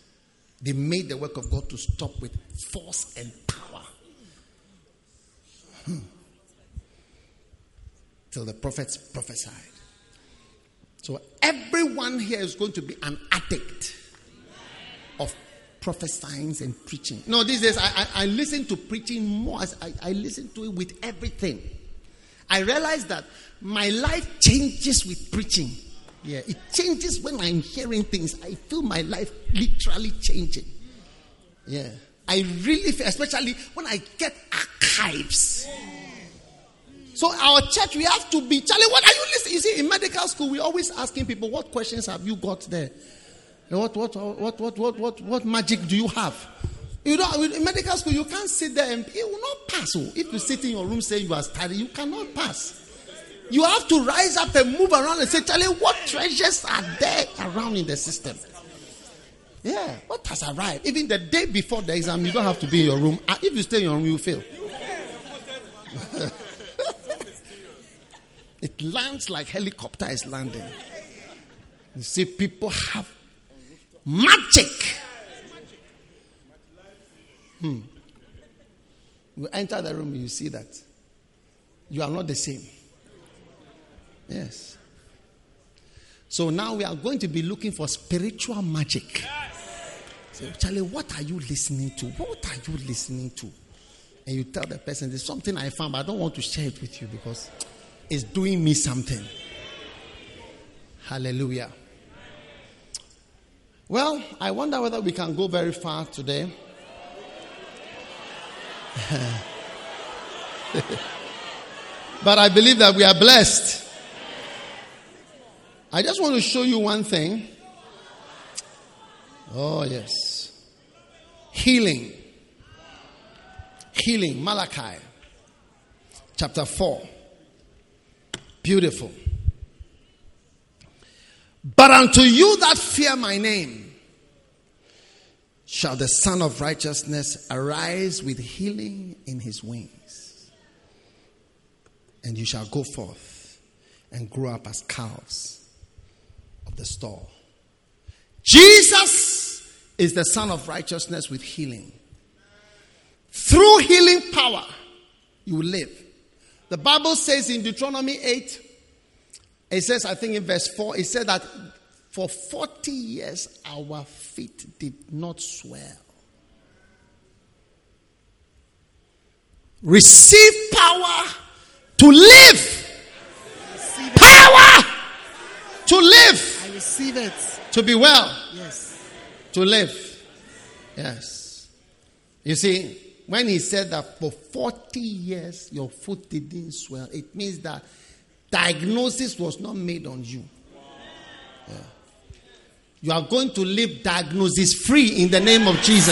They made the work of God to stop with force and power. Till the prophets prophesied. So everyone here is going to be an addict of prophesying and preaching. No, these days I, I, I listen to preaching more. As I, I listen to it with everything. I realize that my life changes with preaching. Yeah, it changes when I'm hearing things. I feel my life literally changing. Yeah, I really feel, especially when I get archives. So our church, we have to be, Charlie, what are you listening? You see, in medical school, we're always asking people, what questions have you got there? What, what, what, what, what, what, what magic do you have? You know, in medical school, you can't sit there and it will not pass. If you sit in your room saying you are studying, you cannot pass. You have to rise up and move around and say, Charlie, what treasures are there around in the system? Yeah, what has arrived? Even the day before the exam, you don't have to be in your room. If you stay in your room, you fail. It lands like helicopter is landing. You see, people have magic. Hmm. You enter the room, you see that you are not the same. Yes. So now we are going to be looking for spiritual magic. So, Charlie, what are you listening to? What are you listening to? And you tell the person, there's something I found, but I don't want to share it with you because it's doing me something. Hallelujah. Well, I wonder whether we can go very far today. But I believe that we are blessed. I just want to show you one thing. Oh, yes. Healing. Healing. Malachi. Chapter four. Beautiful. But unto you that fear my name shall the Son of Righteousness arise with healing in his wings. And you shall go forth and grow up as calves of the stall. Jesus is the Son of Righteousness with healing. Through healing power, you will live. The Bible says in Deuteronomy eight, it says, I think in verse four, it said that for forty years our feet did not swell. Receive power to live. Power to live. I receive it. To be well. Yes. To live. Yes. You see, when he said that for forty years your foot didn't swell, it means that diagnosis was not made on you. Yeah. You are going to live diagnosis free in the name of Jesus.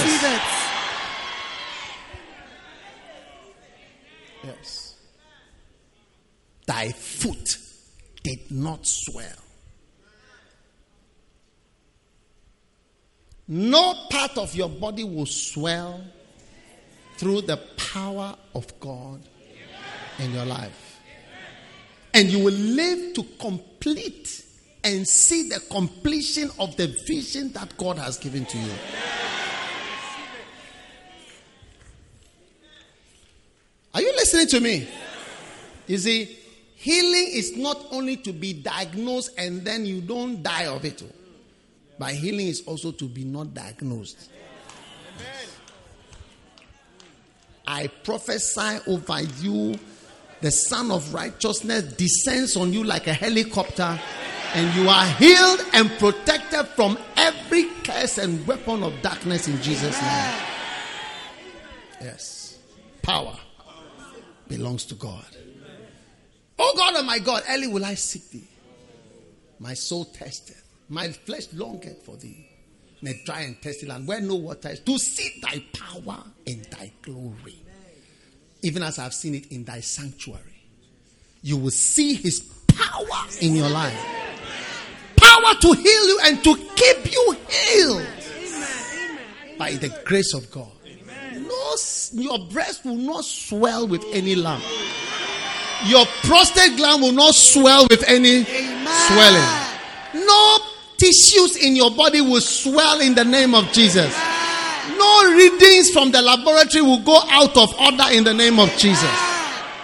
Yes. Thy foot did not swell. No part of your body will swell through the power of God in your life. And you will live to complete and see the completion of the vision that God has given to you. Are you listening to me? You see, healing is not only to be diagnosed and then you don't die of it. But healing is also to be not diagnosed. I prophesy over you, the Son of Righteousness descends on you like a helicopter, and you are healed and protected from every curse and weapon of darkness in Jesus' name. Yes. Power belongs to God. Oh God, oh my God, early will I seek thee. My soul testeth. My flesh longeth for thee. In a dry and thirsty land where no water is, to see thy power in thy glory. Even as I have seen it in thy sanctuary. You will see his power in your life. Power to heal you and to keep you healed. By the grace of God. No, your breast will not swell with any lump. Your prostate gland will not swell with any swelling. No tissues in your body will swell in the name of Jesus. No readings from the laboratory will go out of order in the name of Jesus.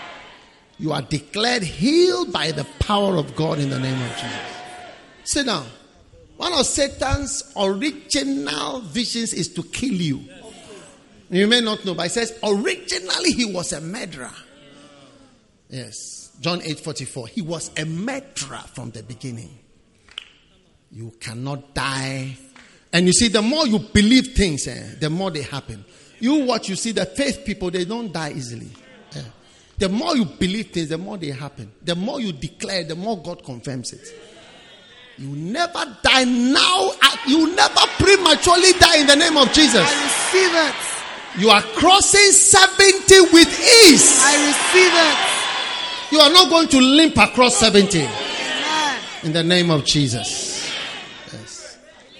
You are declared healed by the power of God in the name of Jesus. Sit down. One of Satan's original visions is to kill you. You may not know, but it says originally he was a murderer. Yes. John eight forty-four. He was a murderer from the beginning. You cannot die. And you see, the more you believe things, eh, the more they happen. You watch, you see the faith people, they don't die easily. Eh. The more you believe things, the more they happen. The more you declare, the more God confirms it. You never die now. You never prematurely die in the name of Jesus. I receive it. You are crossing seventy with ease. I receive it. You are not going to limp across seventy. In the name of Jesus. Yes.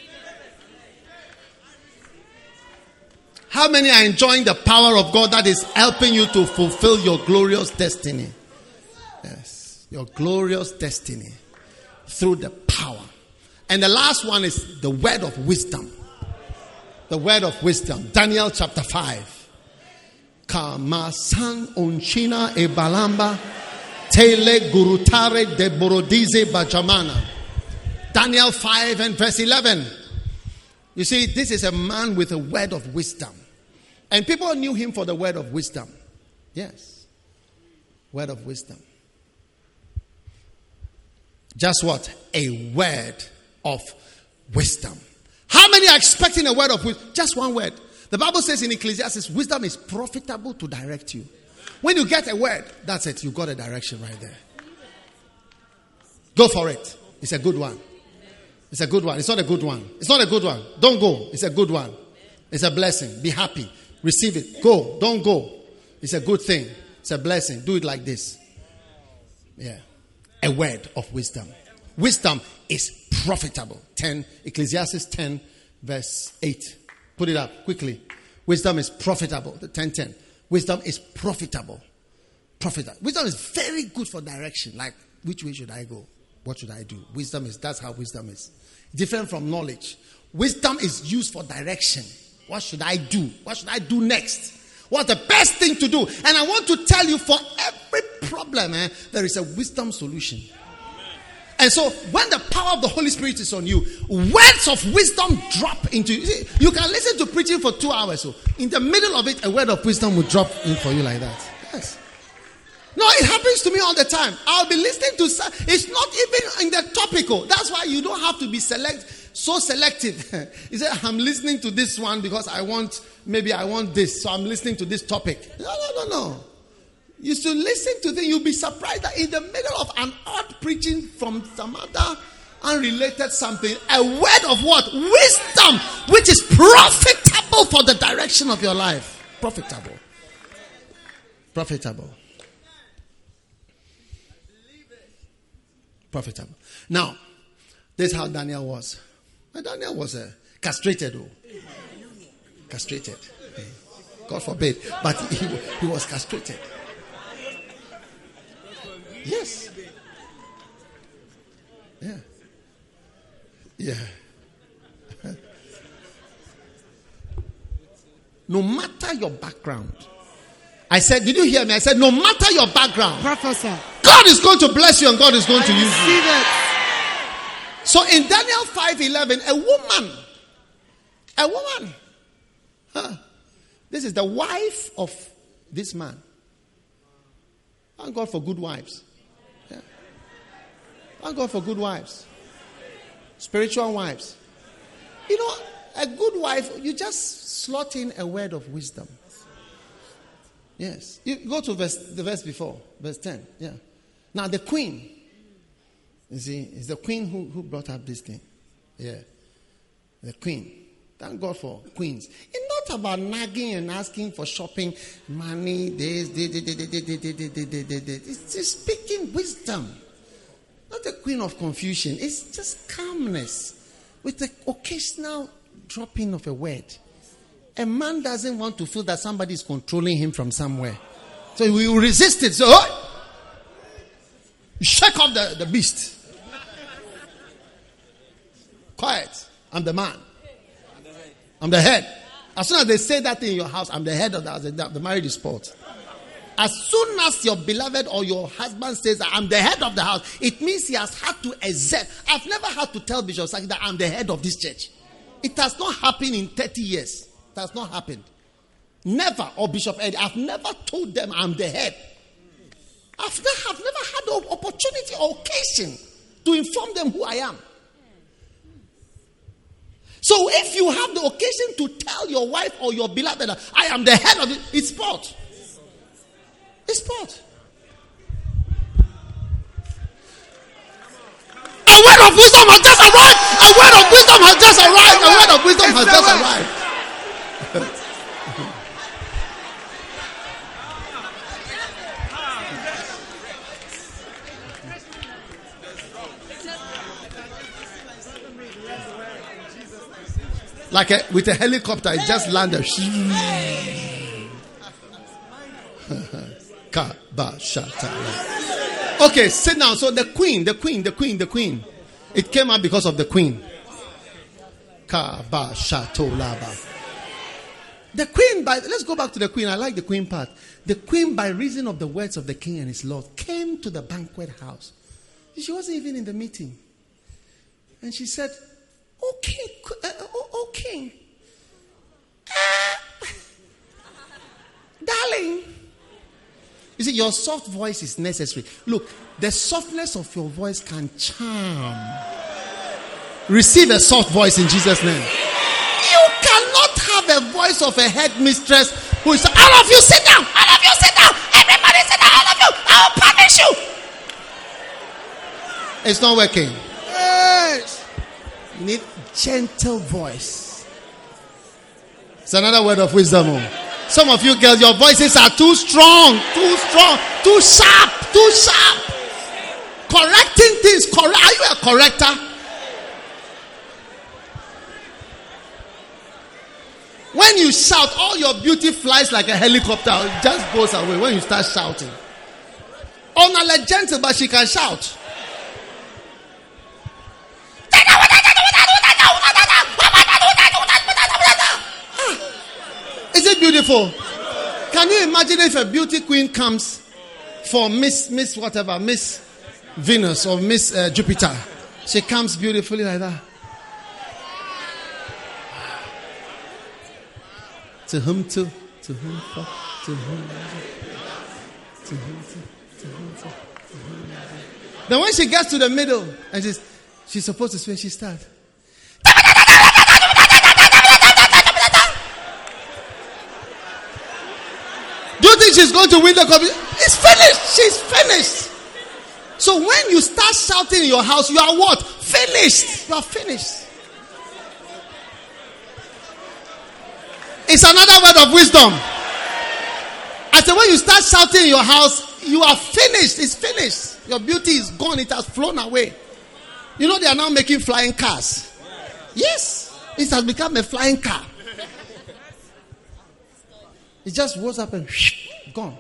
How many are enjoying the power of God that is helping you to fulfill your glorious destiny? Yes. Your glorious destiny. Through the power. And the last one is the word of wisdom. The word of wisdom. Daniel chapter five. Kamasan unchina e balamba tele gurutare de borodize bajamana. Daniel five and verse eleven. You see, this is a man with a word of wisdom. And people knew him for the word of wisdom. Yes. Word of wisdom. Just what? A word of wisdom. How many are expecting a word of wisdom? Just one word. The Bible says in Ecclesiastes, wisdom is profitable to direct you. When you get a word, that's it. You got a direction right there. Go for it. It's a good one. It's a good one. It's not a good one. It's not a good one. Don't go. It's a good one. It's a blessing. Be happy. Receive it. Go. Don't go. It's a good thing. It's a blessing. Do it like this. Yeah. A word of wisdom. Wisdom is profitable. ten, Ecclesiastes ten, verse eight. Put it up quickly. Wisdom is profitable. The ten ten. Wisdom is profitable. Profitable. Wisdom is very good for direction. Like, which way should I go? What should I do? Wisdom is, that's how wisdom is. Different from knowledge. Wisdom is used for direction. What should I do? What should I do next? What's the best thing to do? And I want to tell you, for every problem, eh, there is a wisdom solution. And so, when the power of the Holy Spirit is on you, words of wisdom drop into you. See, you can listen to preaching for two hours. So, in the middle of it, a word of wisdom will drop in for you like that. Yes. No, it happens to me all the time. I'll be listening to. It's not even in the topical. That's why you don't have to be select so selective. He said, "I'm listening to this one because I want. Maybe I want this, so I'm listening to this topic." No, no, no, no. You should listen to things. You'll be surprised that in the middle of an odd preaching from some other unrelated something, a word of what? Wisdom, which is profitable for the direction of your life. Profitable. Profitable. Profitable. Now, this is how Daniel was. And Daniel was uh, castrated. Oh. Castrated. God forbid. But he, he was castrated. Yes. Yeah. Yeah. No matter your background. I said, did you hear me? I said, no matter your background. Professor. God is going to bless you and God is going I to use you. It. So in Daniel five eleven, a woman, a woman, huh? This is the wife of this man. Thank God for good wives. Yeah. Thank God for good wives. Spiritual wives. You know, a good wife, you just slot in a word of wisdom. Yes. You go to verse, the verse before, verse ten. Yeah. Now the queen, you see, it's the queen who, who brought up this thing. Yeah. The queen. Thank God for queens. It's not about nagging and asking for shopping money. This, this, this, this, this, this, this, this, this, this. It's just speaking wisdom. Not a queen of confusion. It's just calmness with the occasional dropping of a word. A man doesn't want to feel that somebody is controlling him from somewhere. So he will resist it. So, oh, shake off the, the beast. Quiet. I'm the man. I'm the head. As soon as they say that thing in your house, I'm the head of the, the, the marriage is spoiled. As soon as your beloved or your husband says that I'm the head of the house, it means he has had to exert. I've never had to tell Bishop Saki that I'm the head of this church. It has not happened in thirty years. It has not happened. Never. Or Bishop Eddie, I've never told them I'm the head. I've never, I've never had the opportunity or occasion to inform them who I am. So if you have the occasion to tell your wife or your beloved that I am the head of it, it's sport. It's sport. A word of wisdom has just arrived. A word of wisdom has just arrived. A word of wisdom has just arrived. Like a, with a helicopter, it just landed. Okay, sit down. So the queen, the queen, the queen, the queen. It came out because of the queen. The queen, by let's go back to the queen. I like the queen part. The queen, by reason of the words of the king and his lord, came to the banquet house. She wasn't even in the meeting. And she said, Okay, uh, oh, okay. Uh, darling. You see, your soft voice is necessary. Look, the softness of your voice can charm. Receive a soft voice in Jesus' name. You cannot have a voice of a headmistress who is, all of you sit down, all of you sit down, everybody sit down, all of you, I will punish you. It's not working. Yes. You need gentle voice. It's another word of wisdom. Some of you girls, your voices are too strong, too strong, too sharp, too sharp. Correcting things. Correct. Are you a corrector? When you shout, all your beauty flies like a helicopter. It just goes away when you start shouting. Onale gentle, but she can shout. Is it beautiful? Can you imagine if a beauty queen comes for Miss Miss whatever, Miss Venus or Miss uh, Jupiter? She comes beautifully like that. To whom to? To whom for? To whom? To whom to? To whom to? To whom? Then when she gets to the middle and she's she's supposed to swing, she starts. Do you think she's going to win the competition? It's finished. She's finished. So when you start shouting in your house, you are what? Finished. You are finished. It's another word of wisdom. I said when you start shouting in your house, you are finished. It's finished. Your beauty is gone. It has flown away. You know they are now making flying cars. Yes. It has become a flying car. It just rose up and whoosh, gone.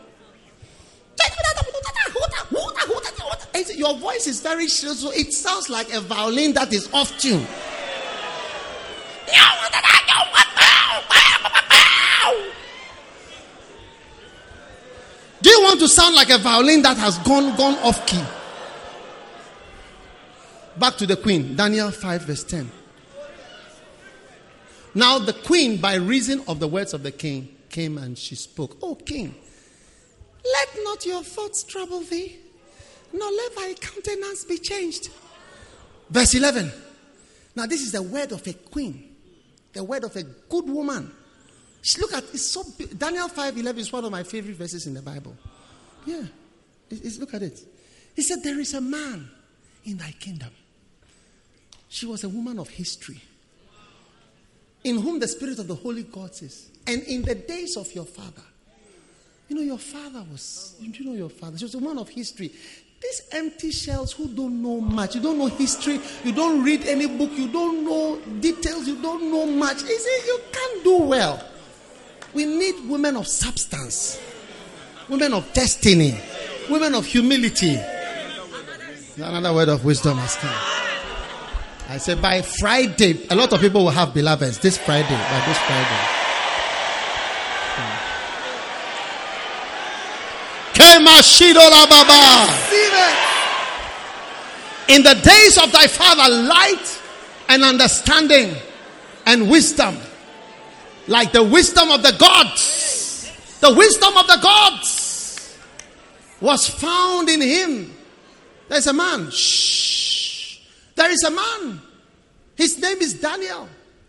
Your voice is very shrill, so it sounds like a violin that is off tune. Do you want to sound like a violin that has gone gone off key? Back to the queen, Daniel five verse ten. Now the queen, by reason of the words of the king, came and she spoke. Oh king, let not your thoughts trouble thee, nor let thy countenance be changed. Verse eleven. Now this is the word of a queen, the word of a good woman. Look at it's so. Daniel five eleven is one of my favorite verses in the Bible. Yeah, it's, it's, look at it. He said, "There is a man in thy kingdom." She was a woman of history, in whom the spirit of the Holy God is. And in the days of your father, you know, your father was, you know, your father, she was a woman of history. These empty shells who don't know much, you don't know history, you don't read any book, you don't know details, you don't know much. You see, you can't do well. We need women of substance, women of destiny, women of humility. Another word of wisdom has come. I said by Friday, a lot of people will have beloveds this Friday, by this Friday. In the days of thy father, light and understanding and wisdom, like the wisdom of the gods, the wisdom of the gods was found in him. There's a man. Shh. There is a man. His name is Daniel.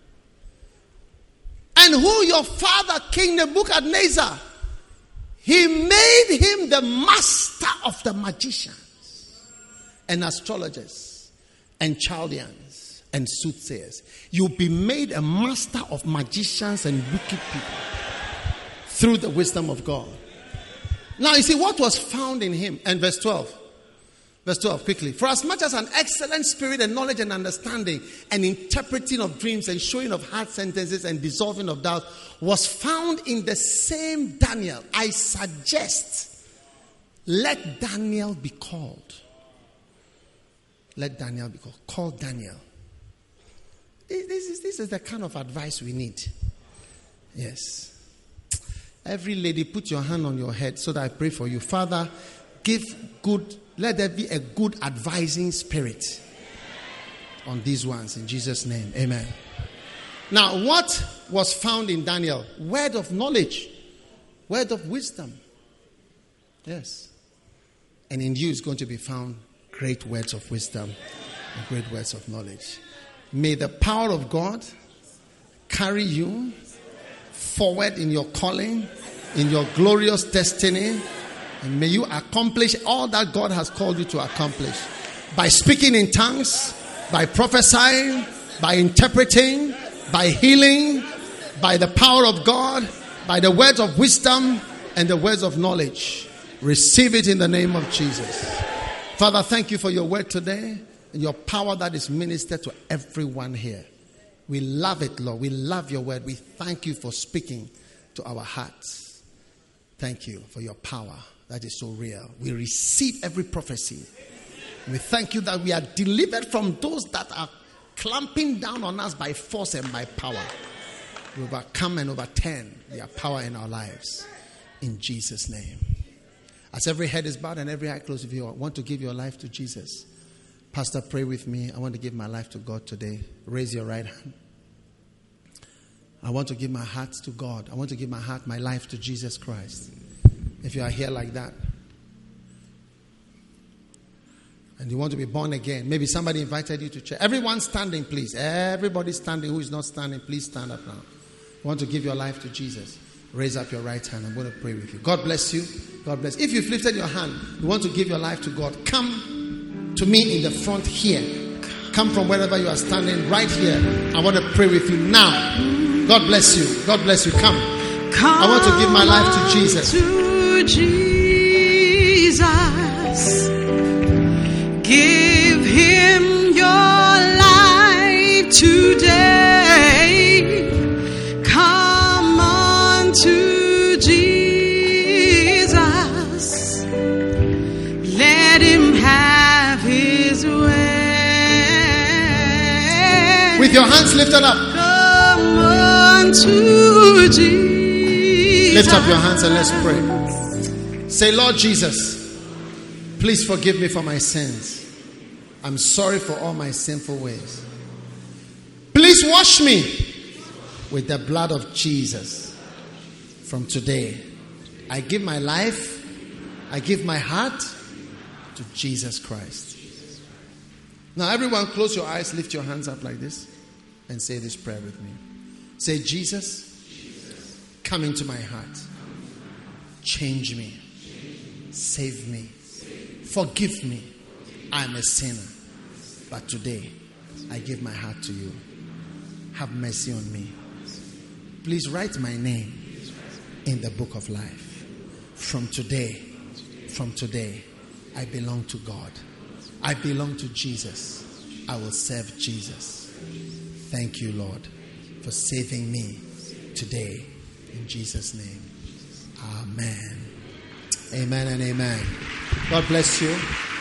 And who your father, King Nebuchadnezzar, he made him the master of the magicians and astrologers and Chaldeans and soothsayers. You'll be made a master of magicians and wicked people through the wisdom of God. Now, you see what was found in him. And verse twelve. Verse twelve, quickly. For as much as an excellent spirit and knowledge and understanding and interpreting of dreams and showing of hard sentences and dissolving of doubt was found in the same Daniel, I suggest let Daniel be called. Let Daniel be called. Call Daniel. This is, this is the kind of advice we need. Yes. Every lady, put your hand on your head so that I pray for you. Father, give good, let there be a good advising spirit on these ones in Jesus' name. Amen. Now, what was found in Daniel? Word of knowledge, word of wisdom. Yes. And in you is going to be found great words of wisdom and great words of knowledge. May the power of God carry you forward in your calling, in your glorious destiny. And may you accomplish all that God has called you to accomplish. By speaking in tongues, by prophesying, by interpreting, by healing, by the power of God, by the words of wisdom and the words of knowledge. Receive it in the name of Jesus. Father, thank you for your word today and your power that is ministered to everyone here. We love it, Lord. We love your word. We thank you for speaking to our hearts. Thank you for your power. That is so real. We receive every prophecy. We thank you that we are delivered from those that are clamping down on us by force and by power. We overcome and overturn their power in our lives. In Jesus' name. As every head is bowed and every eye closed, if you want to give your life to Jesus, Pastor, pray with me. I want to give my life to God today. Raise your right hand. I want to give my heart to God. I want to give my heart, my life to Jesus Christ. If you are here like that and you want to be born again, maybe somebody invited you to church. Everyone standing, please. Everybody standing who is not standing, please stand up now. You want to give your life to Jesus? Raise up your right hand. I'm going to pray with you. God bless you. God bless. If you've lifted your hand, you want to give your life to God, come to me in the front here. Come from wherever you are standing right here. I want to pray with you now. God bless you. God bless you. Come. I want to give my life to Jesus. To Jesus. Give him your life today. Come on to Jesus. Let him have his way. With your hands lifted up. Come on to Jesus. Lift up your hands and let's pray. Say, Lord Jesus, please forgive me for my sins. I'm sorry for all my sinful ways. Please wash me with the blood of Jesus. From today, I give my life, I give my heart to Jesus Christ. Now everyone close your eyes, lift your hands up like this and say this prayer with me. Say, Jesus, come into my heart. Change me. Save me. Forgive me. I'm a sinner. But today, I give my heart to you. Have mercy on me. Please write my name in the book of life. From today, from today, I belong to God. I belong to Jesus. I will serve Jesus. Thank you, Lord, for saving me today. In Jesus' name. Amen. Amen and amen. God bless you.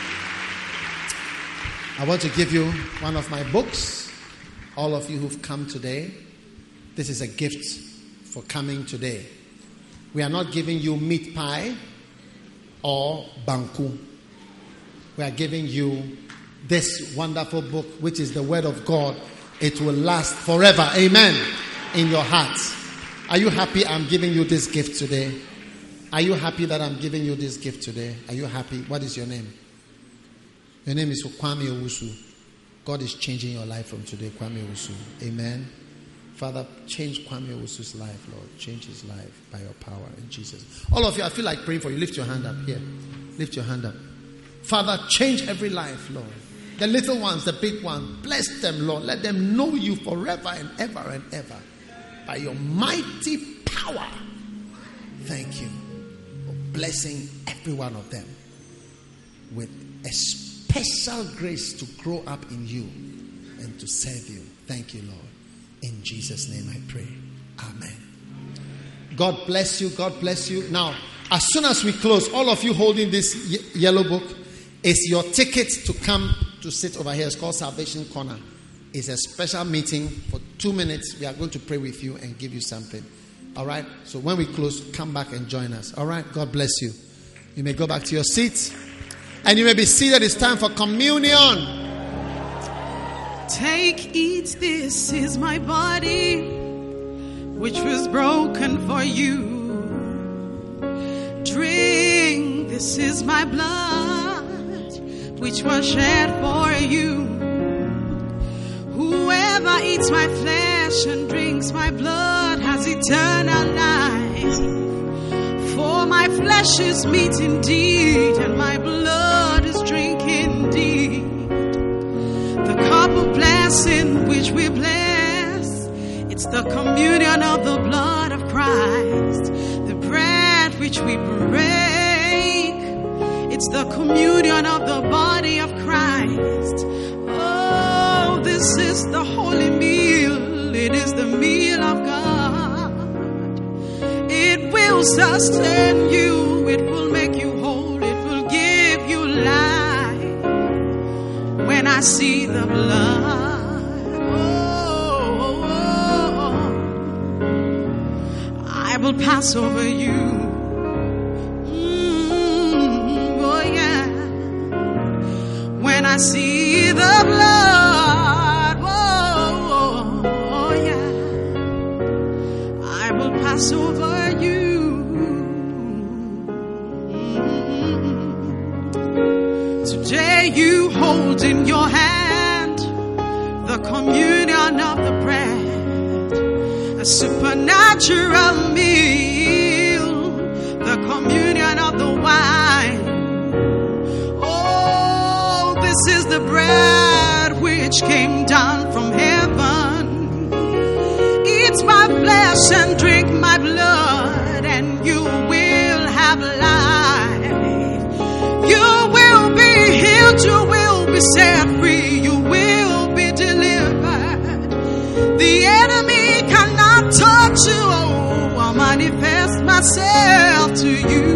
I want to give you one of my books. All of you who've come today, this is a gift for coming today. We are not giving you meat pie. or Banku. We are giving you this wonderful book, which is the Word of God. It will last forever. Amen. In your hearts. Are you happy I'm giving you this gift today? Are you happy that I'm giving you this gift today? Are you happy? What is your name? Your name is Kwame Owusu. God is changing your life from today, Kwame Owusu. Amen. Father, change Kwame Owusu's life, Lord. Change his life by your power in Jesus. All of you, I feel like praying for you. Lift your hand up here. Lift your hand up. Father, change every life, Lord. The little ones, the big ones, bless them, Lord. Let them know you forever and ever and ever. By your mighty power. Thank you for blessing every one of them with a special grace to grow up in you and to serve you. Thank you, Lord. In Jesus' name I pray. Amen. God bless you. God bless you. Now, as soon as we close, all of you holding this ye- yellow book is your ticket to come to sit over here. It's called Salvation Corner. It's a special meeting for two minutes. We are going to pray with you and give you something. All right? So when we close, come back and join us. All right? God bless you. You may go back to your seats. And you may be seated. It's time for communion. Take, eat, this is my body, which was broken for you. Drink, this is my blood, which was shed for you. Whoever eats my flesh and drinks my blood has eternal life. For my flesh is meat indeed, and my blood is drink indeed. The cup of blessing which we bless, it's the communion of the blood of Christ. The bread which we break, it's the communion of the body of Christ. Oh, this is the holy meal. It is the meal of God. It will sustain you. It will make you whole. It will give you life. When I see the blood, oh, oh, oh, I will pass over you. Mm, oh yeah. When I see the blood, oh, oh, oh yeah, I will pass over you. Today you hold in your hand the communion of the bread, a supernatural meal, the communion of the wine. Oh, this is the bread which came down from heaven. Eat my flesh and drink my blood, and you will have life. You will be healed, you will be set free, you will be delivered. The enemy cannot touch you. Oh, I'll manifest myself to you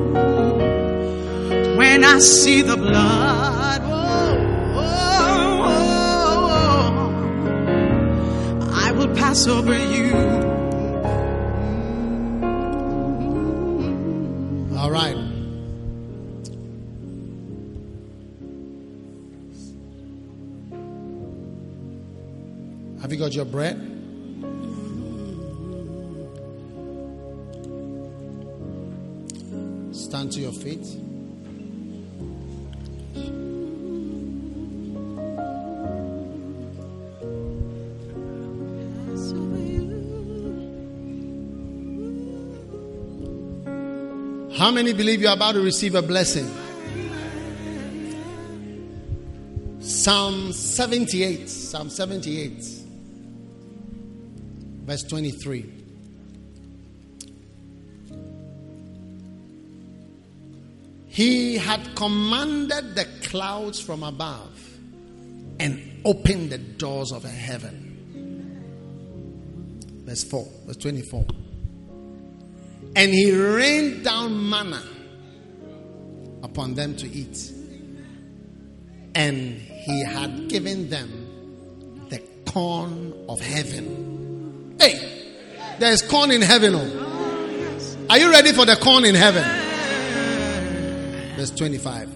when I see the blood. Oh, oh, oh, oh. I will pass over you. All right. Have you got your bread? Stand to your feet. How many believe you are about to receive a blessing? Psalm seventy-eight. Psalm seventy-eight. Verse twenty-three. He had commanded the clouds from above and opened the doors of heaven. Verse four. Verse twenty-four. And he rained down manna upon them to eat. And he had given them the corn of heaven. Hey, there's corn in heaven. Oh. Are you ready for the corn in heaven? verse twenty-five.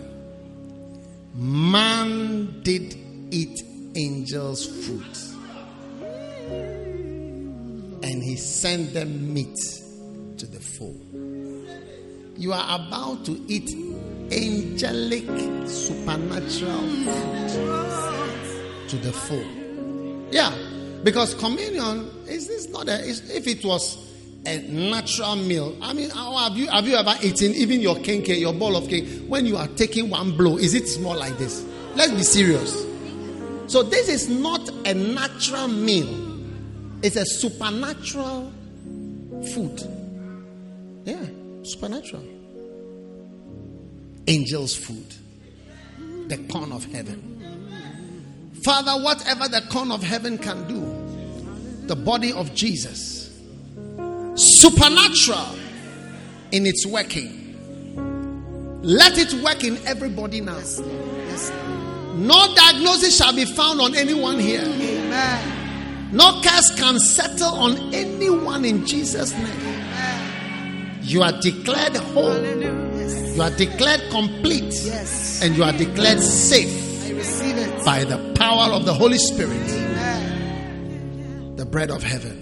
Man did eat angels' fruit, and he sent them meat to the full. You are about to eat angelic, supernatural food to the full. Yeah, because communion is this not a? Is, if it was a natural meal, I mean, how have you have you ever eaten even your cake, your bowl of cake? When you are taking one blow, is it small like this? Let's be serious. So this is not a natural meal; it's a supernatural food. Yeah, supernatural. Angels' food, the corn of heaven. Father, whatever the corn of heaven can do, the body of Jesus, supernatural in its working. Let it work in everybody now. No diagnosis shall be found on anyone here. Amen. No curse can settle on anyone in Jesus' name. You are declared whole. You are declared complete. Yes. And you are declared safe. I receive it. By the power of the Holy Spirit. Amen. The bread of heaven.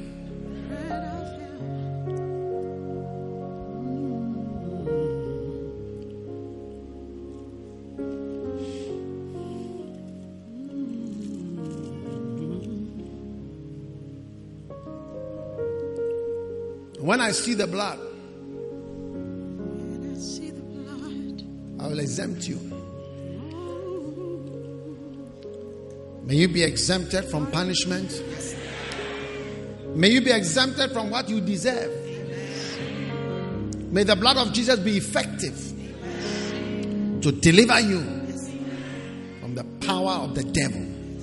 When I see the blood, I will exempt you. May you be exempted from punishment. May you be exempted from what you deserve. May the blood of Jesus be effective to deliver you from the power of the devil.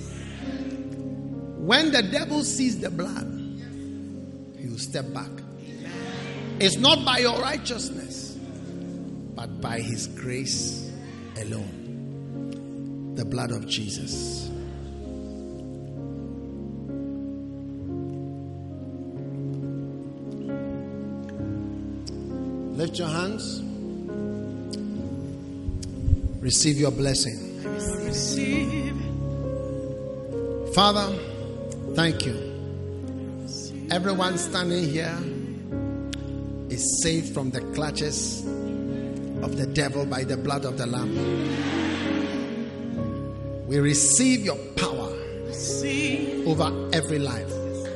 When the devil sees the blood, he will step back. It's not by your righteousness, but by his grace alone. The blood of Jesus. Lift your hands. Receive your blessing. Receive. Father, thank you. Everyone standing here is saved from the clutches of the devil by the blood of the Lamb. We receive your power over every life.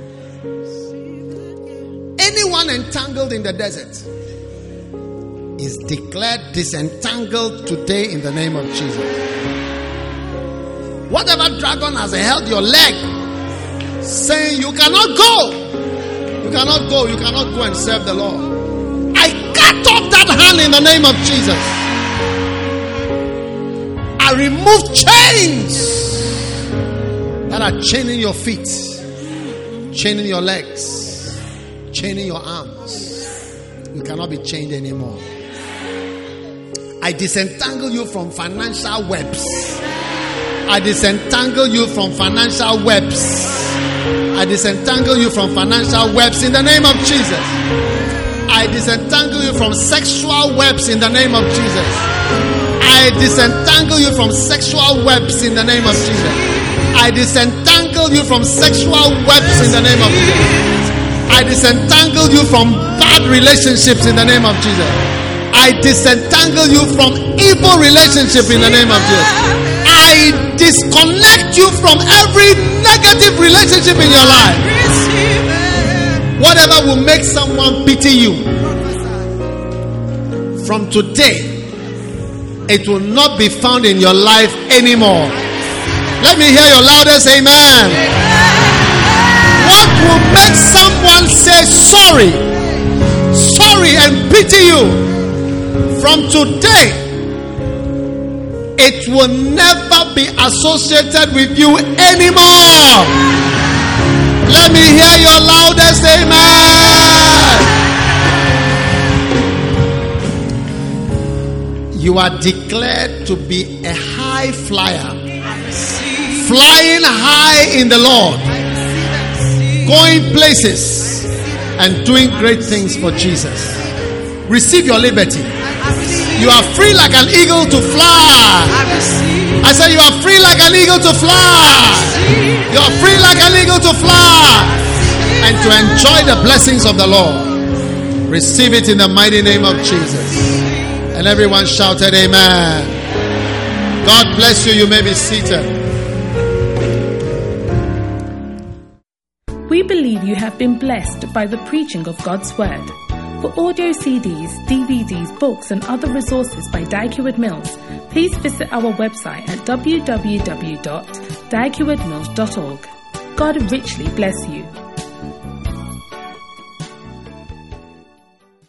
Anyone entangled in the desert is declared disentangled today in the name of Jesus. Whatever dragon has held your leg, saying you cannot go, you cannot go, you cannot go and serve the Lord, I cut off that hand in the name of Jesus. I remove chains that are chaining your feet, chaining your legs, chaining your arms. You cannot be chained anymore. I disentangle you from financial webs. I disentangle you from financial webs. I disentangle you from financial webs in the name of Jesus. I disentangle you from sexual webs in the name of Jesus. I disentangle you from sexual webs in the name of Jesus. I disentangle you from sexual webs in the name of Jesus. I disentangle you from bad relationships in the name of Jesus. I disentangle you from evil relationship in the name of Jesus. I disconnect you from every negative relationship in your life. Whatever will make someone pity you, from today, it will not be found in your life anymore. Let me hear your loudest amen. What will make someone say sorry, sorry and pity you? From today, it will never be associated with you anymore. Let me hear your loudest amen. You are declared to be a high flyer, flying high in the Lord, going places and doing great things for Jesus. Receive your liberty. You are free like an eagle to fly. I said you are free like an eagle to fly. You are free like an eagle to fly. And to enjoy the blessings of the Lord. Receive it in the mighty name of Jesus. And everyone shouted amen. God bless you. You may be seated. We believe you have been blessed by the preaching of God's Word. For audio C Ds, D V Ds, books and other resources by Dag Heward Mills, please visit our website at w w w dot dag heward mills dot org. God richly bless you.